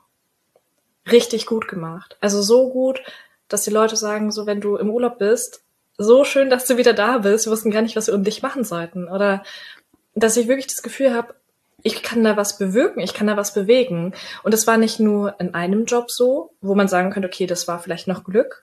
richtig gut gemacht. Also so gut, dass die Leute sagen, so wenn du im Urlaub bist, so schön, dass du wieder da bist, wir wussten gar nicht, was wir um dich machen sollten. Oder dass ich wirklich das Gefühl habe, ich kann da was bewirken, ich kann da was bewegen. Und es war nicht nur in einem Job so, wo man sagen könnte, okay, das war vielleicht noch Glück,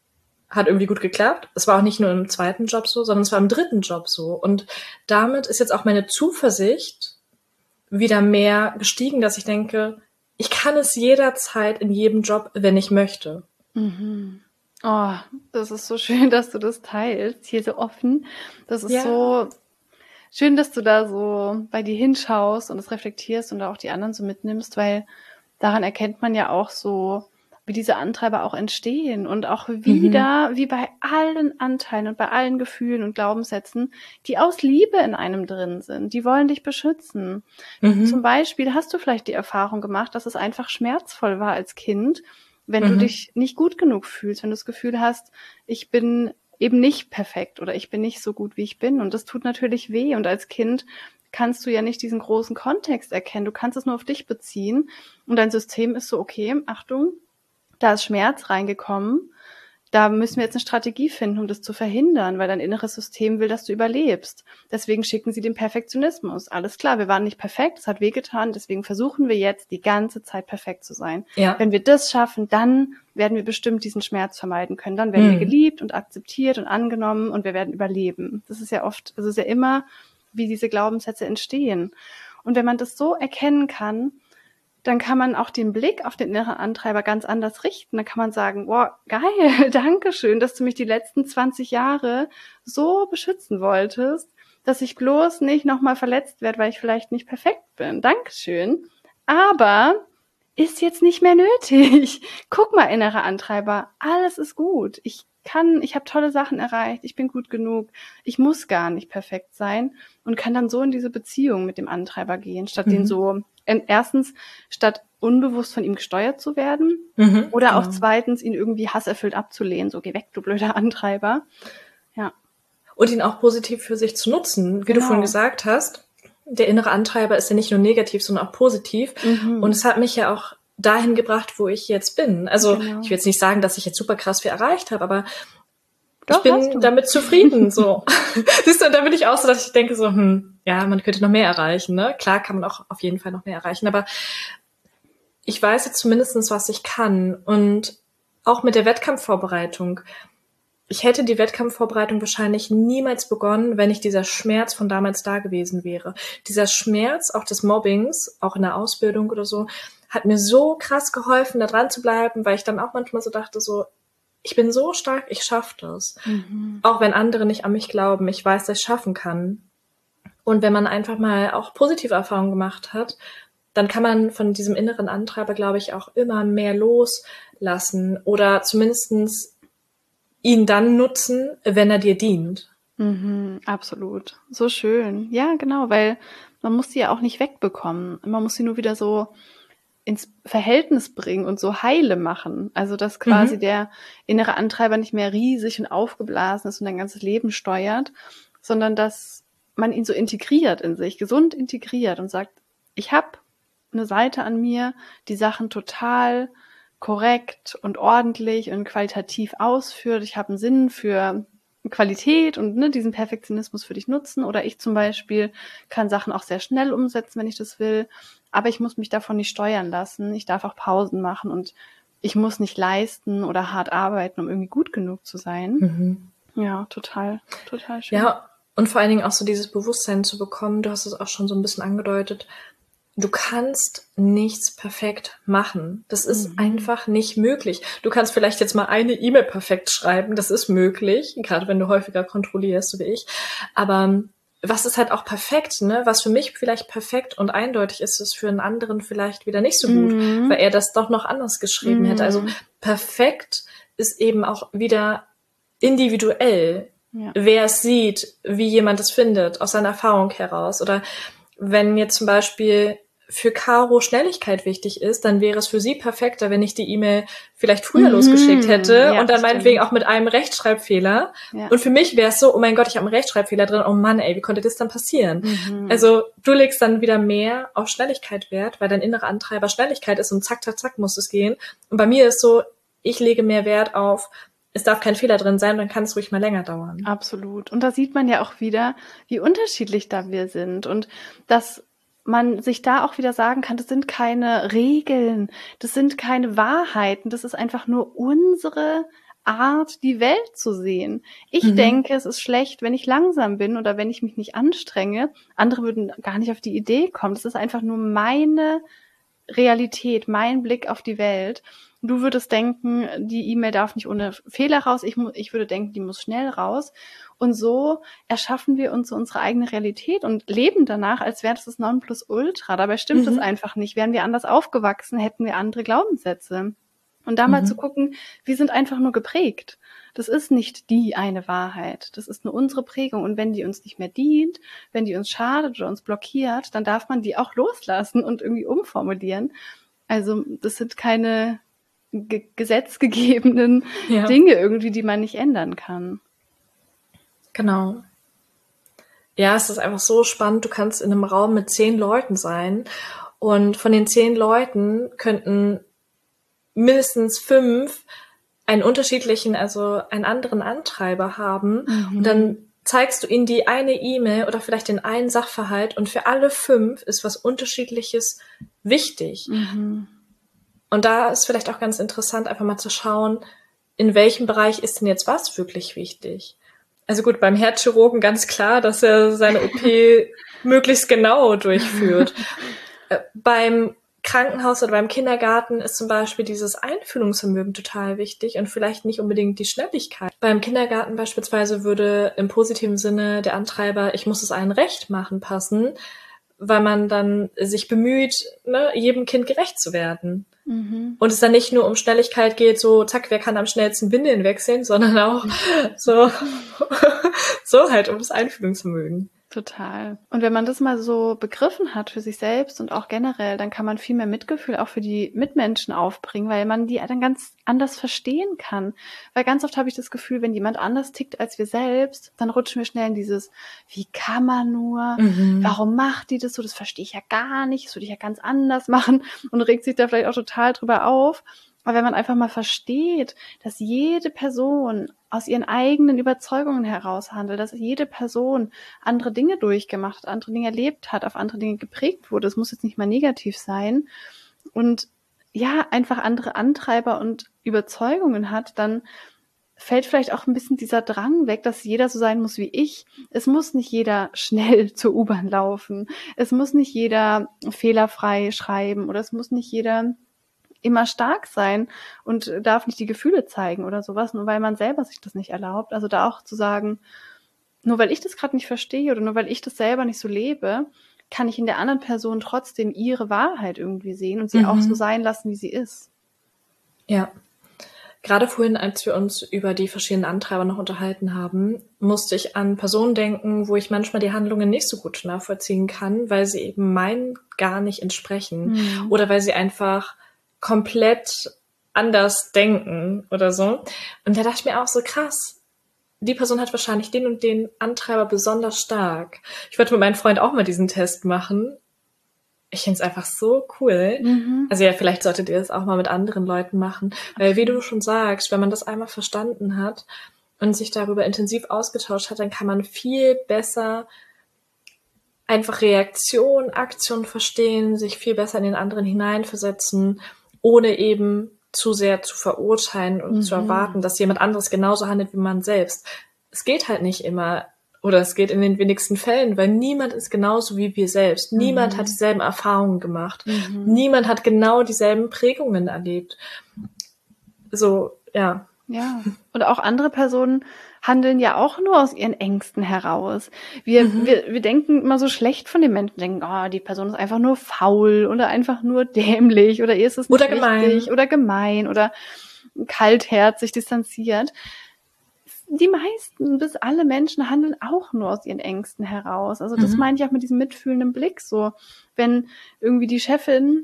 hat irgendwie gut geklappt. Es war auch nicht nur im zweiten Job so, sondern es war im dritten Job so. Und damit ist jetzt auch meine Zuversicht wieder mehr gestiegen, dass ich denke, ich kann es jederzeit in jedem Job, wenn ich möchte. Mhm. Oh, das ist so schön, dass du das teilst, hier so offen. Das ist Ja. so schön, dass du da so bei dir hinschaust und es reflektierst und da auch die anderen so mitnimmst, weil daran erkennt man ja auch so, wie diese Antreiber auch entstehen und auch wieder, mhm. wie bei allen Anteilen und bei allen Gefühlen und Glaubenssätzen, die aus Liebe in einem drin sind. Die wollen dich beschützen. Mhm. Zum Beispiel hast du vielleicht die Erfahrung gemacht, dass es einfach schmerzvoll war als Kind, wenn mhm. du dich nicht gut genug fühlst, wenn du das Gefühl hast, ich bin eben nicht perfekt oder ich bin nicht so gut, wie ich bin. Und das tut natürlich weh. Und als Kind kannst du ja nicht diesen großen Kontext erkennen. Du kannst es nur auf dich beziehen. Und dein System ist so, okay, Achtung, da ist Schmerz reingekommen. Da müssen wir jetzt eine Strategie finden, um das zu verhindern, weil dein inneres System will, dass du überlebst. Deswegen schicken sie den Perfektionismus. Alles klar, wir waren nicht perfekt, es hat wehgetan, deswegen versuchen wir jetzt die ganze Zeit perfekt zu sein. Ja. Wenn wir das schaffen, dann werden wir bestimmt diesen Schmerz vermeiden können. Dann werden mhm. wir geliebt und akzeptiert und angenommen und wir werden überleben. Das ist ja oft, also es ist ja immer, wie diese Glaubenssätze entstehen. Und wenn man das so erkennen kann, dann kann man auch den Blick auf den inneren Antreiber ganz anders richten. Dann kann man sagen, wow, geil, danke schön, dass du mich die letzten zwanzig Jahre so beschützen wolltest, dass ich bloß nicht nochmal verletzt werde, weil ich vielleicht nicht perfekt bin. Dankeschön. Aber ist jetzt nicht mehr nötig. Guck mal, innerer Antreiber, alles ist gut. Ich kann, ich habe tolle Sachen erreicht, ich bin gut genug, ich muss gar nicht perfekt sein und kann dann so in diese Beziehung mit dem Antreiber gehen, statt mhm. den so, erstens, statt unbewusst von ihm gesteuert zu werden mhm, oder genau. auch zweitens, ihn irgendwie hasserfüllt abzulehnen, so geh weg, du blöder Antreiber. Ja. Und ihn auch positiv für sich zu nutzen, wie genau. du vorhin gesagt hast. Der innere Antreiber ist ja nicht nur negativ, sondern auch positiv. Mhm. Und es hat mich ja auch dahin gebracht, wo ich jetzt bin. Also genau. ich will jetzt nicht sagen, dass ich jetzt super krass viel erreicht habe, aber Doch, ich bin damit zufrieden. So. Siehst du, und da bin ich auch so, dass ich denke so, hm, ja, man könnte noch mehr erreichen. Ne? Klar kann man auch auf jeden Fall noch mehr erreichen, aber ich weiß jetzt zumindestens, was ich kann. Und auch mit der Wettkampfvorbereitung. Ich hätte die Wettkampfvorbereitung wahrscheinlich niemals begonnen, wenn nicht dieser Schmerz von damals da gewesen wäre. Dieser Schmerz, auch des Mobbings, auch in der Ausbildung oder so, hat mir so krass geholfen, da dran zu bleiben, weil ich dann auch manchmal so dachte, so, ich bin so stark, ich schaffe das. Mhm. Auch wenn andere nicht an mich glauben, ich weiß, dass ich schaffen kann. Und wenn man einfach mal auch positive Erfahrungen gemacht hat, dann kann man von diesem inneren Antreiber, glaube ich, auch immer mehr loslassen oder zumindestens ihn dann nutzen, wenn er dir dient. Mhm, absolut. So schön. Ja, genau, weil man muss sie ja auch nicht wegbekommen. Man muss sie nur wieder so ins Verhältnis bringen und so heile machen. Also, dass quasi mhm. der innere Antreiber nicht mehr riesig und aufgeblasen ist und dein ganzes Leben steuert, sondern dass man ihn so integriert in sich, gesund integriert und sagt, ich habe eine Seite an mir, die Sachen total korrekt und ordentlich und qualitativ ausführt. Ich habe einen Sinn für Qualität und ne, diesen Perfektionismus für dich nutzen. Oder ich zum Beispiel kann Sachen auch sehr schnell umsetzen, wenn ich das will. Aber ich muss mich davon nicht steuern lassen. Ich darf auch Pausen machen und ich muss nicht leisten oder hart arbeiten, um irgendwie gut genug zu sein. Mhm. Ja, total, total schön. Ja, und vor allen Dingen auch so dieses Bewusstsein zu bekommen, du hast es auch schon so ein bisschen angedeutet, du kannst nichts perfekt machen. Das ist mhm. einfach nicht möglich. Du kannst vielleicht jetzt mal eine E-Mail perfekt schreiben, das ist möglich, gerade wenn du häufiger kontrollierst, so wie ich. Aber was ist halt auch perfekt, ne? Was für mich vielleicht perfekt und eindeutig ist, ist für einen anderen vielleicht wieder nicht so gut, mhm. weil er das doch noch anders geschrieben mhm. hätte. Also perfekt ist eben auch wieder individuell, ja. wer es sieht, wie jemand es findet, aus seiner Erfahrung heraus. Oder wenn jetzt zum Beispiel für Caro Schnelligkeit wichtig ist, dann wäre es für sie perfekter, wenn ich die E-Mail vielleicht früher Mhm. losgeschickt hätte Ja, und dann stimmt. meinetwegen auch mit einem Rechtschreibfehler. Ja. Und für mich wäre es so, oh mein Gott, ich habe einen Rechtschreibfehler drin, oh Mann, ey, wie konnte das dann passieren? Mhm. Also du legst dann wieder mehr auf Schnelligkeit Wert, weil dein innerer Antreiber Schnelligkeit ist und zack, zack, zack muss es gehen. Und bei mir ist so, ich lege mehr Wert auf, es darf kein Fehler drin sein, dann kann es ruhig mal länger dauern. Absolut. Und da sieht man ja auch wieder, wie unterschiedlich da wir sind und dass man sich da auch wieder sagen kann, das sind keine Regeln, das sind keine Wahrheiten, das ist einfach nur unsere Art, die Welt zu sehen. Ich Mhm. denke, es ist schlecht, wenn ich langsam bin oder wenn ich mich nicht anstrenge. Andere würden gar nicht auf die Idee kommen. Das ist einfach nur meine Realität, mein Blick auf die Welt. Du würdest denken, die E-Mail darf nicht ohne Fehler raus. Ich, mu- ich würde denken, die muss schnell raus. Und so erschaffen wir uns so unsere eigene Realität und leben danach, als wäre das das Nonplusultra. Dabei stimmt das Mhm. einfach nicht. Wären wir anders aufgewachsen, hätten wir andere Glaubenssätze. Und da mal Mhm. zu gucken, wir sind einfach nur geprägt. Das ist nicht die eine Wahrheit. Das ist nur unsere Prägung. Und wenn die uns nicht mehr dient, wenn die uns schadet oder uns blockiert, dann darf man die auch loslassen und irgendwie umformulieren. Also das sind keine ge- gesetzgegebenen Ja. Dinge irgendwie, die man nicht ändern kann. Genau. Ja, es ist einfach so spannend. Du kannst in einem Raum mit zehn Leuten sein und von den zehn Leuten könnten mindestens fünf einen unterschiedlichen, also einen anderen Antreiber haben. Mhm. Und dann zeigst du ihnen die eine E-Mail oder vielleicht den einen Sachverhalt und für alle fünf ist was Unterschiedliches wichtig. Mhm. Und da ist vielleicht auch ganz interessant, einfach mal zu schauen, in welchem Bereich ist denn jetzt was wirklich wichtig? Also gut, beim Herzchirurgen ganz klar, dass er seine O P möglichst genau durchführt. Äh, beim Krankenhaus oder beim Kindergarten ist zum Beispiel dieses Einfühlungsvermögen total wichtig und vielleicht nicht unbedingt die Schnelligkeit. Beim Kindergarten beispielsweise würde im positiven Sinne der Antreiber, ich muss es allen recht machen, passen, weil man dann sich bemüht, ne, jedem Kind gerecht zu werden. Mhm. Und es dann nicht nur um Schnelligkeit geht, so zack, wer kann am schnellsten Windeln wechseln, sondern auch so, so halt um das Einfühlungsvermögen. Total. Und wenn man das mal so begriffen hat für sich selbst und auch generell, dann kann man viel mehr Mitgefühl auch für die Mitmenschen aufbringen, weil man die dann ganz anders verstehen kann. Weil ganz oft habe ich das Gefühl, wenn jemand anders tickt als wir selbst, dann rutschen wir schnell in dieses, wie kann man nur? Mhm. Warum macht die das so? Das verstehe ich ja gar nicht. Das würde ich ja ganz anders machen und regt sich da vielleicht auch total drüber auf. Aber wenn man einfach mal versteht, dass jede Person aus ihren eigenen Überzeugungen heraus handelt, dass jede Person andere Dinge durchgemacht hat, andere Dinge erlebt hat, auf andere Dinge geprägt wurde, es muss jetzt nicht mal negativ sein und ja, einfach andere Antreiber und Überzeugungen hat, dann fällt vielleicht auch ein bisschen dieser Drang weg, dass jeder so sein muss wie ich. Es muss nicht jeder schnell zur U-Bahn laufen. Es muss nicht jeder fehlerfrei schreiben oder es muss nicht jeder immer stark sein und darf nicht die Gefühle zeigen oder sowas, nur weil man selber sich das nicht erlaubt. Also da auch zu sagen, nur weil ich das gerade nicht verstehe oder nur weil ich das selber nicht so lebe, kann ich in der anderen Person trotzdem ihre Wahrheit irgendwie sehen und sie Mhm. auch so sein lassen, wie sie ist. Ja. Gerade vorhin, als wir uns über die verschiedenen Antreiber noch unterhalten haben, musste ich an Personen denken, wo ich manchmal die Handlungen nicht so gut nachvollziehen kann, weil sie eben meinen gar nicht entsprechen Mhm. oder weil sie einfach komplett anders denken oder so. Und da dachte ich mir auch so, krass, die Person hat wahrscheinlich den und den Antreiber besonders stark. Ich wollte mit meinem Freund auch mal diesen Test machen. Ich finde es einfach so cool. Mhm. Also ja, vielleicht solltet ihr das auch mal mit anderen Leuten machen. Weil wie du schon sagst, wenn man das einmal verstanden hat und sich darüber intensiv ausgetauscht hat, dann kann man viel besser einfach Reaktion, Aktion verstehen, sich viel besser in den anderen hineinversetzen, ohne eben zu sehr zu verurteilen und Mhm. zu erwarten, dass jemand anderes genauso handelt wie man selbst. Es geht halt nicht immer, oder es geht in den wenigsten Fällen, weil niemand ist genauso wie wir selbst. Mhm. Niemand hat dieselben Erfahrungen gemacht. Mhm. Niemand hat genau dieselben Prägungen erlebt. So, ja. Ja, und auch andere Personen handeln ja auch nur aus ihren Ängsten heraus. Wir, Mhm. wir, wir denken immer so schlecht von den Menschen, denken, oh, die Person ist einfach nur faul oder einfach nur dämlich oder ihr ist es nicht Oder gemein. wichtig oder gemein oder kaltherzig, distanziert. die meisten bis alle Menschen handeln auch nur aus ihren Ängsten heraus. Also das mhm. meine ich auch mit diesem mitfühlenden Blick so. Wenn irgendwie die Chefin,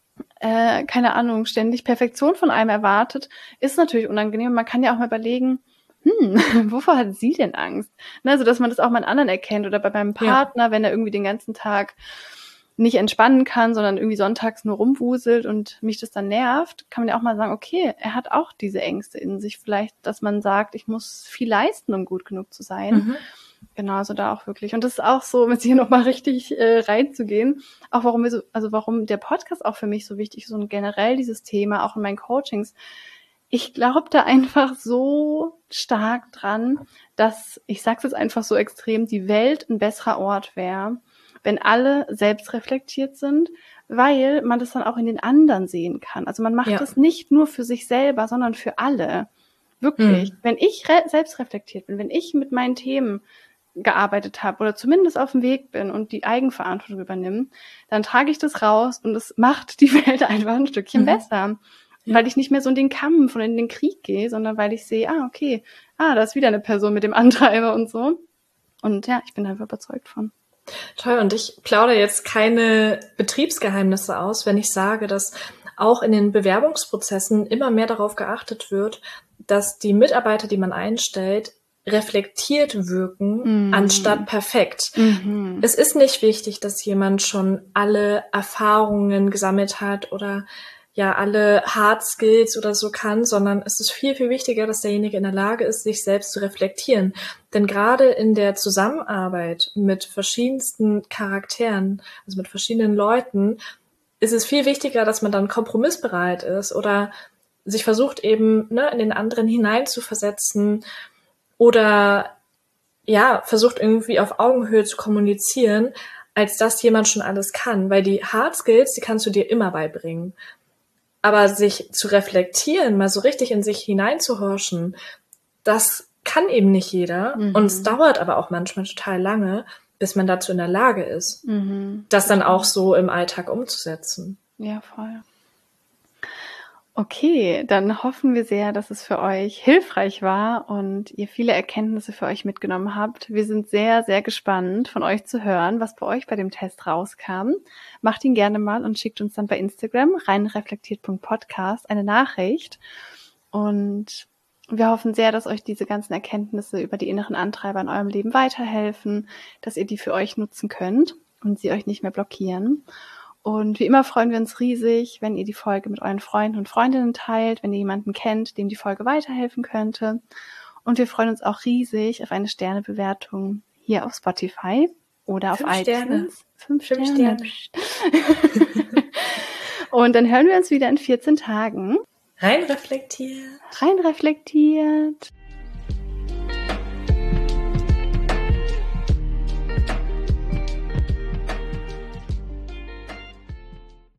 äh, keine Ahnung, ständig Perfektion von einem erwartet, ist natürlich unangenehm. Man kann ja auch mal überlegen, hm, wovor hat sie denn Angst? Ne, also dass man das auch mal an anderen erkennt oder bei meinem Partner, ja. wenn er irgendwie den ganzen Tag nicht entspannen kann, sondern irgendwie sonntags nur rumwuselt und mich das dann nervt, kann man ja auch mal sagen, okay, er hat auch diese Ängste in sich. Vielleicht, dass man sagt, ich muss viel leisten, um gut genug zu sein. Mhm. Genau, also da auch wirklich. Und das ist auch so, mit hier nochmal richtig äh, reinzugehen, auch warum wir so, also warum der Podcast auch für mich so wichtig ist und generell dieses Thema, auch in meinen Coachings. Ich glaube da einfach so stark dran, dass, ich sag's jetzt einfach so extrem, die Welt ein besserer Ort wäre, wenn alle selbst reflektiert sind, weil man das dann auch in den anderen sehen kann. Also man macht ja. das nicht nur für sich selber, sondern für alle. Wirklich. Hm. Wenn ich re- selbst reflektiert bin, wenn ich mit meinen Themen gearbeitet habe oder zumindest auf dem Weg bin und die Eigenverantwortung übernehme, dann trage ich das raus und es macht die Welt einfach ein Stückchen mhm. besser. Ja. Weil ich nicht mehr so in den Kampf oder in den Krieg gehe, sondern weil ich sehe, ah, okay, ah, da ist wieder eine Person mit dem Antreiber und so. Und ja, ich bin einfach überzeugt von. Toll, und ich plaudere jetzt keine Betriebsgeheimnisse aus, wenn ich sage, dass auch in den Bewerbungsprozessen immer mehr darauf geachtet wird, dass die Mitarbeiter, die man einstellt, reflektiert wirken, mm. anstatt perfekt. Mm-hmm. Es ist nicht wichtig, dass jemand schon alle Erfahrungen gesammelt hat oder ja alle Hard Skills oder so kann, sondern es ist viel, viel wichtiger, dass derjenige in der Lage ist, sich selbst zu reflektieren. Denn gerade in der Zusammenarbeit mit verschiedensten Charakteren, also mit verschiedenen Leuten, ist es viel wichtiger, dass man dann kompromissbereit ist oder sich versucht eben ne, in den anderen hineinzuversetzen oder ja versucht irgendwie auf Augenhöhe zu kommunizieren, als dass jemand schon alles kann. Weil die Hard Skills, die kannst du dir immer beibringen. Aber sich zu reflektieren, mal so richtig in sich hineinzuhorchen, das kann eben nicht jeder. Mhm. Und es dauert aber auch manchmal total lange, bis man dazu in der Lage ist, mhm. das dann auch so im Alltag umzusetzen. Ja, voll. Okay, dann hoffen wir sehr, dass es für euch hilfreich war und ihr viele Erkenntnisse für euch mitgenommen habt. Wir sind sehr, sehr gespannt, von euch zu hören, was bei euch bei dem Test rauskam. Macht ihn gerne mal und schickt uns dann bei Instagram reinreflektiert punkt podcast eine Nachricht. Und wir hoffen sehr, dass euch diese ganzen Erkenntnisse über die inneren Antreiber in eurem Leben weiterhelfen, dass ihr die für euch nutzen könnt und sie euch nicht mehr blockieren. Und wie immer freuen wir uns riesig, wenn ihr die Folge mit euren Freunden und Freundinnen teilt, wenn ihr jemanden kennt, dem die Folge weiterhelfen könnte. Und wir freuen uns auch riesig auf eine Sternebewertung hier auf Spotify oder Fünf auf Sterne. iTunes. Fünf Sterne. Fünf Sterne. Und dann hören wir uns wieder in vierzehn Tagen. Rein reflektiert. Rein reflektiert.